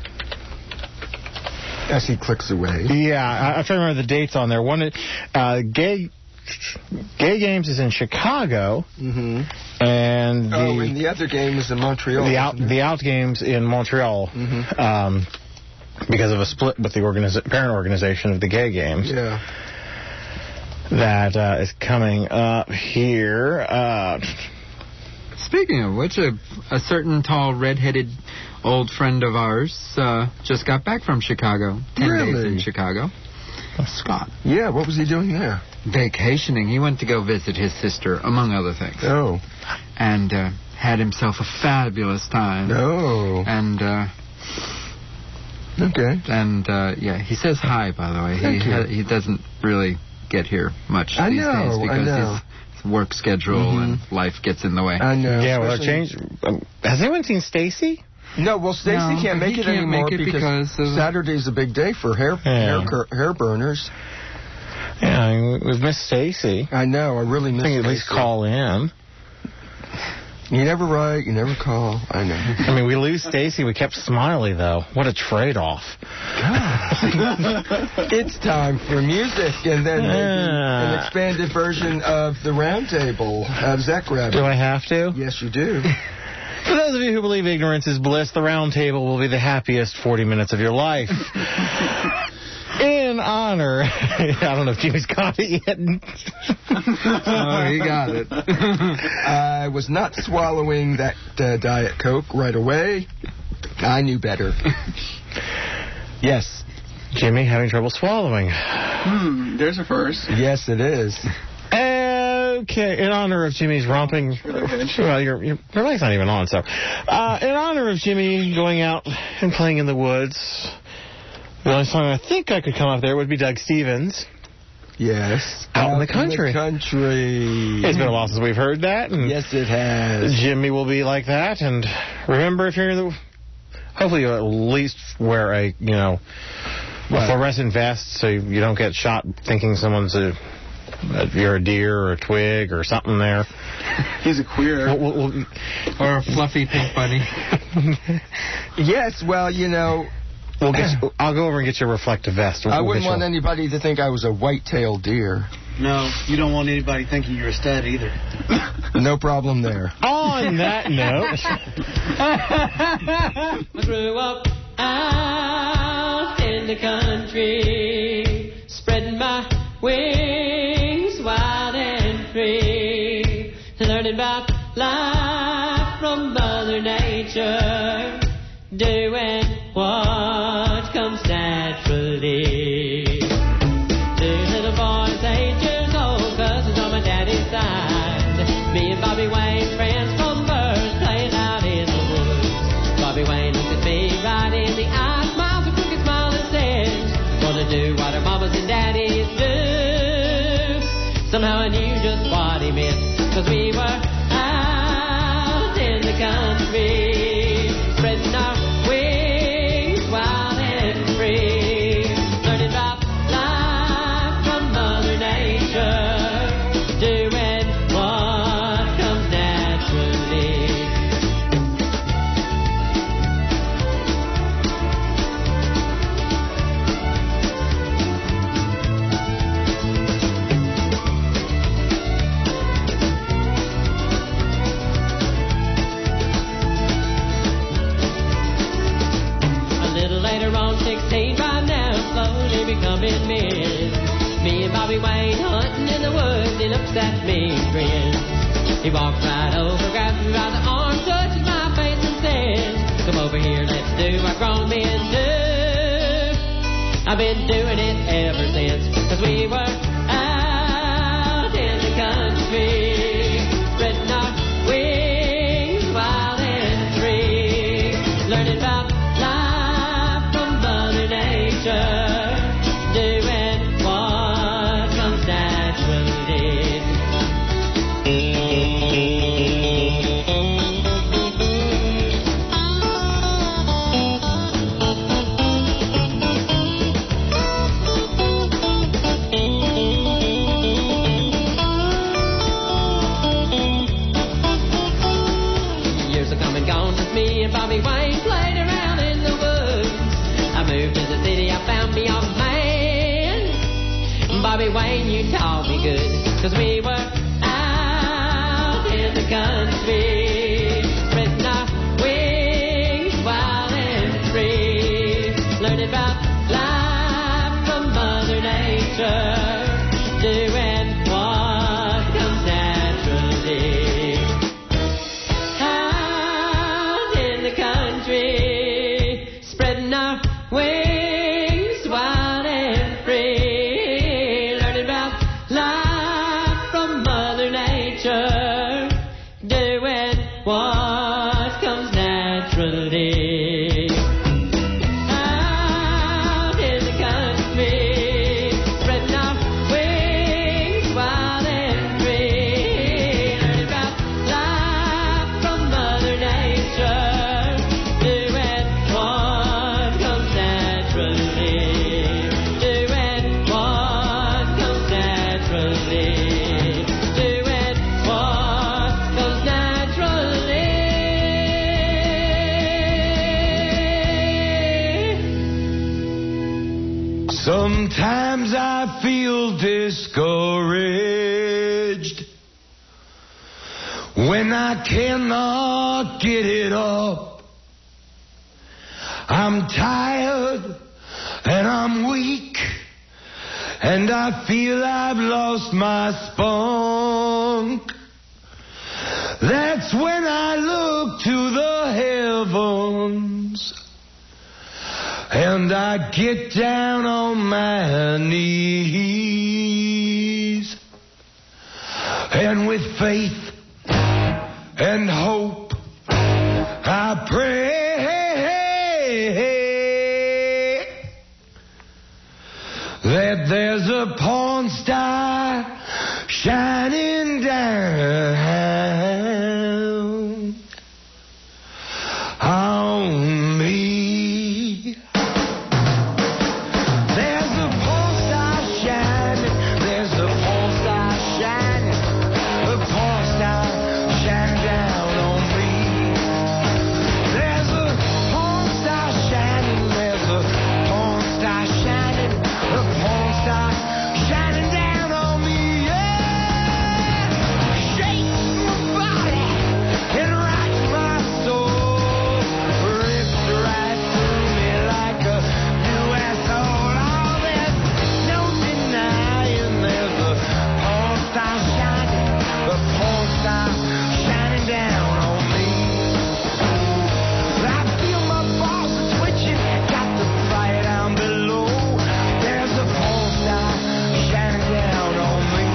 As he clicks away. Yeah, I, I'm trying to remember the dates on there. One, uh, gay gay games is in Chicago, Mm-hmm. and the Oh, and the other game is in Montreal. the out isn't it? the out games in Montreal, Mhm. um, because of a split with the organiza- parent organization of the gay games. Yeah. That uh, is coming up here. Uh, Speaking of which, a, a certain tall, red-headed old friend of ours uh, just got back from Chicago. Ten days Really? in Chicago. Scott. Yeah, what was he doing there? Vacationing. He went to go visit his sister, among other things. Oh. And uh, had himself a fabulous time. Oh. And, uh... Okay. And, uh, yeah, he says hi, by the way. Thank he you. ha- he doesn't really get here much I these know, days I because know. his his work schedule Mhm. and life gets in the way. I know. yeah, well, especially- change. Um, has anyone seen Stacy? No, well, Stacy No, can't make he it can't anymore make it because, because of- Saturday's a big day for hair Yeah. hair, cur- hair burners. Yeah, I mean, we've missed Stacy. I know. I really miss I think at least Stacy. call in. You never write. You never call. I know. I mean, we lose Stacy. We kept Smiley, though. What a trade-off. It's time for music, and then maybe Yeah. an expanded version of the Roundtable of Zach Rabbit. Do I have to? Yes, you do. For those of you who believe ignorance is bliss, the round table will be the happiest forty minutes of your life. In honor... I don't know if Jimmy's got it yet. Oh, he got it. I was not swallowing that uh, Diet Coke right away. I knew better. Yes. Jimmy having trouble swallowing. Hmm, there's a first. Yes, it is. Okay, Okay, in honor of Jimmy's romping... Well, your, your, your mic's not even on, so... Uh, in honor of Jimmy going out and playing in the woods, the only song I think I could come up there would be Doug Stevens. Yes. Out, out in the country. In the country. It's been a while since we've heard that. And yes, it has. Jimmy will be like that. And remember, if you're in the... Hopefully you'll at least wear a, you know, a fluorescent vest so you don't get shot thinking someone's a... You're a deer or a twig or something there. He's a queer. We'll, we'll, we'll, or a fluffy pink bunny. Yes, well, you know... We'll get you, I'll go over and get you a reflective vest. We'll, I we'll wouldn't want you. anybody to think I was a white-tailed deer. No, you don't want anybody thinking you're a stud either. No problem there. On that note... I grew up out in the country, spreading my wings wild and free, learning about life from Mother Nature, doing what comes naturally. Two little boys, eight years old, cousins on my daddy's side. Me and Bobby Wayne, friends from birth, playing out in the woods. Bobby Wayne looked at me right in the eye, smiles a crooked smile and says, "Wanna do what our mamas and daddies do." Somehow I knew just what he meant, 'cause we were out in the country, spreading our wings wild and free, learning about life from Mother Nature, doing what comes naturally. Later on, sixteen by now, slowly becoming men. Me and Bobby Wayne hunting in the woods, he looks at me and grins. He walks right over, grabs me by the arm, touches my face and says, "Come over here, let's do what grown men do." I've been doing it ever since, 'cause we were out in the country, spreading our wings wild and free, learning about doing what comes naturally. Years are come and gone since me and Bobby Wayne played around in the woods. I moved to the city, I found me a man. Bobby Wayne, you taught me good, 'cause we were out in the country, spreading our wings wild and free, learning about life from Mother Nature, doing what comes naturally. Out in the country, spreading our wings wild and free, learning about life from Mother Nature, doing what comes naturally. Out in the country, spreading our wings wild and free, learning about life from Mother Nature, doing what comes naturally, doing what comes naturally, doing what comes naturally. Sometimes I feel discouraged when I cannot get it up. I'm tired and I'm weak, and I feel I've lost my spunk. That's when I look to the heavens and I get down on my knees. And faith and hope. I pray that there's a porn star shining down on me. There's a porn star shining, there's a porn star shining, a porn star shining down on me. There's a porn star shining, there's a porn star shining, a porn star shining down on me. Yeah! Shake my body and rock my soul, ripped right through me like a new asshole. Oh, there's no denying there's a porn star shining, a porn star shining down on me. I feel my balls are twitching, got the fire down below. There's a porn star shining down on me.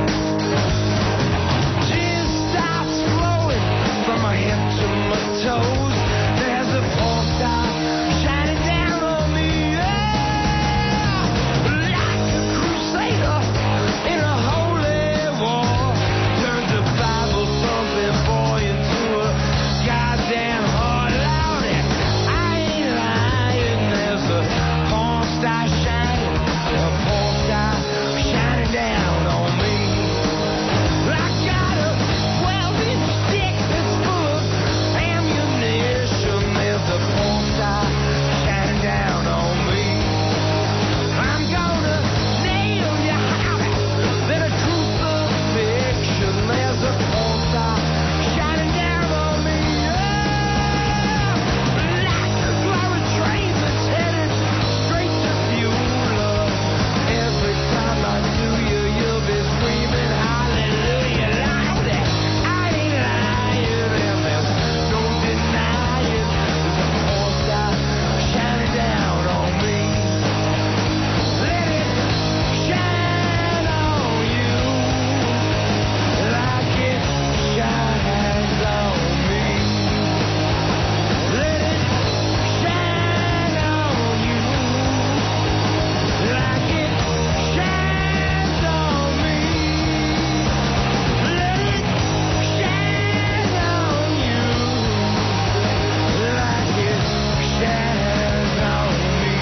Tears starts flowing from my head to my toes. There's a porn star shining down on me. Yeah! Like a crusader in a holy war, turns a Bible thumping boy into a goddamn whore. Lordy, I ain't lying. There's a porn star shining, a porn star shining down on me. I got a twelve-inch dick that's full of ammunition. There's a porn star shining down on me. I'm gonna nail you harder than a crucifixion. There's a porn star shining down on me. Yeah! Like a glory train that's headed straight to Beulah. Every time I do you, you'll be screaming hallelujah. Lordy, I ain't lying, and there's no denying there's a porn star shining down on me. Let it shine on you like it shines on me. Let it shine on you like it shines on me. Let it shine on you like it shines on me.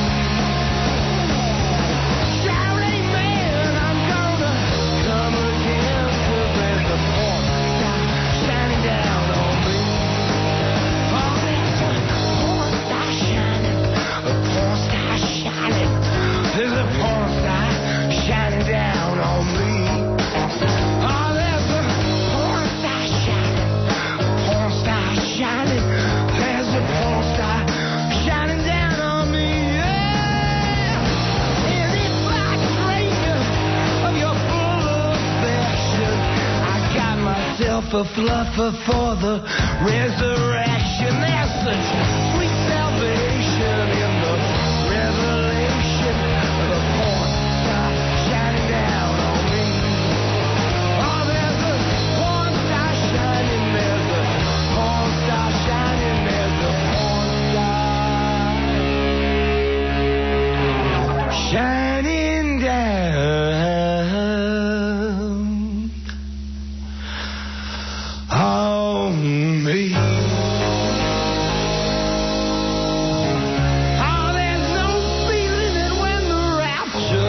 Shout amen, I'm gonna come again, 'cause there's a porn star shining down on me. Oh, there's a porn star shining, a porn star shining. There's a porn star shining down on me. Oh, there's a porn star shining, a porn star shining. There's a porn star shining down on me. Yeah! And if I drain you of your full affection, I got myself a fluffer for the resurrection. There's such sweet salvation in the revelation of a porn star shining down on me. Oh, there's a porn star shining, there's a porn star shining, there's a porn star shining down on me. Oh, there's no feeling it when the rapture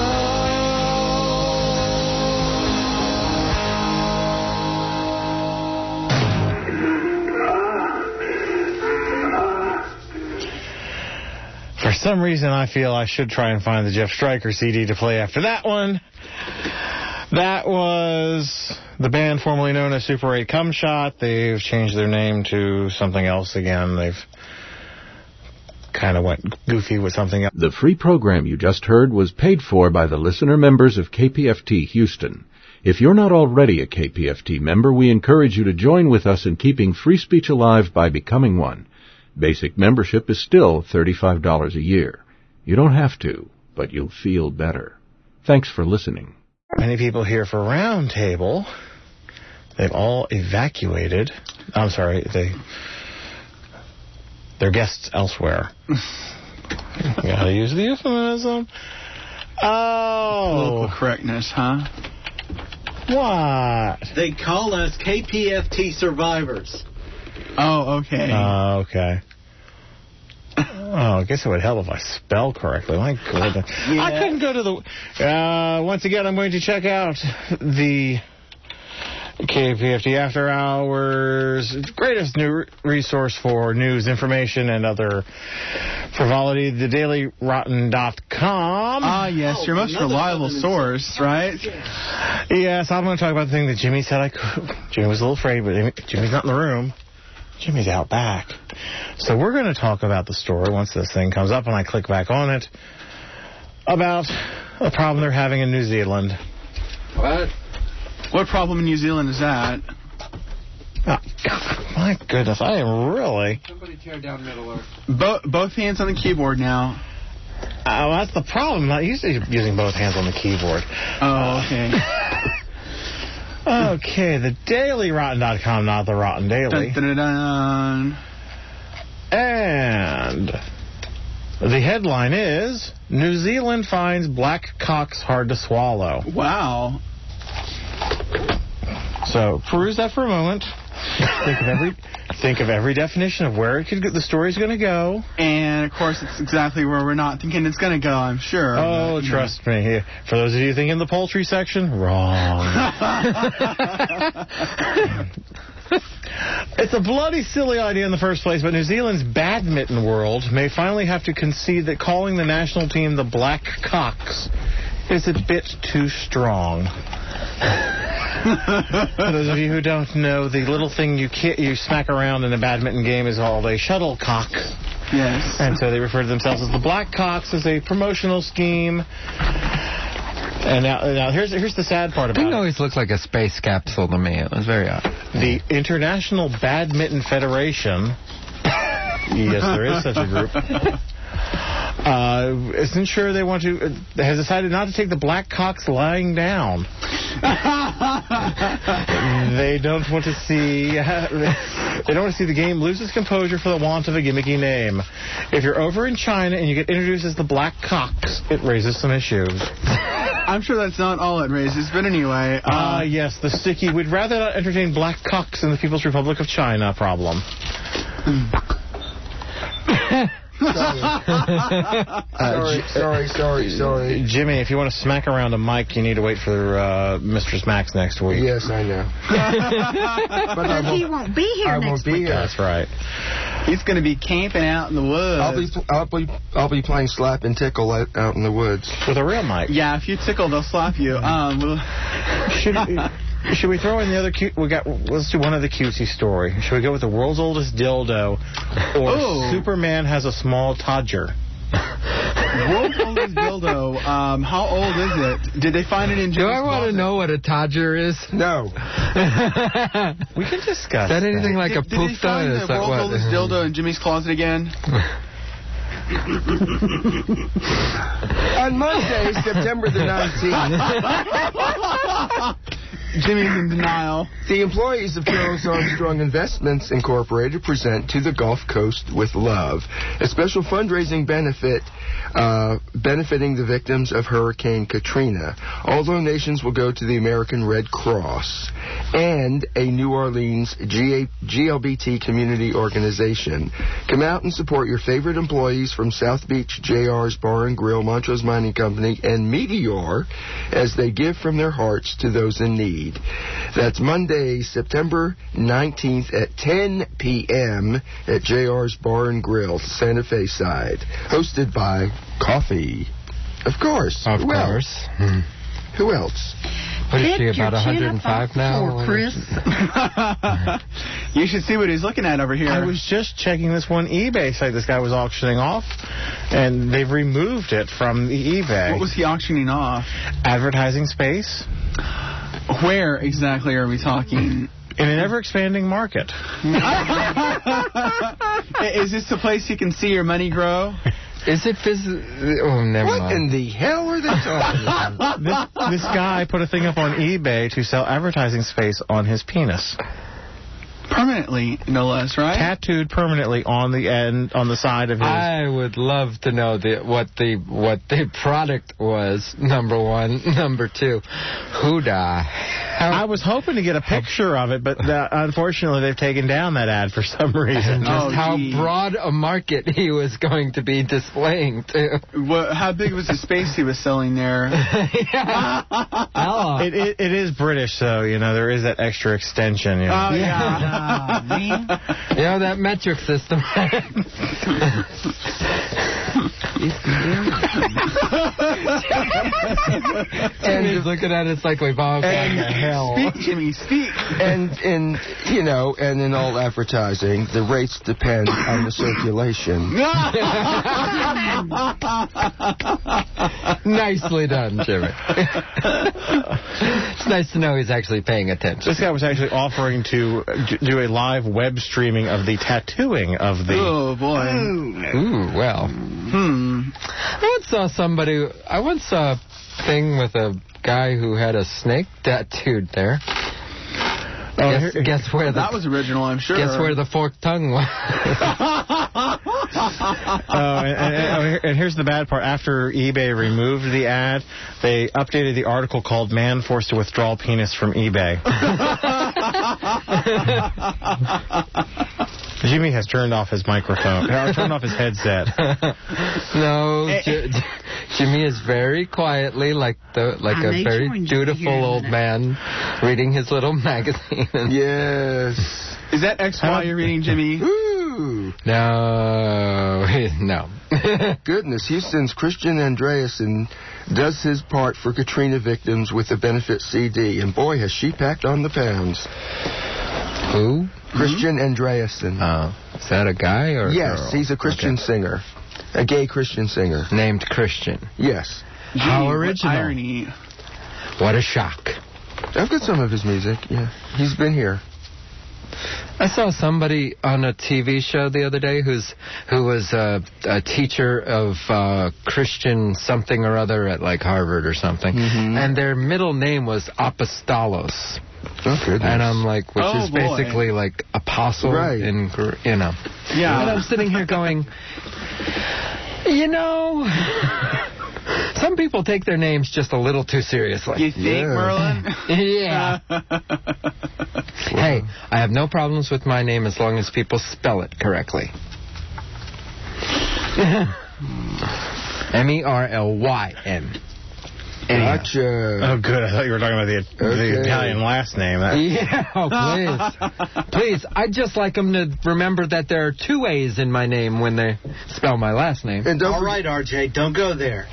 For some reason, I feel I should try and find the Jeff Stryker C D to play after that one. That was the band formerly known as Super eight Cum Shot. They've changed their name to something else again. They've kind of went goofy with something else. The free program you just heard was paid for by the listener members of K P F T Houston. If you're not already a K P F T member, we encourage you to join with us in keeping free speech alive by becoming one. Basic membership is still thirty-five dollars a year. You don't have to, but you'll feel better. Thanks for listening. Many people here for Roundtable. They've all evacuated. I'm sorry, they their guests elsewhere. You gotta use the euphemism. Oh. Political correctness, huh? What? They call us K P F T survivors. Oh, okay. Oh, okay. Oh, I guess it would help if I spell correctly. My goodness. Yeah. I couldn't go to the... Uh, once again, I'm going to check out the K P F T After Hours, greatest new resource for news, information, and other frivolity, the daily rotten dot com. Ah, yes, Oh, your most another reliable Southern source, right? Yes, I'm going to talk about the thing that Jimmy said I could. Jimmy was a little afraid, but Jimmy's not in the room. Jimmy's out back. So we're going to talk about the story once this thing comes up and I click back on it about a problem they're having in New Zealand. What? What problem in New Zealand is that? Oh, God, my goodness, I am really... Somebody tear down Middle Earth. Bo- both hands on the keyboard now. Oh, that's the problem. I'm not used to using both hands on the keyboard. Oh, okay. Okay, the daily rotten dot com, not the Rotten Daily. Dun, dun, dun, dun. And the headline is, New Zealand finds black cocks hard to swallow. Wow. So, peruse that for a moment. Think of every think of every definition of where it could, the story's going to go. And, of course, it's exactly where we're not thinking it's going to go, I'm sure. Oh, but, trust know. me. For those of you thinking the poultry section, wrong. It's a bloody silly idea in the first place, but New Zealand's badminton world may finally have to concede that calling the national team the Black Cocks is a bit too strong. For those of you who don't know, the little thing you ki- you smack around in a badminton game is called a shuttlecock. Yes. And so they refer to themselves as the Black Cocks as a promotional scheme. And now, now here's here's the sad part about It it. always looked like a space capsule to me. It was very odd. The International Badminton Federation, yes, there is such a group, uh, isn't sure they want to, uh, has decided not to take the black cocks lying down. They don't want to see, uh, they don't want to see the game lose its composure for the want of a gimmicky name. If you're over in China and you get introduced as the Black Cocks, it raises some issues. I'm sure that's not all it raises, but anyway. Ah, uh, uh, yes, the sticky, we'd rather not entertain black cocks in the People's Republic of China problem. sorry, sorry, sorry, sorry. Jimmy, if you want to smack around a mic, you need to wait for uh, Mistress Max next week. Yes, I know. But I won't, he won't be here I next won't be week. here. That's right. He's going to be camping out in the woods. I'll be, I'll be, I'll be playing slap and tickle out, out in the woods with a real mic. Yeah, if you tickle, they'll slap you. Um, we'll should, we, should we throw in the other cute? We got. Let's do one other cutesy story. Should we go with the world's oldest dildo, or Ooh. Superman has a small todger? World's oldest dildo. Um, how old is it? Did they find it in? Do I want to know what a todger is? No. We can discuss. Is that anything did, like did, a did they poofta? find Is the that world's what? oldest dildo in Jimmy's closet again? On Monday, September the nineteenth. Jimmy's in denial. The employees of Charles Armstrong Investments Incorporated present To the Gulf Coast with Love, a special fundraising benefit uh, benefiting the victims of Hurricane Katrina. All donations will go to the American Red Cross and a New Orleans G L B T community organization. Come out and support your favorite employees from South Beach J R's Bar and Grill, Montrose Mining Company, and Meteor as they give from their hearts to those in need. That's Monday, September nineteenth at ten p.m. at J R's Bar and Grill, Santa Fe side. Hosted by Coffee. Of course. Of Who course. Else? Hmm. Who else? What is she, about one hundred five now? Chris. You should see what he's looking at over here. I was just checking this one eBay site this guy was auctioning off, and they've removed it from the eBay. What was he auctioning off? Advertising space. Where exactly are we talking? In an ever-expanding market. Is this the place you can see your money grow? Is it phys- Oh, never what mind. in the hell are they talking about? this, this guy put a thing up on eBay to sell advertising space on his penis. Permanently, no less, right? Tattooed permanently on the end, on the side of his. I would love to know the what the what the product was. Number one, number two, Huda. I was hoping to get a picture of it, but uh, unfortunately they've taken down that ad for some reason. Just Oh, how gee. broad a market he was going to be displaying too. What, how big was the space he was selling there? Hello. It, it, it is British, so you know there is that extra extension. You know? Oh, yeah. Oh, man. You know, that metric system. And he's looking at it, it's like, wait, Bob, And hell. Speak, Jimmy, speak. And in you know, and in all advertising, the rates depend on the circulation. Nicely done, Jimmy. It's nice to know he's actually paying attention. This guy was actually offering to d- do a live web streaming of the tattooing of the. Oh, boy. Ooh, well. Hmm. I once saw somebody, I once saw a thing with a guy who had a snake tattooed there. Oh, guess, here- guess where the That was original, I'm sure. guess where the forked tongue was. Oh, and, and, and, and here's the bad part. After eBay removed the ad, they updated the article called "Man Forced to Withdraw Penis from eBay." Jimmy has turned off his microphone. Or turned off his headset. No, J- J- Jimmy is very quietly, like the like I a may very join you dutiful here in a old minute. man, reading his little magazine. Yes. Is that X Y you're reading, Jimmy? Ooh. No, no. Goodness, Houston's Christian Andreasen does his part for Katrina victims with the benefit C D, and boy, has she packed on the pounds. Who? Christian Andreasen. Oh, is that a guy or a Yes, girl? he's a Christian Okay. singer, a gay Christian singer. Named Christian. Yes. How Gee, what original. irony. What a shock. I've got some of his music. Yeah, he's been here. I saw somebody on a T V show the other day who's who was a, a teacher of uh, Christian something or other at like Harvard or something, Mhm. and their middle name was Apostolos, Oh, goodness. and I'm like, which Oh, is boy. basically like apostle, Right. in Gr- you know. Yeah. And I'm sitting here going, you know. Some people take their names just a little too seriously. You think, Yeah. Merlin? Yeah. Hey, I have no problems with my name as long as people spell it correctly. M E R L Y N. Gotcha. Oh, good. I thought you were talking about the, the Okay. Italian last name. That- Yeah, oh, please. Please, I'd just like them to remember that there are two A's in my name when they spell my last name. And don't All right, R J, don't go there.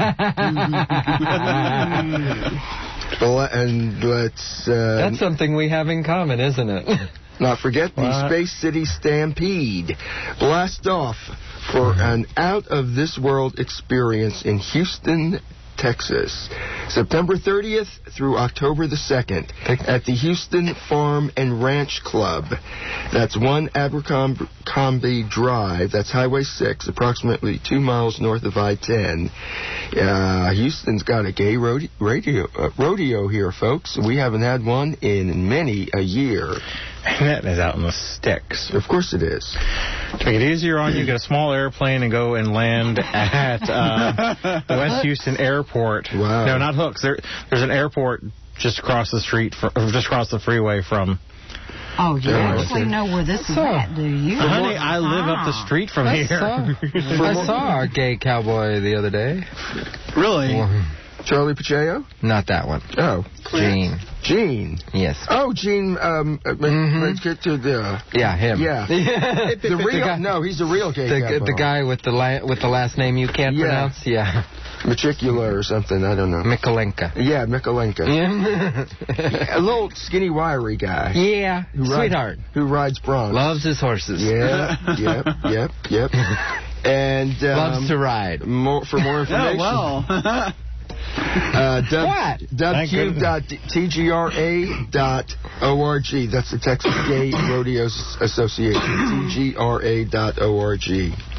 Well, and let's uh, That's something we have in common, isn't it? not forget the What? Space City Stampede. Blast off for an out-of-this-world experience in Houston, Texas. September thirtieth through October the second at the Houston Farm and Ranch Club. That's one Abercrombie Drive. That's Highway six, approximately two miles north of I ten. Uh, Houston's got a gay rode- radio, uh, rodeo here, folks. We haven't had one in many a year. And that is out in the sticks. Of course it is. To make it easier on you, get a small airplane and go and land at uh, the West Houston Airport. Wow. No, not Hooks. There, there's an airport just across the street, from, just across the freeway from. Oh, you Yeah, actually okay. know where this is at, do you? Honey, I live up the street from I here. saw, I saw our gay cowboy the other day. Really? Charlie Pacheco? Not that one. Oh. Gene. Gene. Yes. Oh, Gene, um, uh, Mhm. let's get to the... Yeah, him. Yeah. the, The real... guy, no, he's the real gay the, cowboy. the guy with the la- with the last name you can't Yeah. pronounce. Yeah. Matricula or something, I don't know. Mikolenka. Yeah, Mikolenka. Yeah. A little skinny, wiry guy. Yeah. Who rides- Sweetheart. Who rides bronze. Loves his horses. Yeah, yep, yep, yep. And... Um, Loves to ride. More, for more information... Oh, well. Uh, dub, What? dubq dot t g r a dot org. That's the Texas Gay Rodeo Association. T G R A dot org.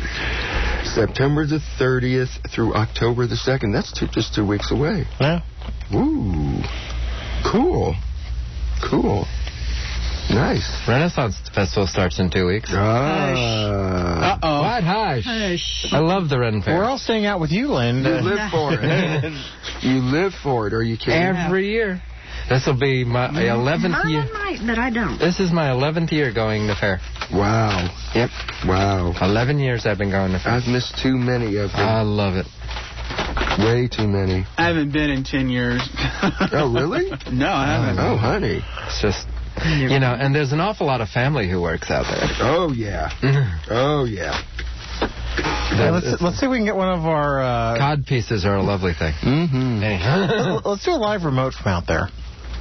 September the thirtieth through October the second. That's two, just two weeks away. Yeah. Ooh. Cool. Cool. Nice. Renaissance Festival starts in two weeks. Ah. Uh-oh. What? Hush. Hush. I love the Ren Fair. We're all staying out with you, Lynn. You live for it. You live for it. Are you kidding? Every year. This will be my eleventh Merlin year. might, but I don't. This is my eleventh year going to fair. Wow. Yep. Wow. eleven years I've been going to fair. I've missed too many of them. I love it. Way too many. I haven't been in ten years. Oh, really? No, I haven't. Oh, honey. It's just, you know, and there's an awful lot of family who works out there. Oh, yeah. Oh, yeah. Hey, let's, let's see if we can get one of our... Uh, Cod pieces are a lovely thing. Mm-hmm. Let's do a live remote from out there.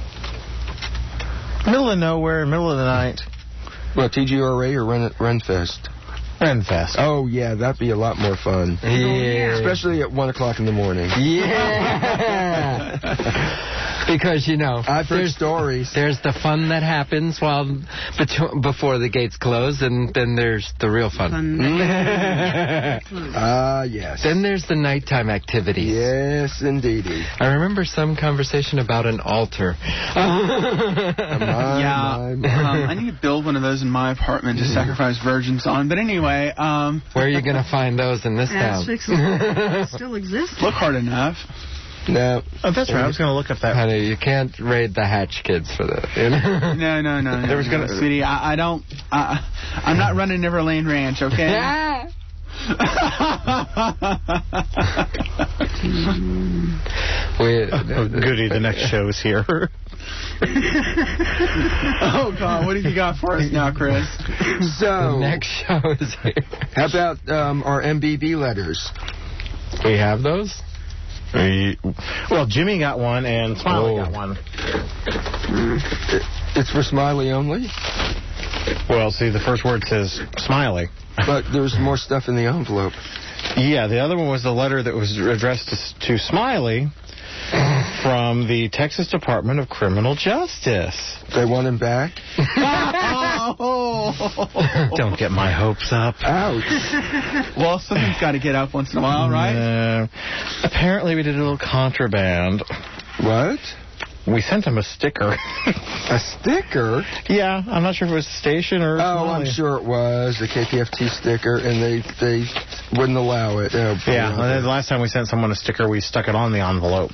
Middle of nowhere, middle of the night. Well, T G R A or Ren, Renfest? Renfest. Oh, yeah, that'd be a lot more fun. Yeah. Especially at one o'clock in the morning. Yeah. Because, you know, I've heard there's, stories. There's the fun that happens while beto- before the gates close, and then there's the real fun. Ah, uh, yes. Then there's the nighttime activities. Yes, indeedy. I remember some conversation about an altar. my, yeah, my, my. Um, I need to build one of those in my apartment to sacrifice virgins on. But anyway, um, where are you going to find those in this town? Still exists. Look hard enough. No. Oh, that's right. I was going to look up that. Honey, you can't raid the Hatch kids for that. You know? No, no, no, no. There was gonna, no, sweetie, I, I don't. Uh, I'm not running Neverland Ranch, okay? we, oh, goody, the next show is here. Oh, God, what have you got for us now, Chris? So, the next show is here. How about um, our M B B letters? We have those? We, well, Jimmy got one and Smiley oh. got one. It's for Smiley only? Well, see, the first word says Smiley. But there's more stuff in the envelope. Yeah, the other one was the letter that was addressed to, to Smiley from the Texas Department of Criminal Justice. They want him back? Don't get my hopes up. Ouch. Well, something's got to get up once in a while, right? Uh, apparently we did a little contraband. What? We sent him a sticker. A sticker? Yeah, I'm not sure if it was the station or... Oh, Smiley. I'm sure it was, the K P F T sticker, and they they wouldn't allow it. Oh, yeah, and then the last time we sent someone a sticker, we stuck it on the envelope.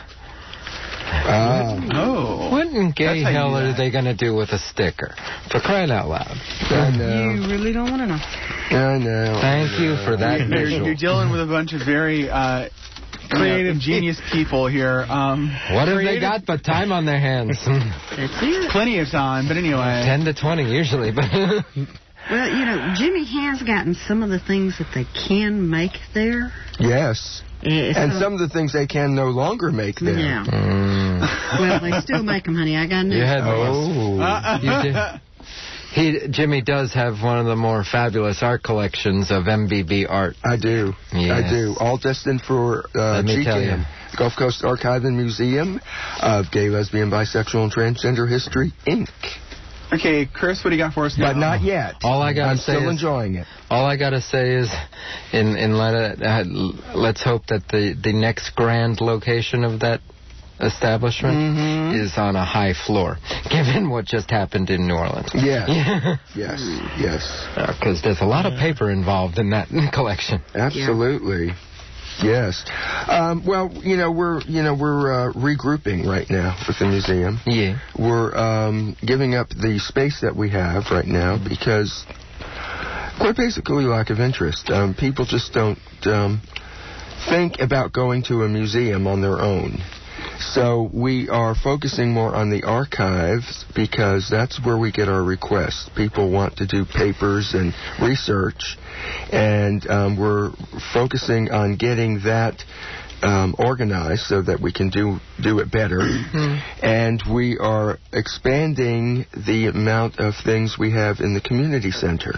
Oh. Oh. What in gay hell are they going to do with a sticker? For crying out loud. I know. You really don't want to know. I know. Thank you for that You're, visual. you're dealing with a bunch of very... Uh, creative, genius people here. Um, what have creative? they got but time on their hands? That's it. Plenty of time, but anyway. ten to twenty usually, but... Well, you know, Jimmy has gotten some of the things that they can make there. Yes. Yeah, and so, some of the things they can no longer make there. Yeah. Mm. Well, they still make them, honey. I got news. You had oh. you did. He, Jimmy does have one of the more fabulous art collections of M B B art. I do. Yes. I do. All destined for uh, G K M. Gulf Coast Archive and Museum of Gay, Lesbian, Bisexual, and Transgender History, Incorporated. Okay, Chris, what do you got for us now? But not yet. All I gotta I'm say still is, enjoying it. All I gotta say is, in in light of, uh, let's hope that the the next grand location of that establishment mm-hmm. is on a high floor, given what just happened in New Orleans. Yes. yes. Yes. Because uh, there's a lot of paper involved in that collection. Absolutely. Yeah. Yes. Um, well, you know, we're you know we're uh, regrouping right now with the museum. Yeah. We're um, giving up the space that we have right now because, quite basically, lack of interest. Um, people just don't um, think about going to a museum on their own. So we are focusing more on the archives because that's where we get our requests. People want to do papers and research, and um, we're focusing on getting that um, organized so that we can do do it better. And we are expanding the amount of things we have in the community center.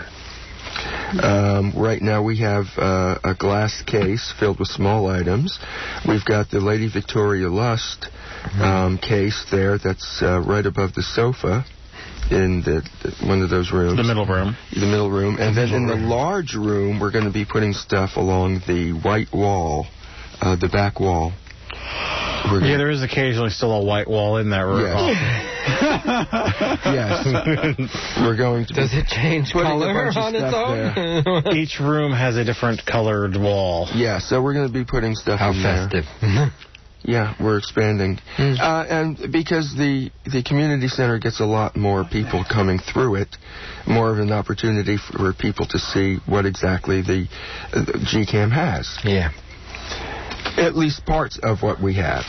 Um, right now we have uh, a glass case filled with small items. We've got the Lady Victoria Lust um, case there that's uh, right above the sofa in the, the, one of those rooms. The middle room. The middle room. And then in the large room, we're going to be putting stuff along the white wall, uh, the back wall. We're Yeah, there is occasionally still a white wall in that room. Yes. yes. We're going to. Does it change putting a color bunch of on its stuff own? there. Each room has a different colored wall. Yeah, so we're going to be putting stuff How in festive. there. Yeah, we're expanding. Mm. Uh, and because the, the community center gets a lot more people coming through it, more of an opportunity for people to see what exactly the, uh, the G CAM has. Yeah. At least parts of what we have.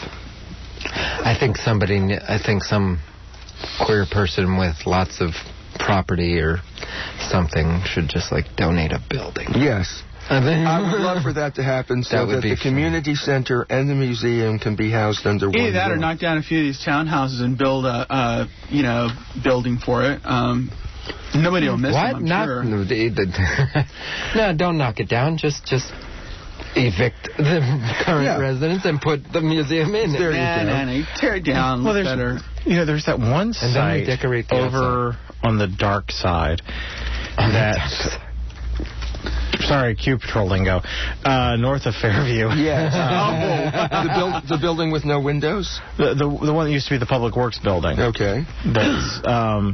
I think somebody, I think some queer person with lots of property or something should just like donate a building. Yes. I would love for that to happen so That that, would be the community center and the museum can be housed under one Either that or roof. knock down a few of these townhouses and build a, uh, you know, building for it. Um, nobody will miss what? them, I'm Not, sure. No, the, the, no, don't knock it down. Just, just evict the current Yeah. residents and put the museum in. There you Nah, go. nah, nah, tear it down, Well, look there's, better. You know, there's that one And then we site decorate the over on the dark side that. Sorry, Q Patrol lingo. Uh, north of Fairview. Yes. Oh. the, build, the building with no windows? The, the the one that used to be the Public Works building. Okay. That's um,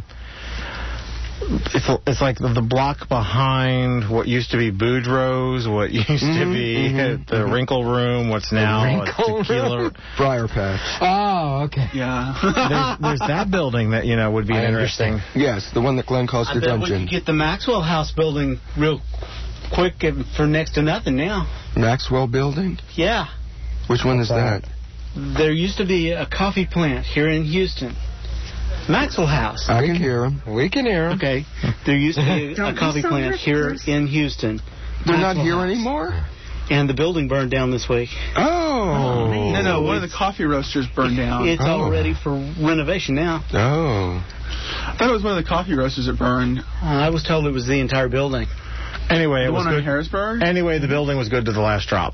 it's it's like the, the block behind what used to be Boudreaux's, what used Mm-hmm, to be mm-hmm, the mm-hmm. Wrinkle Room, what's now a Wrinkle tequila. Room? Briar Patch. Oh, okay. Yeah. there's, there's that building that, you know, would be I an interesting. understand. Yes, the one that Glenn calls I the bet we dungeon. could get the Maxwell House building real quick and for next to nothing now. Maxwell Building? Yeah. Which one is that? There used to be a coffee plant here in Houston. Maxwell House. I can hear him. We can hear him. Okay. There used to be Don't a be coffee so plant here rich. in Houston. They're not Maxwell here House. anymore? And the building burned down this week. Oh. No, no, one of the coffee roasters burned down. It's Oh. all ready for renovation now. Oh. I thought it was one of the coffee roasters that burned. I was told it was the entire building. Anyway, The it was one on good. Harrisburg? Anyway, the building was good to the last drop.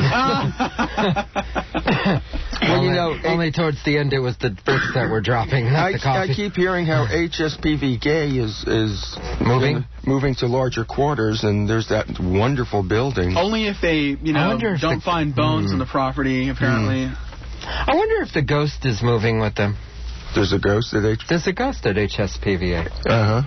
Well, you only, know, only towards the end it was the bricks that were dropping, not I, the coffee. I keep hearing how H S P V Gay is is Moving? moving to larger quarters, and there's that wonderful building. Only if they, you I know, wonder if don't the- find bones Hmm. on the property, apparently. I wonder if the ghost is moving with them. There's a ghost at H. There's a ghost at H S P V A. Uh huh.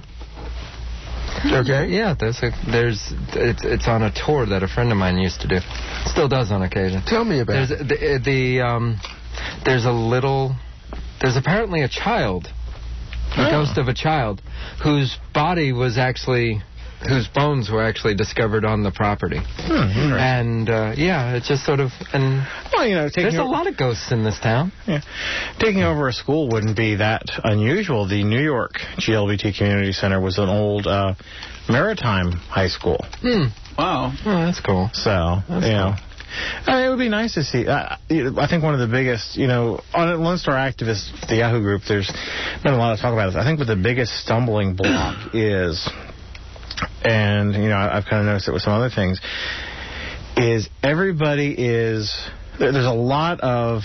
Okay. Yeah, there's a, there's it's it's on a tour that a friend of mine used to do. Still does on occasion. Tell me about There's it. the, the um there's a little there's apparently a child, a Oh. ghost of a child whose body was actually whose bones were actually discovered on the property. Hmm, And uh, yeah, it's just sort of and well, you know, taking there's a o- lot of ghosts in this town. Yeah. Taking over a school wouldn't be that unusual. The New York G L B T Community Center was an old uh, maritime high school. Hmm. Wow. Oh, that's cool. So, That's you know. I mean, it would be nice to see. Uh, you know, I think one of the biggest, you know, on Lone Star Activists, the Yahoo group, there's been a lot of talk about this. I think what the biggest stumbling block is, and, you know, I've kind of noticed it with some other things, is everybody is, there, there's a lot of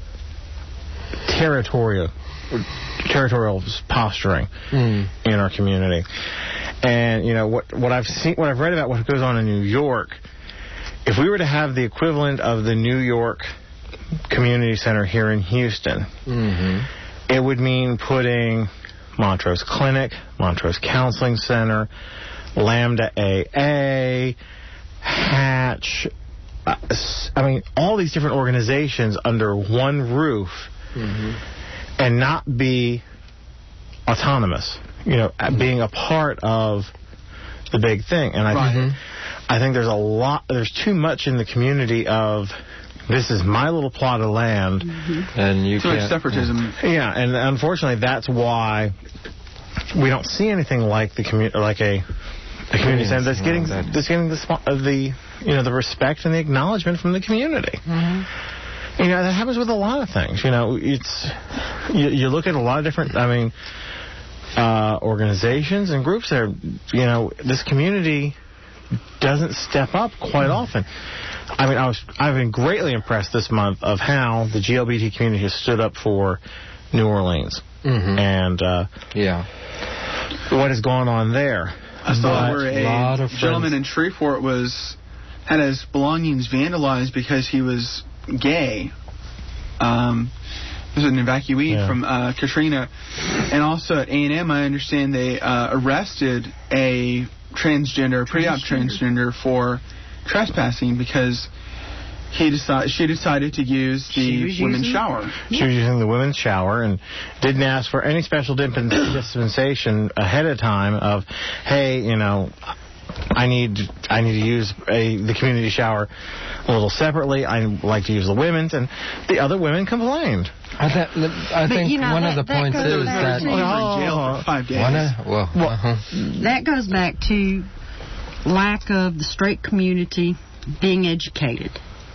territorial, territorial posturing Mm. in our community. And, you know, what, what I've seen, what I've read about what goes on in New York, if we were to have the equivalent of the New York Community Center here in Houston, Mm-hmm. it would mean putting Montrose Clinic, Montrose Counseling Center, Lambda A A, Hatch, uh, s- I mean, all these different organizations under one roof Mm-hmm. and not be autonomous, you know, uh, being a part of the big thing. And I Right. think I think there's a lot, there's too much in the community of, this is my little plot of land. And you Too much can't. separatism. Yeah, and unfortunately, that's why we don't see anything like the commu- like a, a community center that's getting Yeah, that- that's getting the spo- uh, the you know the respect and the acknowledgement from the community. You know, that happens with a lot of things. You know, it's you, you look at a lot of different. I mean, uh, organizations and groups that are, you know, this community doesn't step up quite often. I mean, I was I've been greatly impressed this month of how the G L B T community has stood up for New Orleans Mm-hmm. and uh, Yeah. what is going on there. I saw But- where lot a of gentleman friends. in Shreveport was had his belongings vandalized because he was gay. Um, there's an evacuee Yeah. from uh, Katrina. And also at A and M, I understand they uh, arrested a transgender, pre-op transgender, for trespassing because he decided she decided to use the women's shower. She was using the women's shower and didn't ask for any special dispensation ahead of time of, hey, you know, I need I need to use a, the community shower a little separately. I like to use the women's, and the other women complained. I, th- I But, think you know, one that- of the that points goes is back that to- in jail for five days. One of, well, uh-huh. That goes back to lack of the straight community being educated.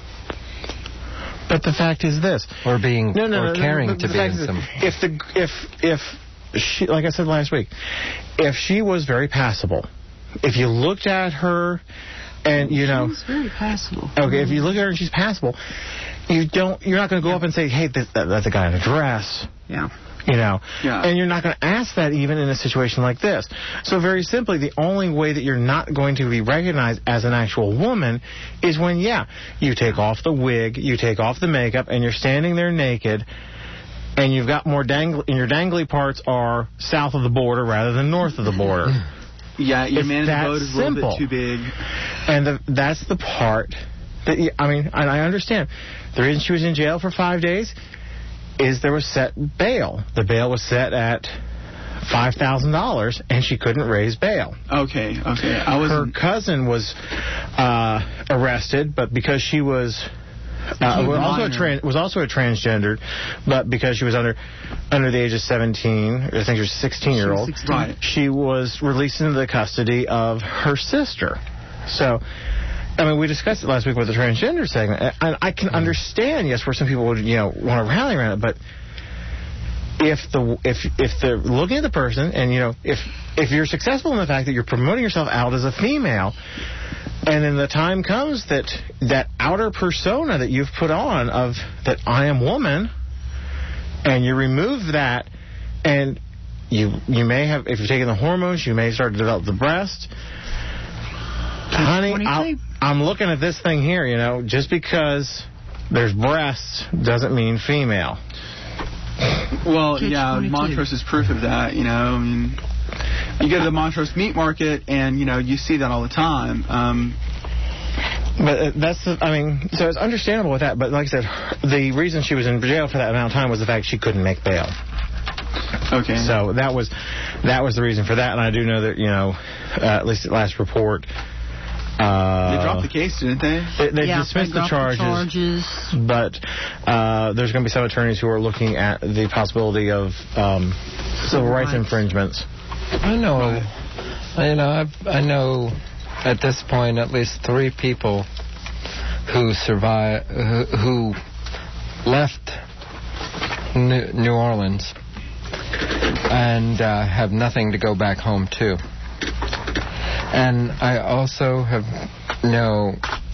But the fact is this: or being no, no, or no, caring no, to the be fact in is some. If the if if she, like I said last week, if she was very passable, if you looked at her, and you know, She's very passable. okay, if you look at her and she's passable, you don't, you're not going to go up and say, hey, that, that, that's a guy in a dress. Yeah. You know, Yeah. and you're not going to ask that even in a situation like this. So very simply, the only way that you're not going to be recognized as an actual woman is when, yeah, you take off the wig, you take off the makeup, and you're standing there naked, and you've got more dangle, and your dangly parts are south of the border rather than north of the border. Yeah, your It's man in the that boat is a little simple. bit too big. And the, that's the part that, you, I mean, and I understand. The reason she was in jail for five days is there was set bail. The bail was set at five thousand dollars, and she couldn't raise bail. Okay, okay. I was Her cousin was uh, arrested, but because she was uh, was also a tran- was also a transgender, but because she was under under the age of seventeen, I think she was a sixteen year old, Right. she was released into the custody of her sister. So, I mean, we discussed it last week with the transgender segment, and I can understand, yes, where some people would, you know, want to rally around it, but if the if if they're looking at the person, and you know, if if you're successful in the fact that you're promoting yourself out as a female, and then the time comes that that outer persona that you've put on of that I am woman, and you remove that, and you you may have, if you're taking the hormones, you may start to develop the breast. Honey, I, I'm looking at this thing here, you know, just because there's breasts doesn't mean female. Well, yeah, Montrose is proof of that, you know. I mean, you go to the Montrose meat market, and, you know, you see that all the time. Um, But uh, that's, the, I mean, so it's understandable with that, but like I said, the reason she was in jail for that amount of time was the fact she couldn't make bail. Okay. So that was that was the reason for that, and I do know that, you know, uh, at least at last report, Uh, they dropped the case, didn't they? They, they yeah, dismissed they the dropped charges, the charges. but uh, there's going to be some attorneys who are looking at the possibility of um, civil rights infringements. I know, you know, I've, I know at this point at least three people who survived, who, who left New, New Orleans and uh, have nothing to go back home to. And I also have know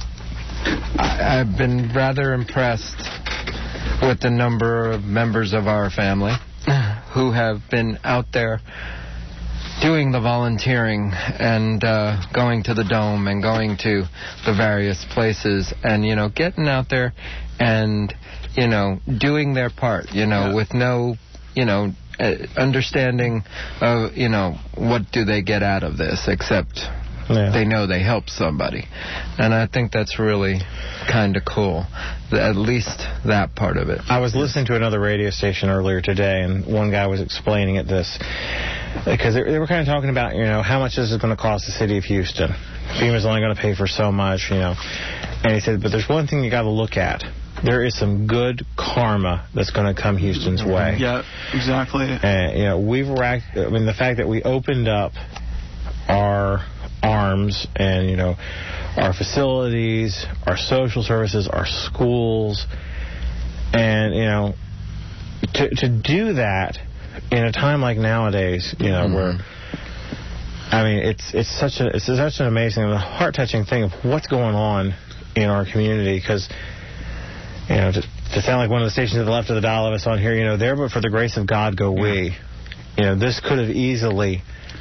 I, I've been rather impressed with the number of members of our family who have been out there doing the volunteering and uh, going to the Dome and going to the various places and, you know, getting out there and, you know, doing their part, you know, yeah. with no, you know, Uh, understanding of, you know, what do they get out of this, except yeah. they know they helped somebody. And I think that's really kind of cool, at least that part of it. I was listening to another radio station earlier today, and one guy was explaining it this, because they, they were kind of talking about, you know, how much is it going to cost the city of Houston? FEMA's only going to pay for so much, you know. And he said, but there's one thing you got to look at. There is some good karma that's going to come Houston's way. Yeah, exactly. And, you know, we've racked, I mean, the fact that we opened up our arms and, you know, our facilities, our social services, our schools, and, you know, to to do that in a time like nowadays, you know, mm-hmm. where, I mean, it's it's such a it's such an amazing and heart-touching thing of what's going on in our community, because, you know, to, to sound like one of the stations to the left of the dial of us on here, you know, there but for the grace of God go we. You know, this could have easily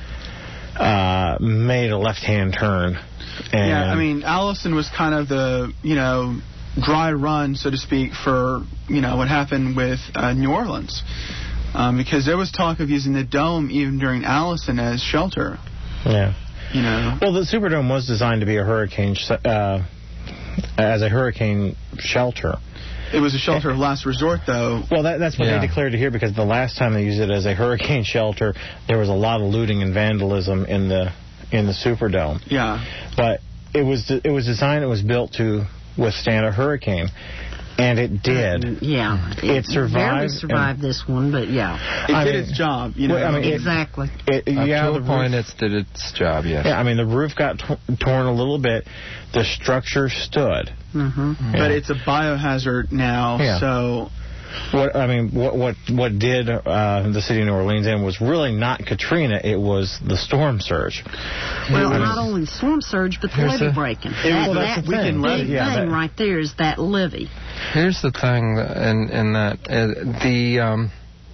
uh, made a left-hand turn. And yeah, I mean, Allison was kind of the, you know, dry run, so to speak, for, you know, what happened with uh, New Orleans. Um, because there was talk of using the dome even during Allison as shelter. Yeah. You know. Well, the Superdome was designed to be a hurricane, sh- uh, as a hurricane shelter. It was a shelter of last resort, though. Well, that, that's what Yeah. they declared it here, because the last time they used it as a hurricane shelter, there was a lot of looting and vandalism in the in the Superdome. Yeah. But it was it was designed, it was built to withstand a hurricane, and it did. Yeah. It survived. Barely survived this one, but yeah. It I did mean- its job, you know. Well, I mean, it- exactly. It, Up yeah, to the a roof- point, it's did its job, yes. Yeah, I mean, the roof got t- torn a little bit. The structure stood. Mm-hmm. But it's a biohazard now, Yeah. so... What I mean, what what what did uh, the city of New Orleans in was really not Katrina. It was the storm surge. Well, I mean, not only the storm surge, but the Here's levee the- breaking. It That, was- that that's the thing. big Yeah, thing that- right there is that levee. Here's the thing, in, in that uh, the um,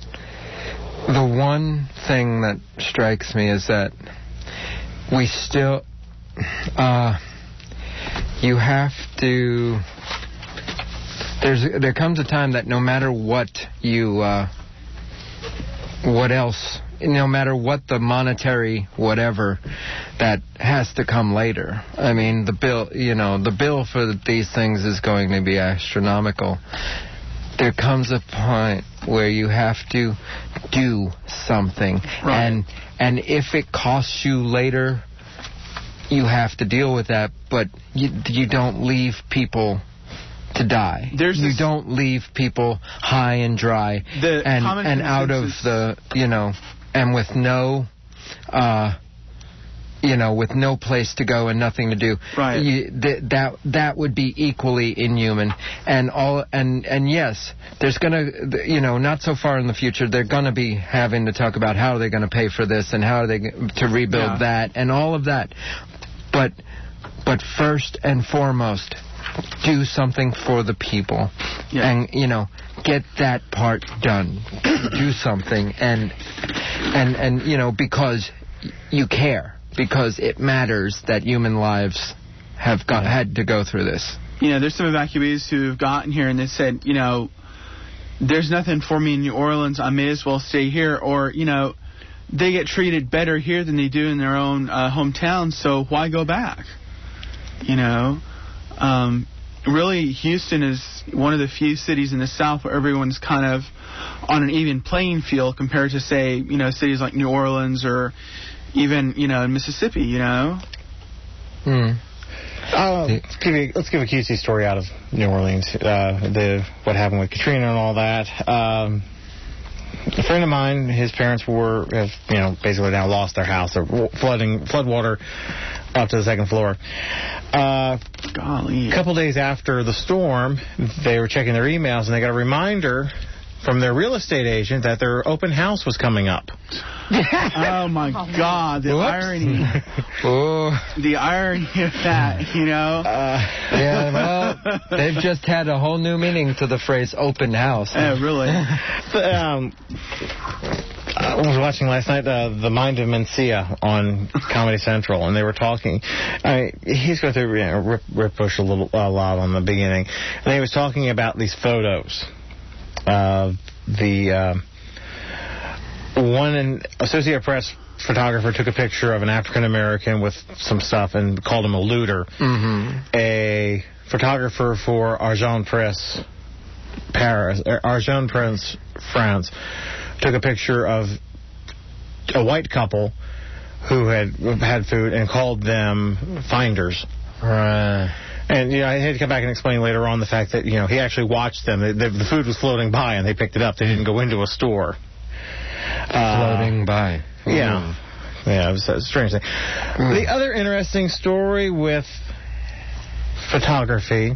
the one thing that strikes me is that we still uh, you have to. There's there comes a time that no matter what you uh, what else. No matter what the monetary whatever, that has to come later. I mean, the bill, you know, the bill for these things is going to be astronomical. There comes a point where you have to do something, Right. and and if it costs you later, you have to deal with that. But you you don't leave people to die. There's you this- don't leave people high and dry The and common and out of consensus- the you know and with no uh you know with no place to go and nothing to do. Right. You, th- that that would be equally inhuman. And all and and yes, there's gonna you know not so far in the future they're gonna be having to talk about how they're gonna pay for this and how are they g- to rebuild Yeah. that and all of that. But but first and foremost, do something for the people. Yeah. And, you know, get that part done. Do something. And, and, and you know, because y- you care. Because it matters that human lives have got, had to go through this. You know, there's some evacuees who've gotten here and they said, you know, there's nothing for me in New Orleans. I may as well stay here. Or, you know, they get treated better here than they do in their own uh, hometown, so why go back? You know? Um, really, Houston is one of the few cities in the South where everyone's kind of on an even playing field compared to, say, you know, cities like New Orleans or even, you know, in Mississippi, you know? Hmm. Uh, let's, give you, let's give a cutesy story out of New Orleans. Uh, the what happened with Katrina and all that. Um, a friend of mine, his parents were, have, you know, basically now lost their house. They're flooding, flood water up to the second floor. Uh, Golly. A couple days after the storm, they were checking their emails and they got a reminder from their real estate agent that their open house was coming up. Oh, my God. The Whoops. irony. Oh. The irony of that, you know? Uh, Yeah, well, they've just had a whole new meaning to the phrase open house. Yeah, really. um, I was watching last night uh, The Mind of Mencia on Comedy Central, and they were talking. I mean, he's going through you know, Rip, Rip Bush a little a lot on the beginning, and he was talking about these photos of the uh, one in Associated Press photographer took a picture of an African American with some stuff and called him a looter. Mm-hmm. A photographer for Argent Press Paris, or Argent Press France, took a picture of a white couple who had had food and called them finders. Right. And, you know, I had to come back and explain later on the fact that, you know, he actually watched them. The, the, the food was floating by and they picked it up. They didn't go into a store. Uh, Floating by. Yeah. Yeah, it was a strange thing. The other interesting story with photography.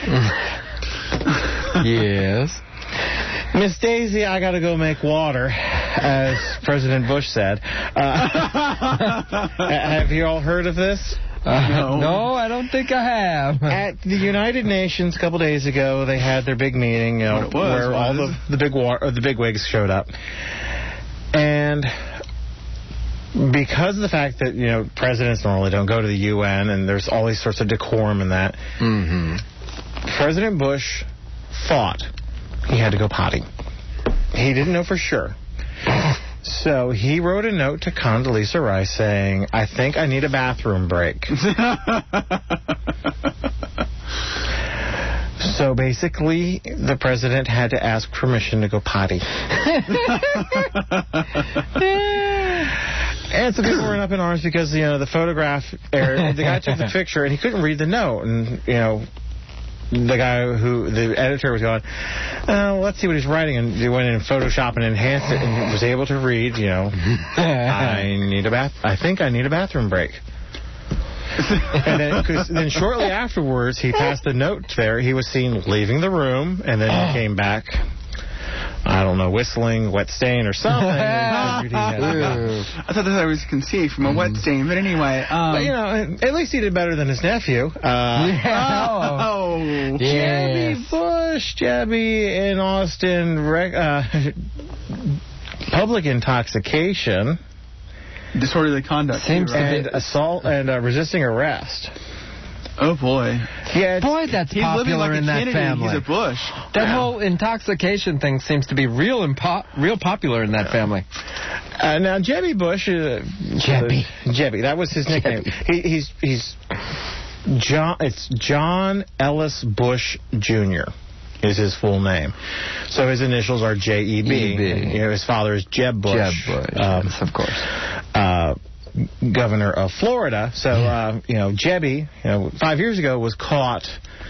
Yes. Miss Daisy, I gotta go make water, as President Bush said. Uh, have you all heard of this? Uh, No. no, I don't think I have. At the United Nations a couple days ago, they had their big meeting, you know, What it was, where all was. the, the big war, or the big wigs showed up, and because of the fact that you know presidents normally don't go to the U N, and there's all these sorts of decorum in that. Mm-hmm. President Bush thought he had to go potty. He didn't know for sure. So he wrote a note to Condoleezza Rice saying, I think I need a bathroom break. So basically, the president had to ask permission to go potty. And some people were up in arms because, you know, the photograph, er, the guy took the picture and he couldn't read the note. And, you know, the guy who, the editor was going, oh, let's see what he's writing. And he went in Photoshop and enhanced it and was able to read, you know, I need a bath, I think I need a bathroom break. And then, cause then shortly afterwards, he passed the note there. He was seen leaving the room, and then he came back, I don't know, whistling, wet stain or something. I thought that was conceived from a wet stain, but anyway. Um, but, you know, at least he did better than his nephew. Uh, yeah. Oh, Jebby yes. Bush, Jebby in Austin, uh, public intoxication. Disorderly conduct. Seems too, right? And assault and uh, resisting arrest. Oh, boy. Yeah, boy, that's he's popular like in that Kennedy. family. He's a Bush. That yeah. whole intoxication thing seems to be real impo- real popular in that family. Uh, now, Jebby Bush... Uh, Jebby. Uh, Jebby, that was his nickname. He, he's... he's John. It's John Ellis Bush Junior is his full name. So his initials are J E B. E B. You know, his father is Jeb Bush. Jeb Bush, um, yes, of course. Uh, governor of Florida. So, uh, you know, Jebby, you know, five years ago was caught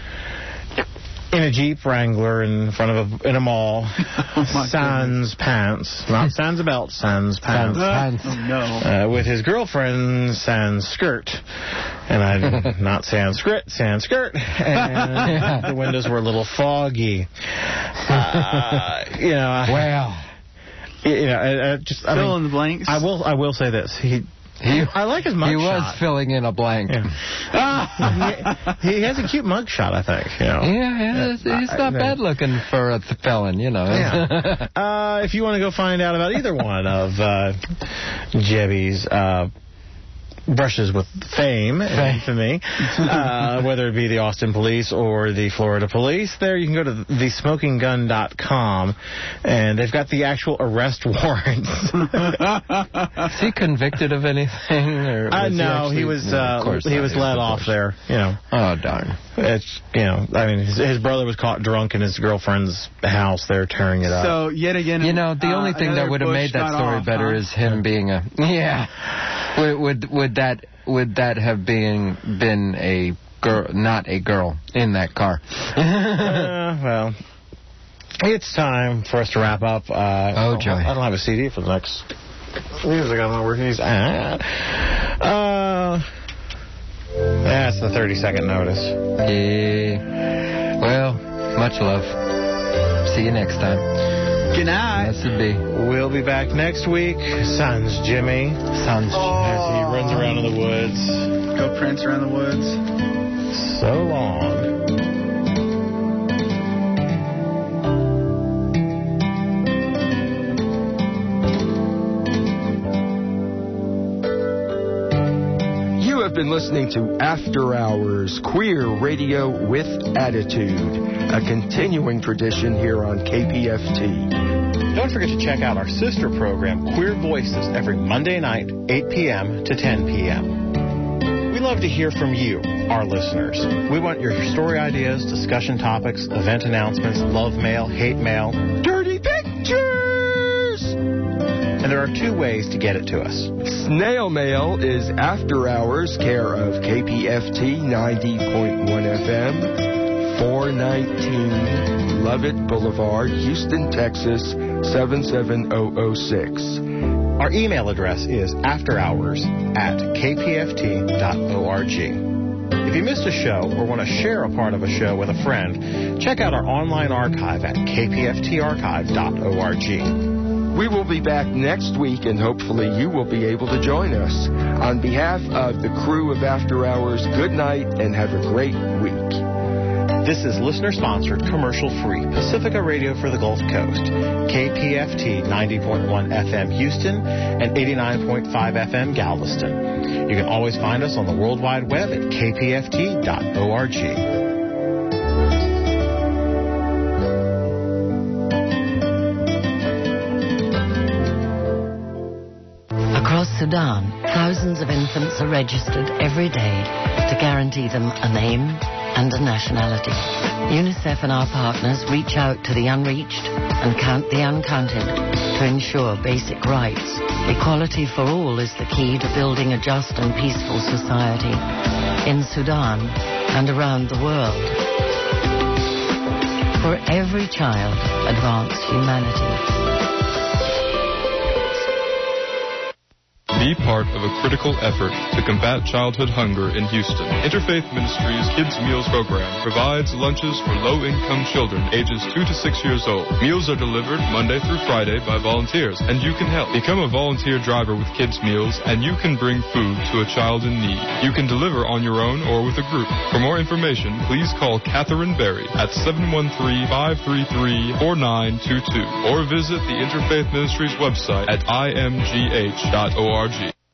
in a Jeep Wrangler in front of a, in a mall. Oh sans pants. Not sans belt, sans pants. Sans pants. Oh, no. Uh, with his girlfriend, sans skirt. And I not Sanskrit, sans skirt. And the windows were a little foggy. Uh, you know. Wow. You know, I, I just I Fill mean, in the blanks. I will. I will say this. He. He, I like his mugshot. He was filling in a blank. Yeah. he, he has a cute mugshot, I think. You know. Yeah, yeah, he's, he's not I, bad looking for a felon, you know. Yeah. uh, if you want to go find out about either one of uh, Jebby's uh, brushes with fame and infamy, uh, whether it be the Austin Police or the Florida Police, there you can go to the smoking gun dot com, and they've got the actual arrest warrants. Is he convicted of anything? Or Uh, was he no, actually- he was no, of uh, course he not. was let of off course. there. You know. Oh darn! It's you know, I mean, his, his brother was caught drunk in his girlfriend's house. They're tearing it up. So, yet again... You know, the uh, only thing that another would have Bush made that got story off, better huh? is him being a yeah. Would would, would that would that have been been a girl, not a girl in that car? uh, well, it's time for us to wrap up. Uh, oh joy! I don't have a C D for the next music. I don't know where he's at. Uh, that's the thirty second notice. Yeah. Well, much love. See you next time. Good night. That's it be. We'll be back next week. Sans Jimmy. Sans Jimmy. As he runs around in the woods. Go prance around the woods. So long. You have been listening to After Hours Queer Radio with Attitude, a continuing tradition here on K P F T. Don't forget to check out our sister program, Queer Voices, every Monday night, eight p.m. to ten p.m. We love to hear from you, our listeners. We want your story ideas, discussion topics, event announcements, love mail, hate mail, dirty pictures! And there are two ways to get it to us. Snail mail is After Hours, care of K P F T ninety point one F M, four nineteen Lovett Boulevard, Houston, Texas, seven seven zero zero six. Our email address is afterhours at k p f t dot org. If you missed a show or want to share a part of a show with a friend, check out our online archive at k p f t archive dot org. We will be back next week, and hopefully you will be able to join us. On behalf of the crew of After Hours, good night and have a great week. This is listener-sponsored, commercial-free Pacifica Radio for the Gulf Coast, K P F T ninety point one F M Houston and eighty-nine point five F M Galveston. You can always find us on the World Wide Web at k p f t dot org. Sudan, thousands of infants are registered every day to guarantee them a name and a nationality. UNICEF and our partners reach out to the unreached and count the uncounted to ensure basic rights. Equality for all is the key to building a just and peaceful society in Sudan and around the world. For every child, advance humanity. Be part of a critical effort to combat childhood hunger in Houston. Interfaith Ministries Kids Meals Program provides lunches for low-income children ages two to six years old. Meals are delivered Monday through Friday by volunteers, and you can help. Become a volunteer driver with Kids Meals, and you can bring food to a child in need. You can deliver on your own or with a group. For more information, please call Catherine Berry at seven one three, five three three, four nine two two or visit the Interfaith Ministries website at I M G H dot org.